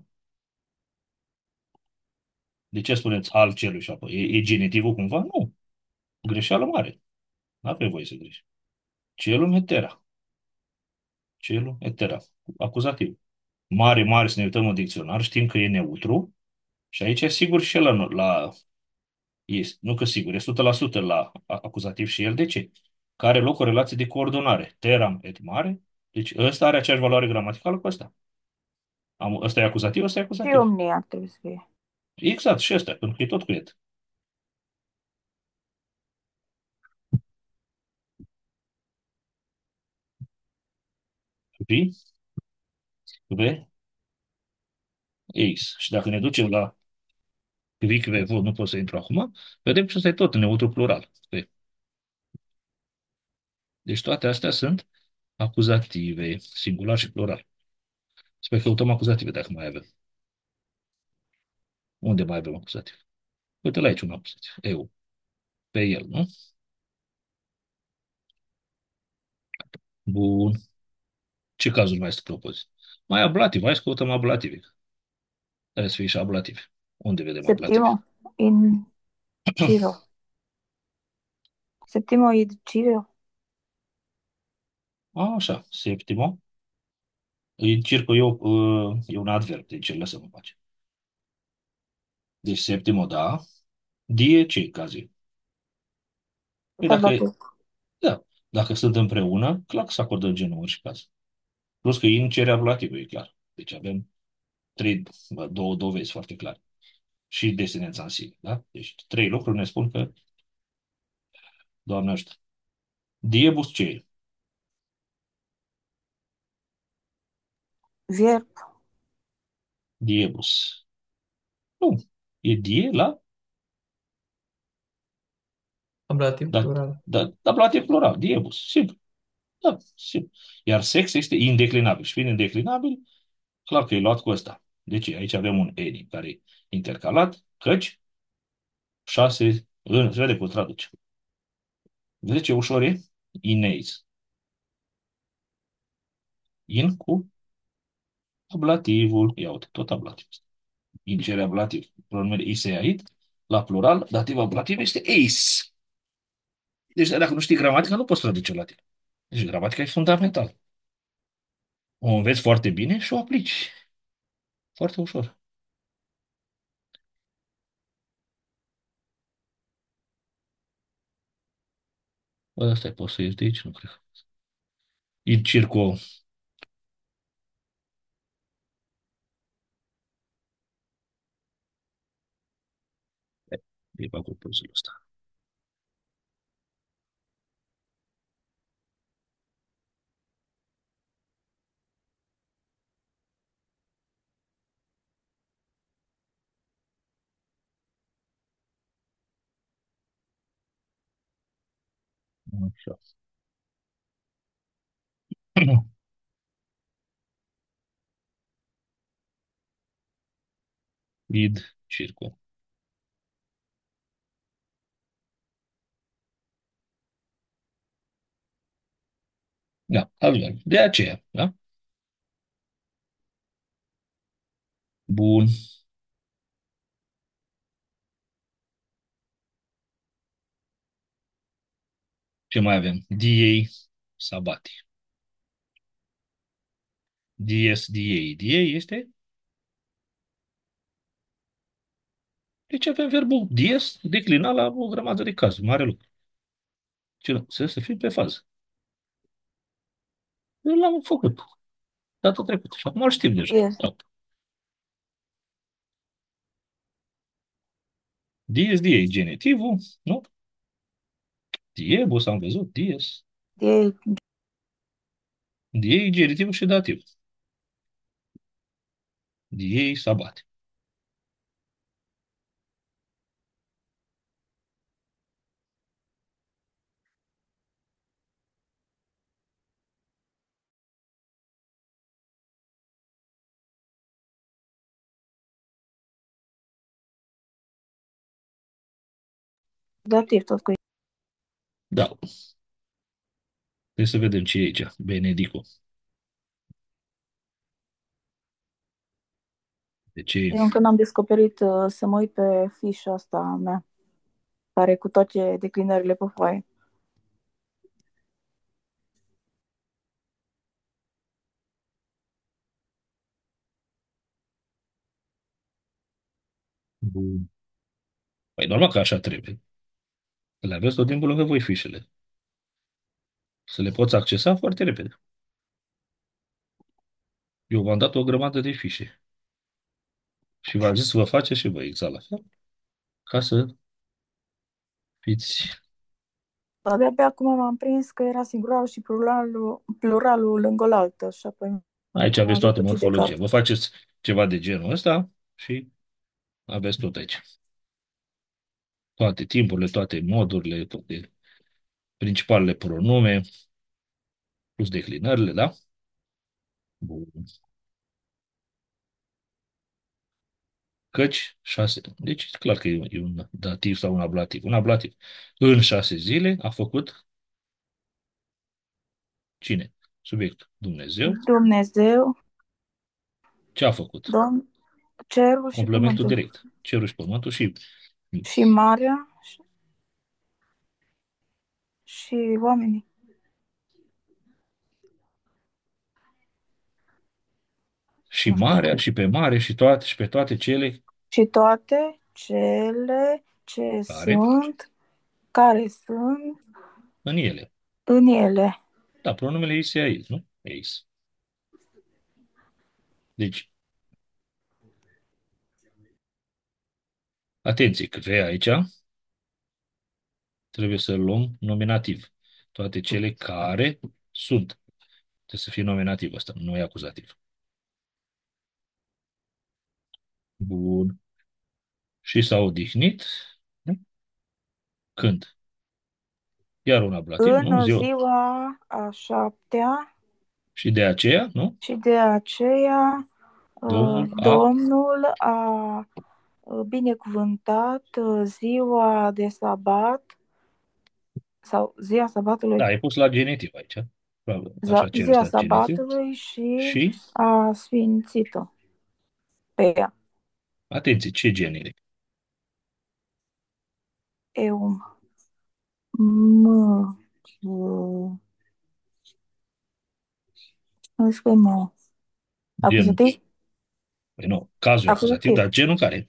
De ce spuneți al celui și apoi? E, e genitivul cumva? Nu. Greșeală mare. Nu avem voie să greși. Celum etera. Celum etera. Acuzativ. Mare, mare, să ne uităm în dicționar, știm că e neutru și aici e sigur și el la, la este, nu că sigur, e o sută la sută la a- acuzativ și el. De ce? Că are loc o relație de coordonare. Teram et mare. Deci ăsta are aceeași valoare gramaticală cu ăsta. Am, ăsta e acuzativ, ăsta e Și acuzativ. omnia ar trebui să fie. Exact, și ăsta, pentru că e tot cu et. Vi, ve, eis. Și dacă ne ducem la vic, ve, vo, nu pot să intru acum, vedem că ăsta e tot neutru plural. Ve. Deci toate astea sunt acuzative, singular și plural. Sper că căutăm acuzative dacă mai avem. Unde mai avem acuzativ? Uite la aici un acuzativ. Eu. Pe el, nu? Bun. Ce cazuri mai să propozi? Mai ablativ. Hai să căutăm ablative. Trebuie să fie și ablative. Unde vedem ablative? Septimo in Ciro. Septimo in Ciro. A, așa. Septimo. Îi circă eu, uh, e un adverb, deci îl lăsăm în pace. Deci septimo, da. Die, ce caz e? Păi dacă, Ablativ. da, dacă sunt împreună, clar că se acordă genul și caz. Plus că in cere ablativul, e clar. Deci avem trei, două dovezi foarte clare. Și desinența în sine, da? Deci trei lucruri ne spun că Doamne ajută. Diebus ce e? Vierb. Diebus. Nu. E die la Ablativ da, plural. da, ablativ plural. Diebus. Simplu. Da, simplu. Iar sex este indeclinabil. Și fiind indeclinabil, clar că e luat cu ăsta. Deci aici avem un eni care e intercalat, căci șase în, se vede cum traduce. Vedeți ce ușor e? Ineis. In cu ablativul. Ia uite, tot ablativ. In cere ablativ. Pronumele iseait. La plural, dativ ablativ este eis. Deci dacă nu știi gramatica, nu poți traduce la tine. Deci gramatica e fundamentală. O înveți foarte bine și o aplici. Foarte ușor. Ăsta poți să ieși de aici, nu cred. In circo. E pe acolo puzzle ăsta. Așa. Id circo. Da, avem. De aceea, da? Bun. Ce mai avem? Diei, sabati. Dies, diei. Diei este? Deci avem verbul dies declinat la o grămadă de cazuri. Mare lucru. Ce nu? Să, să fim pe fază. Eu l-am făcut data trecută și acum îl știm deja. Yes. Da. Dies, diei, genitivul, nu? Diebus, am văzut, dies. De Diei, genitivul și dativ. Diei, sabati. dativ tot cu Da. Trebuie să vedem ce e aici. Benedico. De ce e? Eu încă n-am descoperit uh, să mă uit pe fișa asta a mea, care cu toate declinările pe foaie. Bun. Păi normal că așa trebuie. Că le aveți tot timpul lângă voi fișele. Să le poți accesa foarte repede. Eu v-am dat o grămadă de fișe. Și v-am zis să vă faceți și voi exact la fel. Ca să fiți... Dar de-abia acum m-am prins că era singuralul și pluralul, pluralul lângă oaltă și apoi Aici m-am aveți toată zăpăcit de morfologia. cap. Vă faceți ceva de genul ăsta și aveți tot aici. Toate timpurile, toate modurile, toate principalele pronume, plus declinările, da? Bun. Căci șase. Deci e clar că e, e un dativ sau un ablativ. Un ablativ. În șase zile a făcut cine? Subiectul. Dumnezeu. Dumnezeu, Ce a făcut? Domn, cerul și Complementul pământul. direct. Cerul și pământul și, Și marea și, și oamenii. și Nu știu. marea și pe mare și toate și pe toate cele Și toate cele ce care sunt, care sunt în ele. în ele. Da, pronumele ei se aici, nu? Eis. Deci, atenție, că vei aici Trebuie să luăm nominativ. Toate cele care sunt. Trebuie să fie nominativ ăsta, nu e acuzativ. Bun. Și s-a odihnit. Când? Iar un ablativ, nu? În Ziua. ziua a șaptea Și de aceea, nu? și de aceea uh, Domnul a... Domnul a uh, binecuvântat uh, ziua de sabat sau ziua Da, sabatului, ai pus la genitiv aici. Probabil, za- așa cere ziua stat genitiv. sabatului și Și, a sfințit-o pe ea. atenție, ce genere? Eum. M. uh, Nu scrie mă. Genul. Acuzativ? Păi nu, cazul e acuzativ, Acuzativ. dar genul care?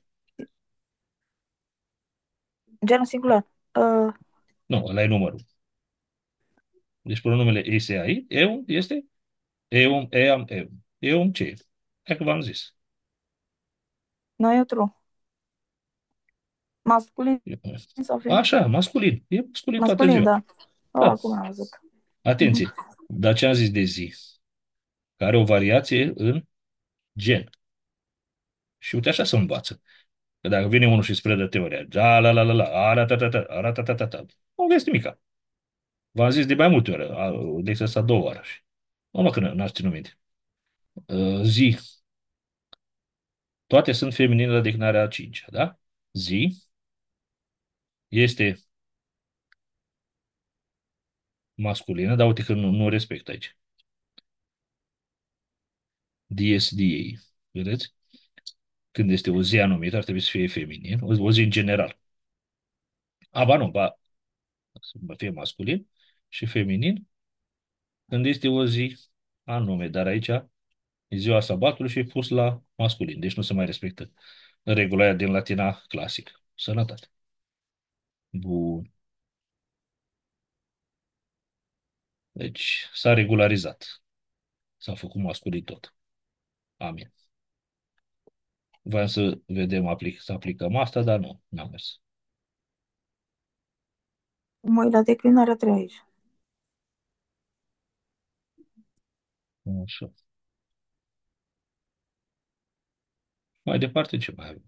Genul singular. Uh, Nu, ăla e numărul. Deci pronumele ei se ai, eu este eum, eam, eum. Eum ce e? Hai că v-am zis. neutru. Masculin sau feminin? Așa, masculin. E masculin toată Masculin, ziua. da. Oh, Da, acum am văzut. Mhm. atenție. Dar ce am zis de zi? Care o variație în gen. Și uite așa se învață. Că dacă vine unul și îți predă teoria, da, la, la, la, la, arată, ta, ta, arată, ta, ta, ta, nu vezi nimica. V-am zis de mai multe ori, a- de exemplu, a doua oară. Și numai că n-ați ținut minte. Uh, Zi. Toate sunt feminine la declinarea a cincea, da? Zi este masculină, dar uite că nu, nu respect aici. Dies diei. Vedeți? Când este o zi anumită, ar trebui să fie feminin, o, o zi în general. A, ba nu, ba, să fie masculin și feminin, când este o zi anume, dar aici e ziua sabatului și e pus la masculin, deci nu se mai respectă regula aia din latina clasică. Sănătate. Bun. Deci s-a regularizat. S-a făcut masculin tot. Amin. Vreau să vedem, aplic, să aplicăm asta, dar nu, n-a mers. Mă uit la declinarea trei aici. Așa. Mai departe, ce mai avem?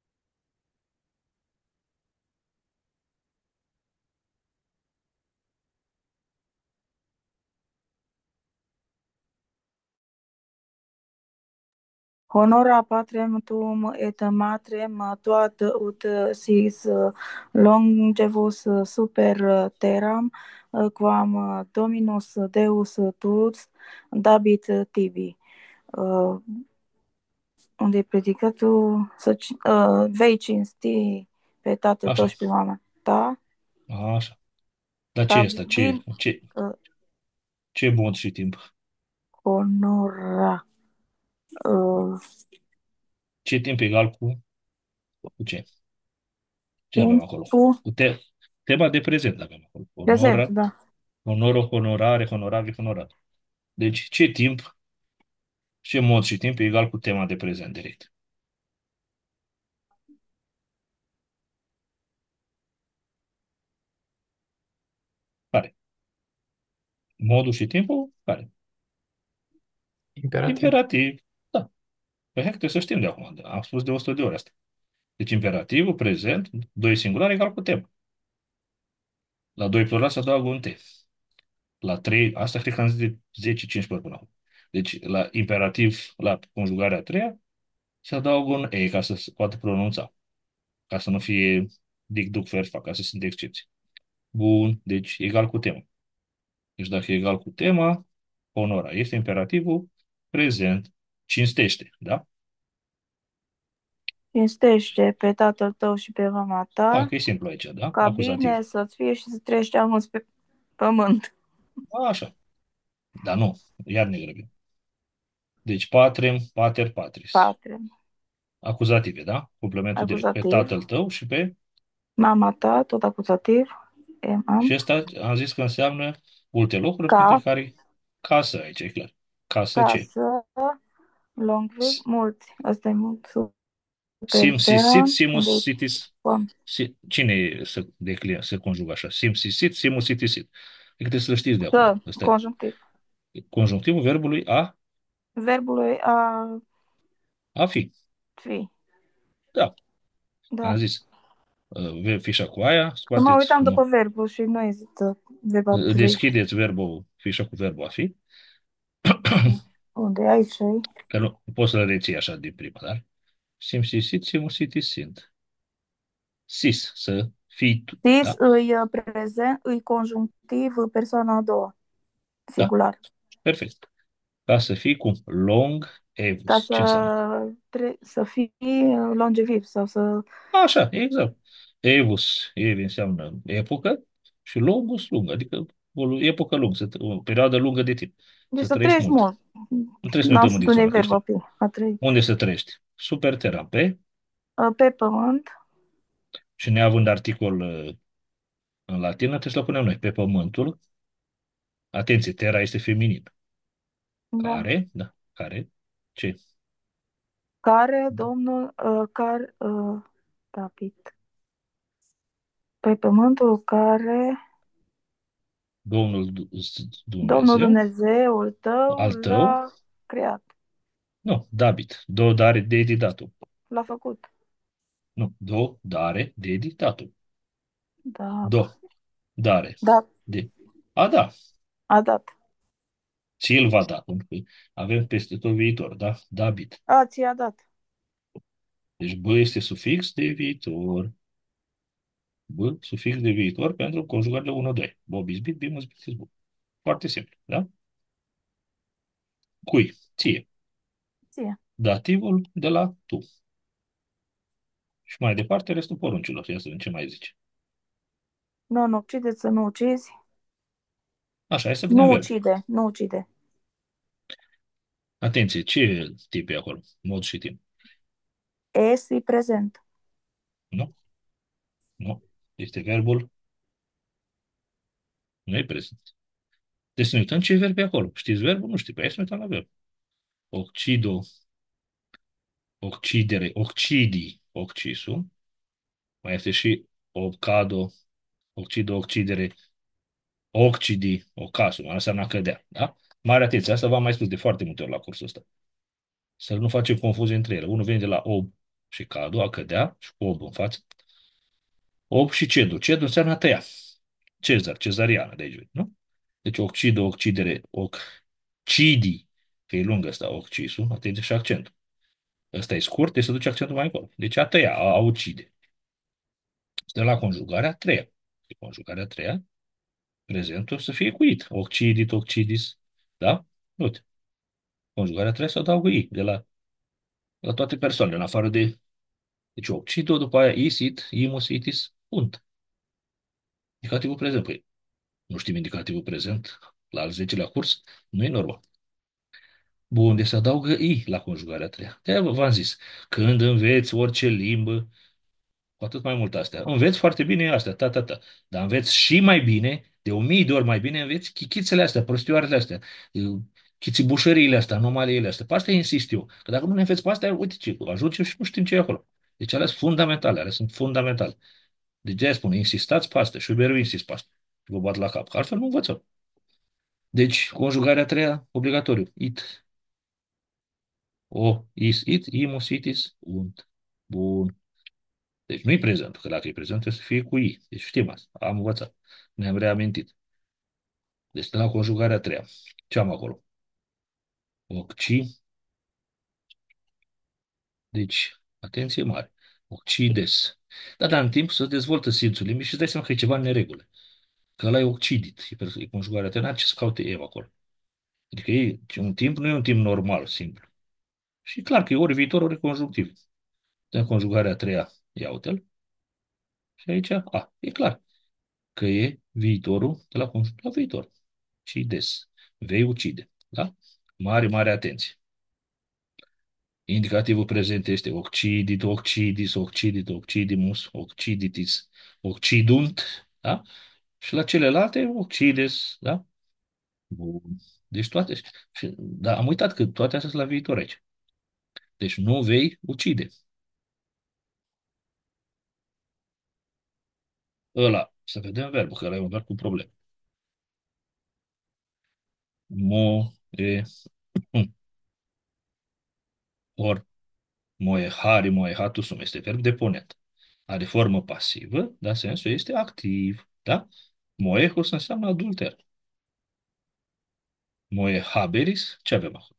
Honora patrem tuum et matrem toat ut sis longevus super terram quam Dominus Deus tuus dabit tibi. Uh, unde e predicatul să ci- uh, vei cinsti pe tatăl tău Așa. și pe mama ta, Așa. Dar ce e asta? Ce, stabilim ce, uh, ce mod și timp? honora. Uh, Ce timp egal cu, cu ce? Ce avem acolo? timpul Cu te, tema de prezent avem acolo. prezent, Onora, da. onoro, honorare, honorabil, honorat. Deci, ce timp, ce mod și timp e egal cu tema de prezent direct? Care? Modul și timpul? Care? Imperativ. Imperativ. Da. Păi hai că trebuie să știm de acum. Am spus de o sută de ori asta. Deci imperativul, prezent, doi singular egal cu tem. La doi plural se adaugă un T. La trei, asta cred că am zis de zece cincisprezece ori până acum. Deci la imperativ, la conjugarea a treia, se adaugă un E ca să se poată pronunța. Ca să nu fie dic, duc, fer, fac, ca să sunt excepții. Bun, deci egal cu tema. Deci dacă e egal cu tema, onora este imperativul prezent, cinstește, da? Cinstește pe tatăl tău și pe mama Hai ta, că e simplu aici, da? ca bine Acuzativ. să-ți fie și să trăiești mulți pe pământ. Așa. Dar nu, iar ne grăbim. Deci patrem, pater, patris. Patrem. Acuzative, da? Complementul direct. Pe Acuzativ. tatăl tău și pe... Mama ta, tot acuzativ. Em, Și am. ăsta am zis că înseamnă multe lucruri, printre Ca, care casă aici, e clar. Casă ce? casă, longviv, mulți. Asta e mult. pe Sim, si, sit, terra, unde e simus, sitis. foame. Si, cine se declină, se conjugă așa? Sim, si, sit, simus, sitis, sit. Adică trebuie să-l știți de acum. Să, Ăsta e conjunctiv. conjunctivul verbului a, Verbului a a fi. fi. Da, am Da. zis. Uh, Fișa cu aia, Că mă scoateți, uitam mă, după verbul și nu există verb a trei. deschideți verbul, fișa cu verbul a fi, Unde e aici? că nu poți să-l reții așa din prima, dar sim, si, sit, simus, sitis, sind. Sis, să fii tu, Sis da? îi uh, prezent, îi conjunctiv uh, persoana a doua. Da, Singular. perfect. Ca să fii cum? Long Ca evus. să, Ce înseamnă? tre- să fii uh, longeviv sau să... Așa, exact. Evus, evi înseamnă epocă și longus, lung, adică o epocă lungă, să- o perioadă lungă de timp. Deci Să să trăiești trăiești mult. mult. Nu trebuie să ne N-am uităm în spus unde e dicționar, că verb a știm. fi. A trăi. Unde să trăiești? Super terra, pe Uh, Pe pământ. și neavând articol uh, în latină, trebuie să-l punem noi. Pe pământul, atenție, terra este feminin. Da. Care, da, care, ce? Care Domnul, uh, care, uh, David. Pe pământul care Domnul Du- Domnul Dumnezeu, Dumnezeul tău al tău, l-a creat. nu, David, do dare dedi datum. L-a făcut. Nu, do dare dedi datum. Da. Do, dare, Da. de. A, da, A dat. ți-l va da, pentru că avem peste tot viitor, da? David. A, ți-a dat. Deci B este sufix de viitor. B, sufix de viitor pentru conjugările unu doi. Bob is bit, bim is bit is book. Foarte simplu, da? Cui? Ție. Ție. Dativul de la tu. Și mai departe restul poruncilor. Ia să vedem ce mai zice. Nu, nu ucideți să nu ucizi. Așa, hai să vedem Nu verbe. ucide. Nu ucide. Atenție, ce tip e acolo? Mod și timp. Esi prezent. Nu? Nu. Este verbul, nu e prezent. Deci să ne uităm ce verb e acolo. Știți verbul? Nu știi. Păi hai să ne uităm la verb. Occido, occidere, occidi, occisu. Mai este și occado, occido, occidere, occidi, ocasu. Asta înseamnă a cădea. Da? Mare atenție. Asta v-am mai spus de foarte multe ori la cursul ăsta. Să nu facem confuzie între ele. Unul vine de la ob și cado, a cădea, și cu ob în față. Ob și cedu. Cedu înseamnă a tăia. Cezar, cezariană, de aici, vine, nu? Deci occido, occidere, occidi, că e lung ăsta, occisu, atenție și accentul. Ăsta e scurt, deci se duce accentul mai încolo. Deci a tăia, a, a ucide. Stă la conjugarea a treia. Și conjugarea a treia, prezentul să fie cu it. Occidit, occidis. Da? Uite. Conjugarea a treia să adaugă i, de la, la toate persoanele, în afară de... Deci occido, după aia is, it, imus, itis, unt. Indicativul prezent. Păi, nu știm indicativul prezent la al zecelea curs? Nu e normal. Bun, deci se adaugă i la conjugarea a treia. De-aia v-am zis, când înveți orice limbă, cu atât mai mult astea. Înveți foarte bine astea, ta, ta, ta. Dar înveți și mai bine, de o mie de ori mai bine, înveți chichițele astea, prostioarele astea, chițibușăriile astea, anomaliile astea. Pe astea insist eu. Că dacă nu ne înveți pe astea, uite ce, ajungem și nu știm ce e acolo. Deci alea sunt fundamentale, alea sunt fundamentale. Deci de-aia spun, insistați pe astea și eu mereu insist pe astea. Vă bat la cap, că altfel nu învățăm. Deci, conjugarea a treia, obligatoriu. It. O, is, it, imus, itis, unt. Bun. Deci nu-i prezent, că dacă e prezent trebuie să fie cu i. Deci știm asta. Am învățat. Ne-am reamintit. Deci de la conjugarea a treia. Ce am acolo? Occi. Deci, atenție mare. Occides. Da, dar în timp să dezvoltă simțul limbii și îți dai seama că e ceva în neregulă. Că ăla e occidit. E, perso- e conjugarea a treia. N-are ce să caute Eva acolo. Adică e un timp, nu e un timp normal, simplu. Și clar că e ori viitor, ori conjunctiv. De conjugarea a treia, ia uite-l. Și aici, a, e clar că e viitorul de la conjunctiv la viitor. Cides. Vei ucide. Da? Mare, mare atenție. Indicativul prezent este occidit, occidis, occidit, occidimus, occiditis, occidunt. Da? Și la celelalte, occides. Da? Bun. Deci toate. și- Da, am uitat că toate astea sunt la viitor aici. Deci nu vei ucide. Ăla, să vedem verbul, că ăla e un verb cu probleme. Mo, e, hum, or, moehari, moehatu sum. Este verb deponent. Are formă pasivă, dar sensul este activ. Da? Moehus înseamnă adulter. Moehaberis, ce avem acolo?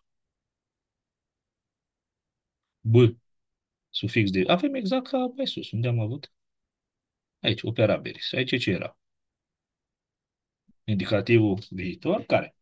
B, sufix de... Avem exact ca mai sus. Unde am avut? Aici, operaberis. Aici ce era? Indicativul viitor, care?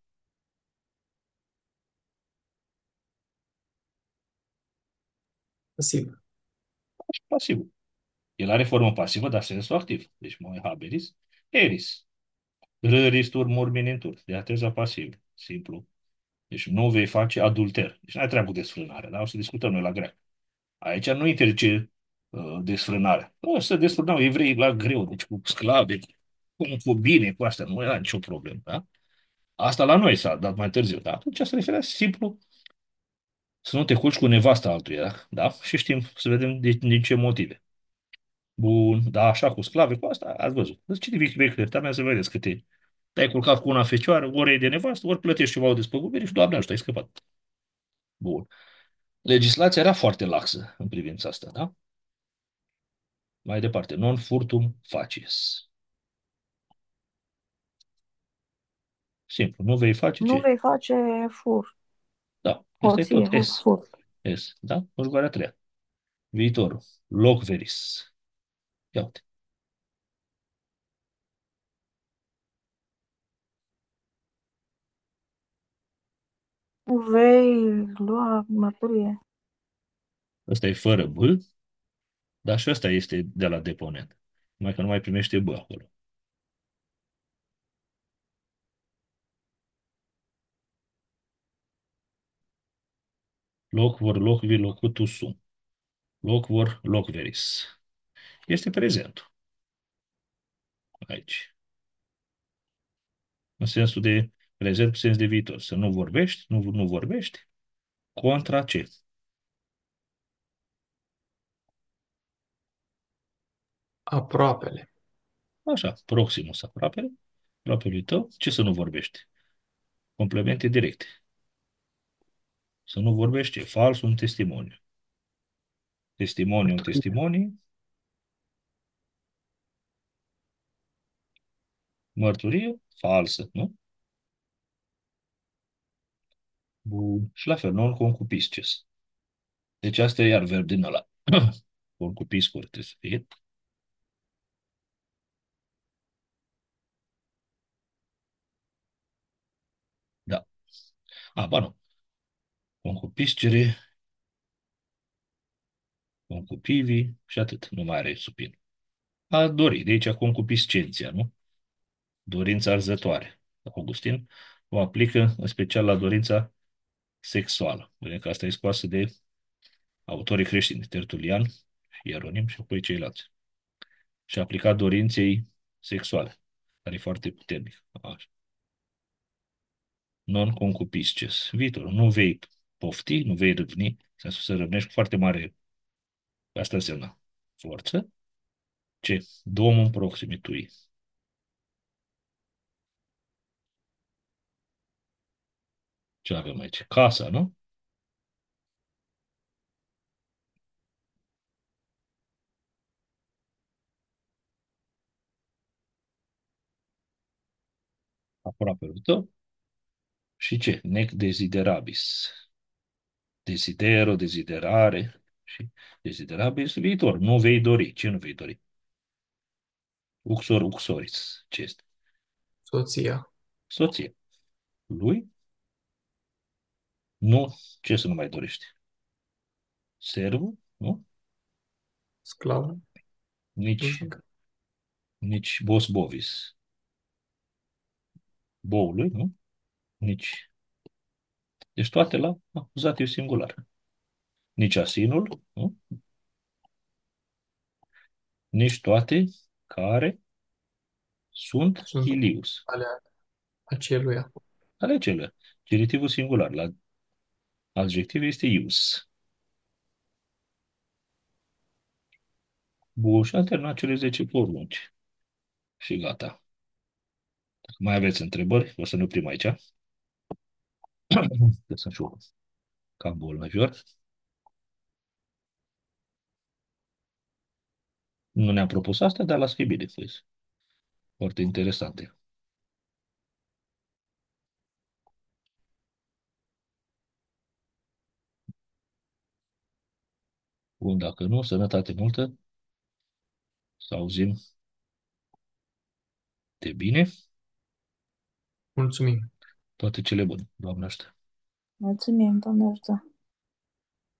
Pasiv. Pasivul. El are formă pasivă, dar sensul activ. Deci, moehaberis, eris. Râris, tur, morminintur. De ateza pasiv. Simplu. Deci nu vei face adulter. Deci nu ai treabă cu desfrânarea, da? O să discutăm noi la grec. Aici nu interzice uh, desfrânarea. Nu, să desfrânau evrei la greu, deci cu sclave, cu concubine, cu astea, nu era nicio problemă, da? Asta la noi s-a dat mai târziu, da? Atunci se referea simplu să nu te culci cu nevasta altuia, da? Și știm, să vedem din, din ce motive. Bun, da, așa cu sclave, cu asta, ați văzut. Deci citiți vechiul testament să vedeți câte te-ai culcat cu una fecioară, ori e de nevastă, ori plătești ceva o despăgubire și, Doamne ajută, ai scăpat. Bun. Legislația era foarte laxă în privința asta, da? Mai departe, non furtum facies. Simplu, nu vei face Nu ce? vei face fur, Da, este hoție, tot hu- S. fur. S, da? Urmarea a treia. Viitorul. Loc veris. Ia uite. Vei lua mărturie. Ăsta e fără B, dar și ăsta este de la deponent. Numai că nu mai primește B acolo. Loc vor loc vi locutus sum. Loc vor loc veris. Este prezentul. Aici. În sensul de prezent, sens de viitor. Să nu vorbești, nu, nu vorbești. Contra ce? Aproapele. Așa, proximus aproape, aproapelui tău, ce să nu vorbești? Complemente directe. Să nu vorbești ce? Fals, un testimoniu. Testimoniu, un Mărturie. testimoniu. Mărturie, falsă, nu? Bun. Și la fel, non concupisces. Deci asta e iar verb din ăla. Concupiscur trebuie să fie. Da. A, ba nu. Concupiscere, concupivi și atât. Nu mai are supin. A dori. De aici concupiscenția, nu? Dorința arzătoare. Augustin o aplică în special la dorința sexuală. Vedem că asta e scoasă de autorii creștini, Tertulian, Ieronim și apoi ceilalți. Și a aplicat dorinței sexuale, care e foarte puternic. Așa. Non concupisces. Viitor. Nu vei pofti, nu vei râvni, sensul să râvnești cu foarte mare. Asta înseamnă forță. Ce? Domum proximitui. Ce avem aici? Casa, nu? Aproape tău. Și ce? Nec desiderabis. Desidero, desiderare și desiderabil viitor. Nu vei dori. Ce nu vei dori? Uxor, uxoris. Ce este? Soția. Soție. Lui? Nu. Ce să nu mai dorești? Servul? Nu? Sclavă. Nici, Slujnică. nici bos bovis. Boului, nu? Nici. Deci toate la acuzativ singular. Nici asinul, nu? Nici toate care sunt Sunt ilius. ale aceluia. Ale cele. Genitivul singular. La adjectiv este ius. Bun, și am terminat cele zece porunci. Și gata. Dacă mai aveți întrebări, o să ne oprim aici. Că sunt și eu cam bolnăvior. Nu ne-am propus asta, dar las că e bine. Pues. Foarte interesante. Bun, dacă nu, sănătate multă. Să auzim de bine. Mulțumim! Toate cele bune. Doamne ajută. Mulțumim, Doamne ajută.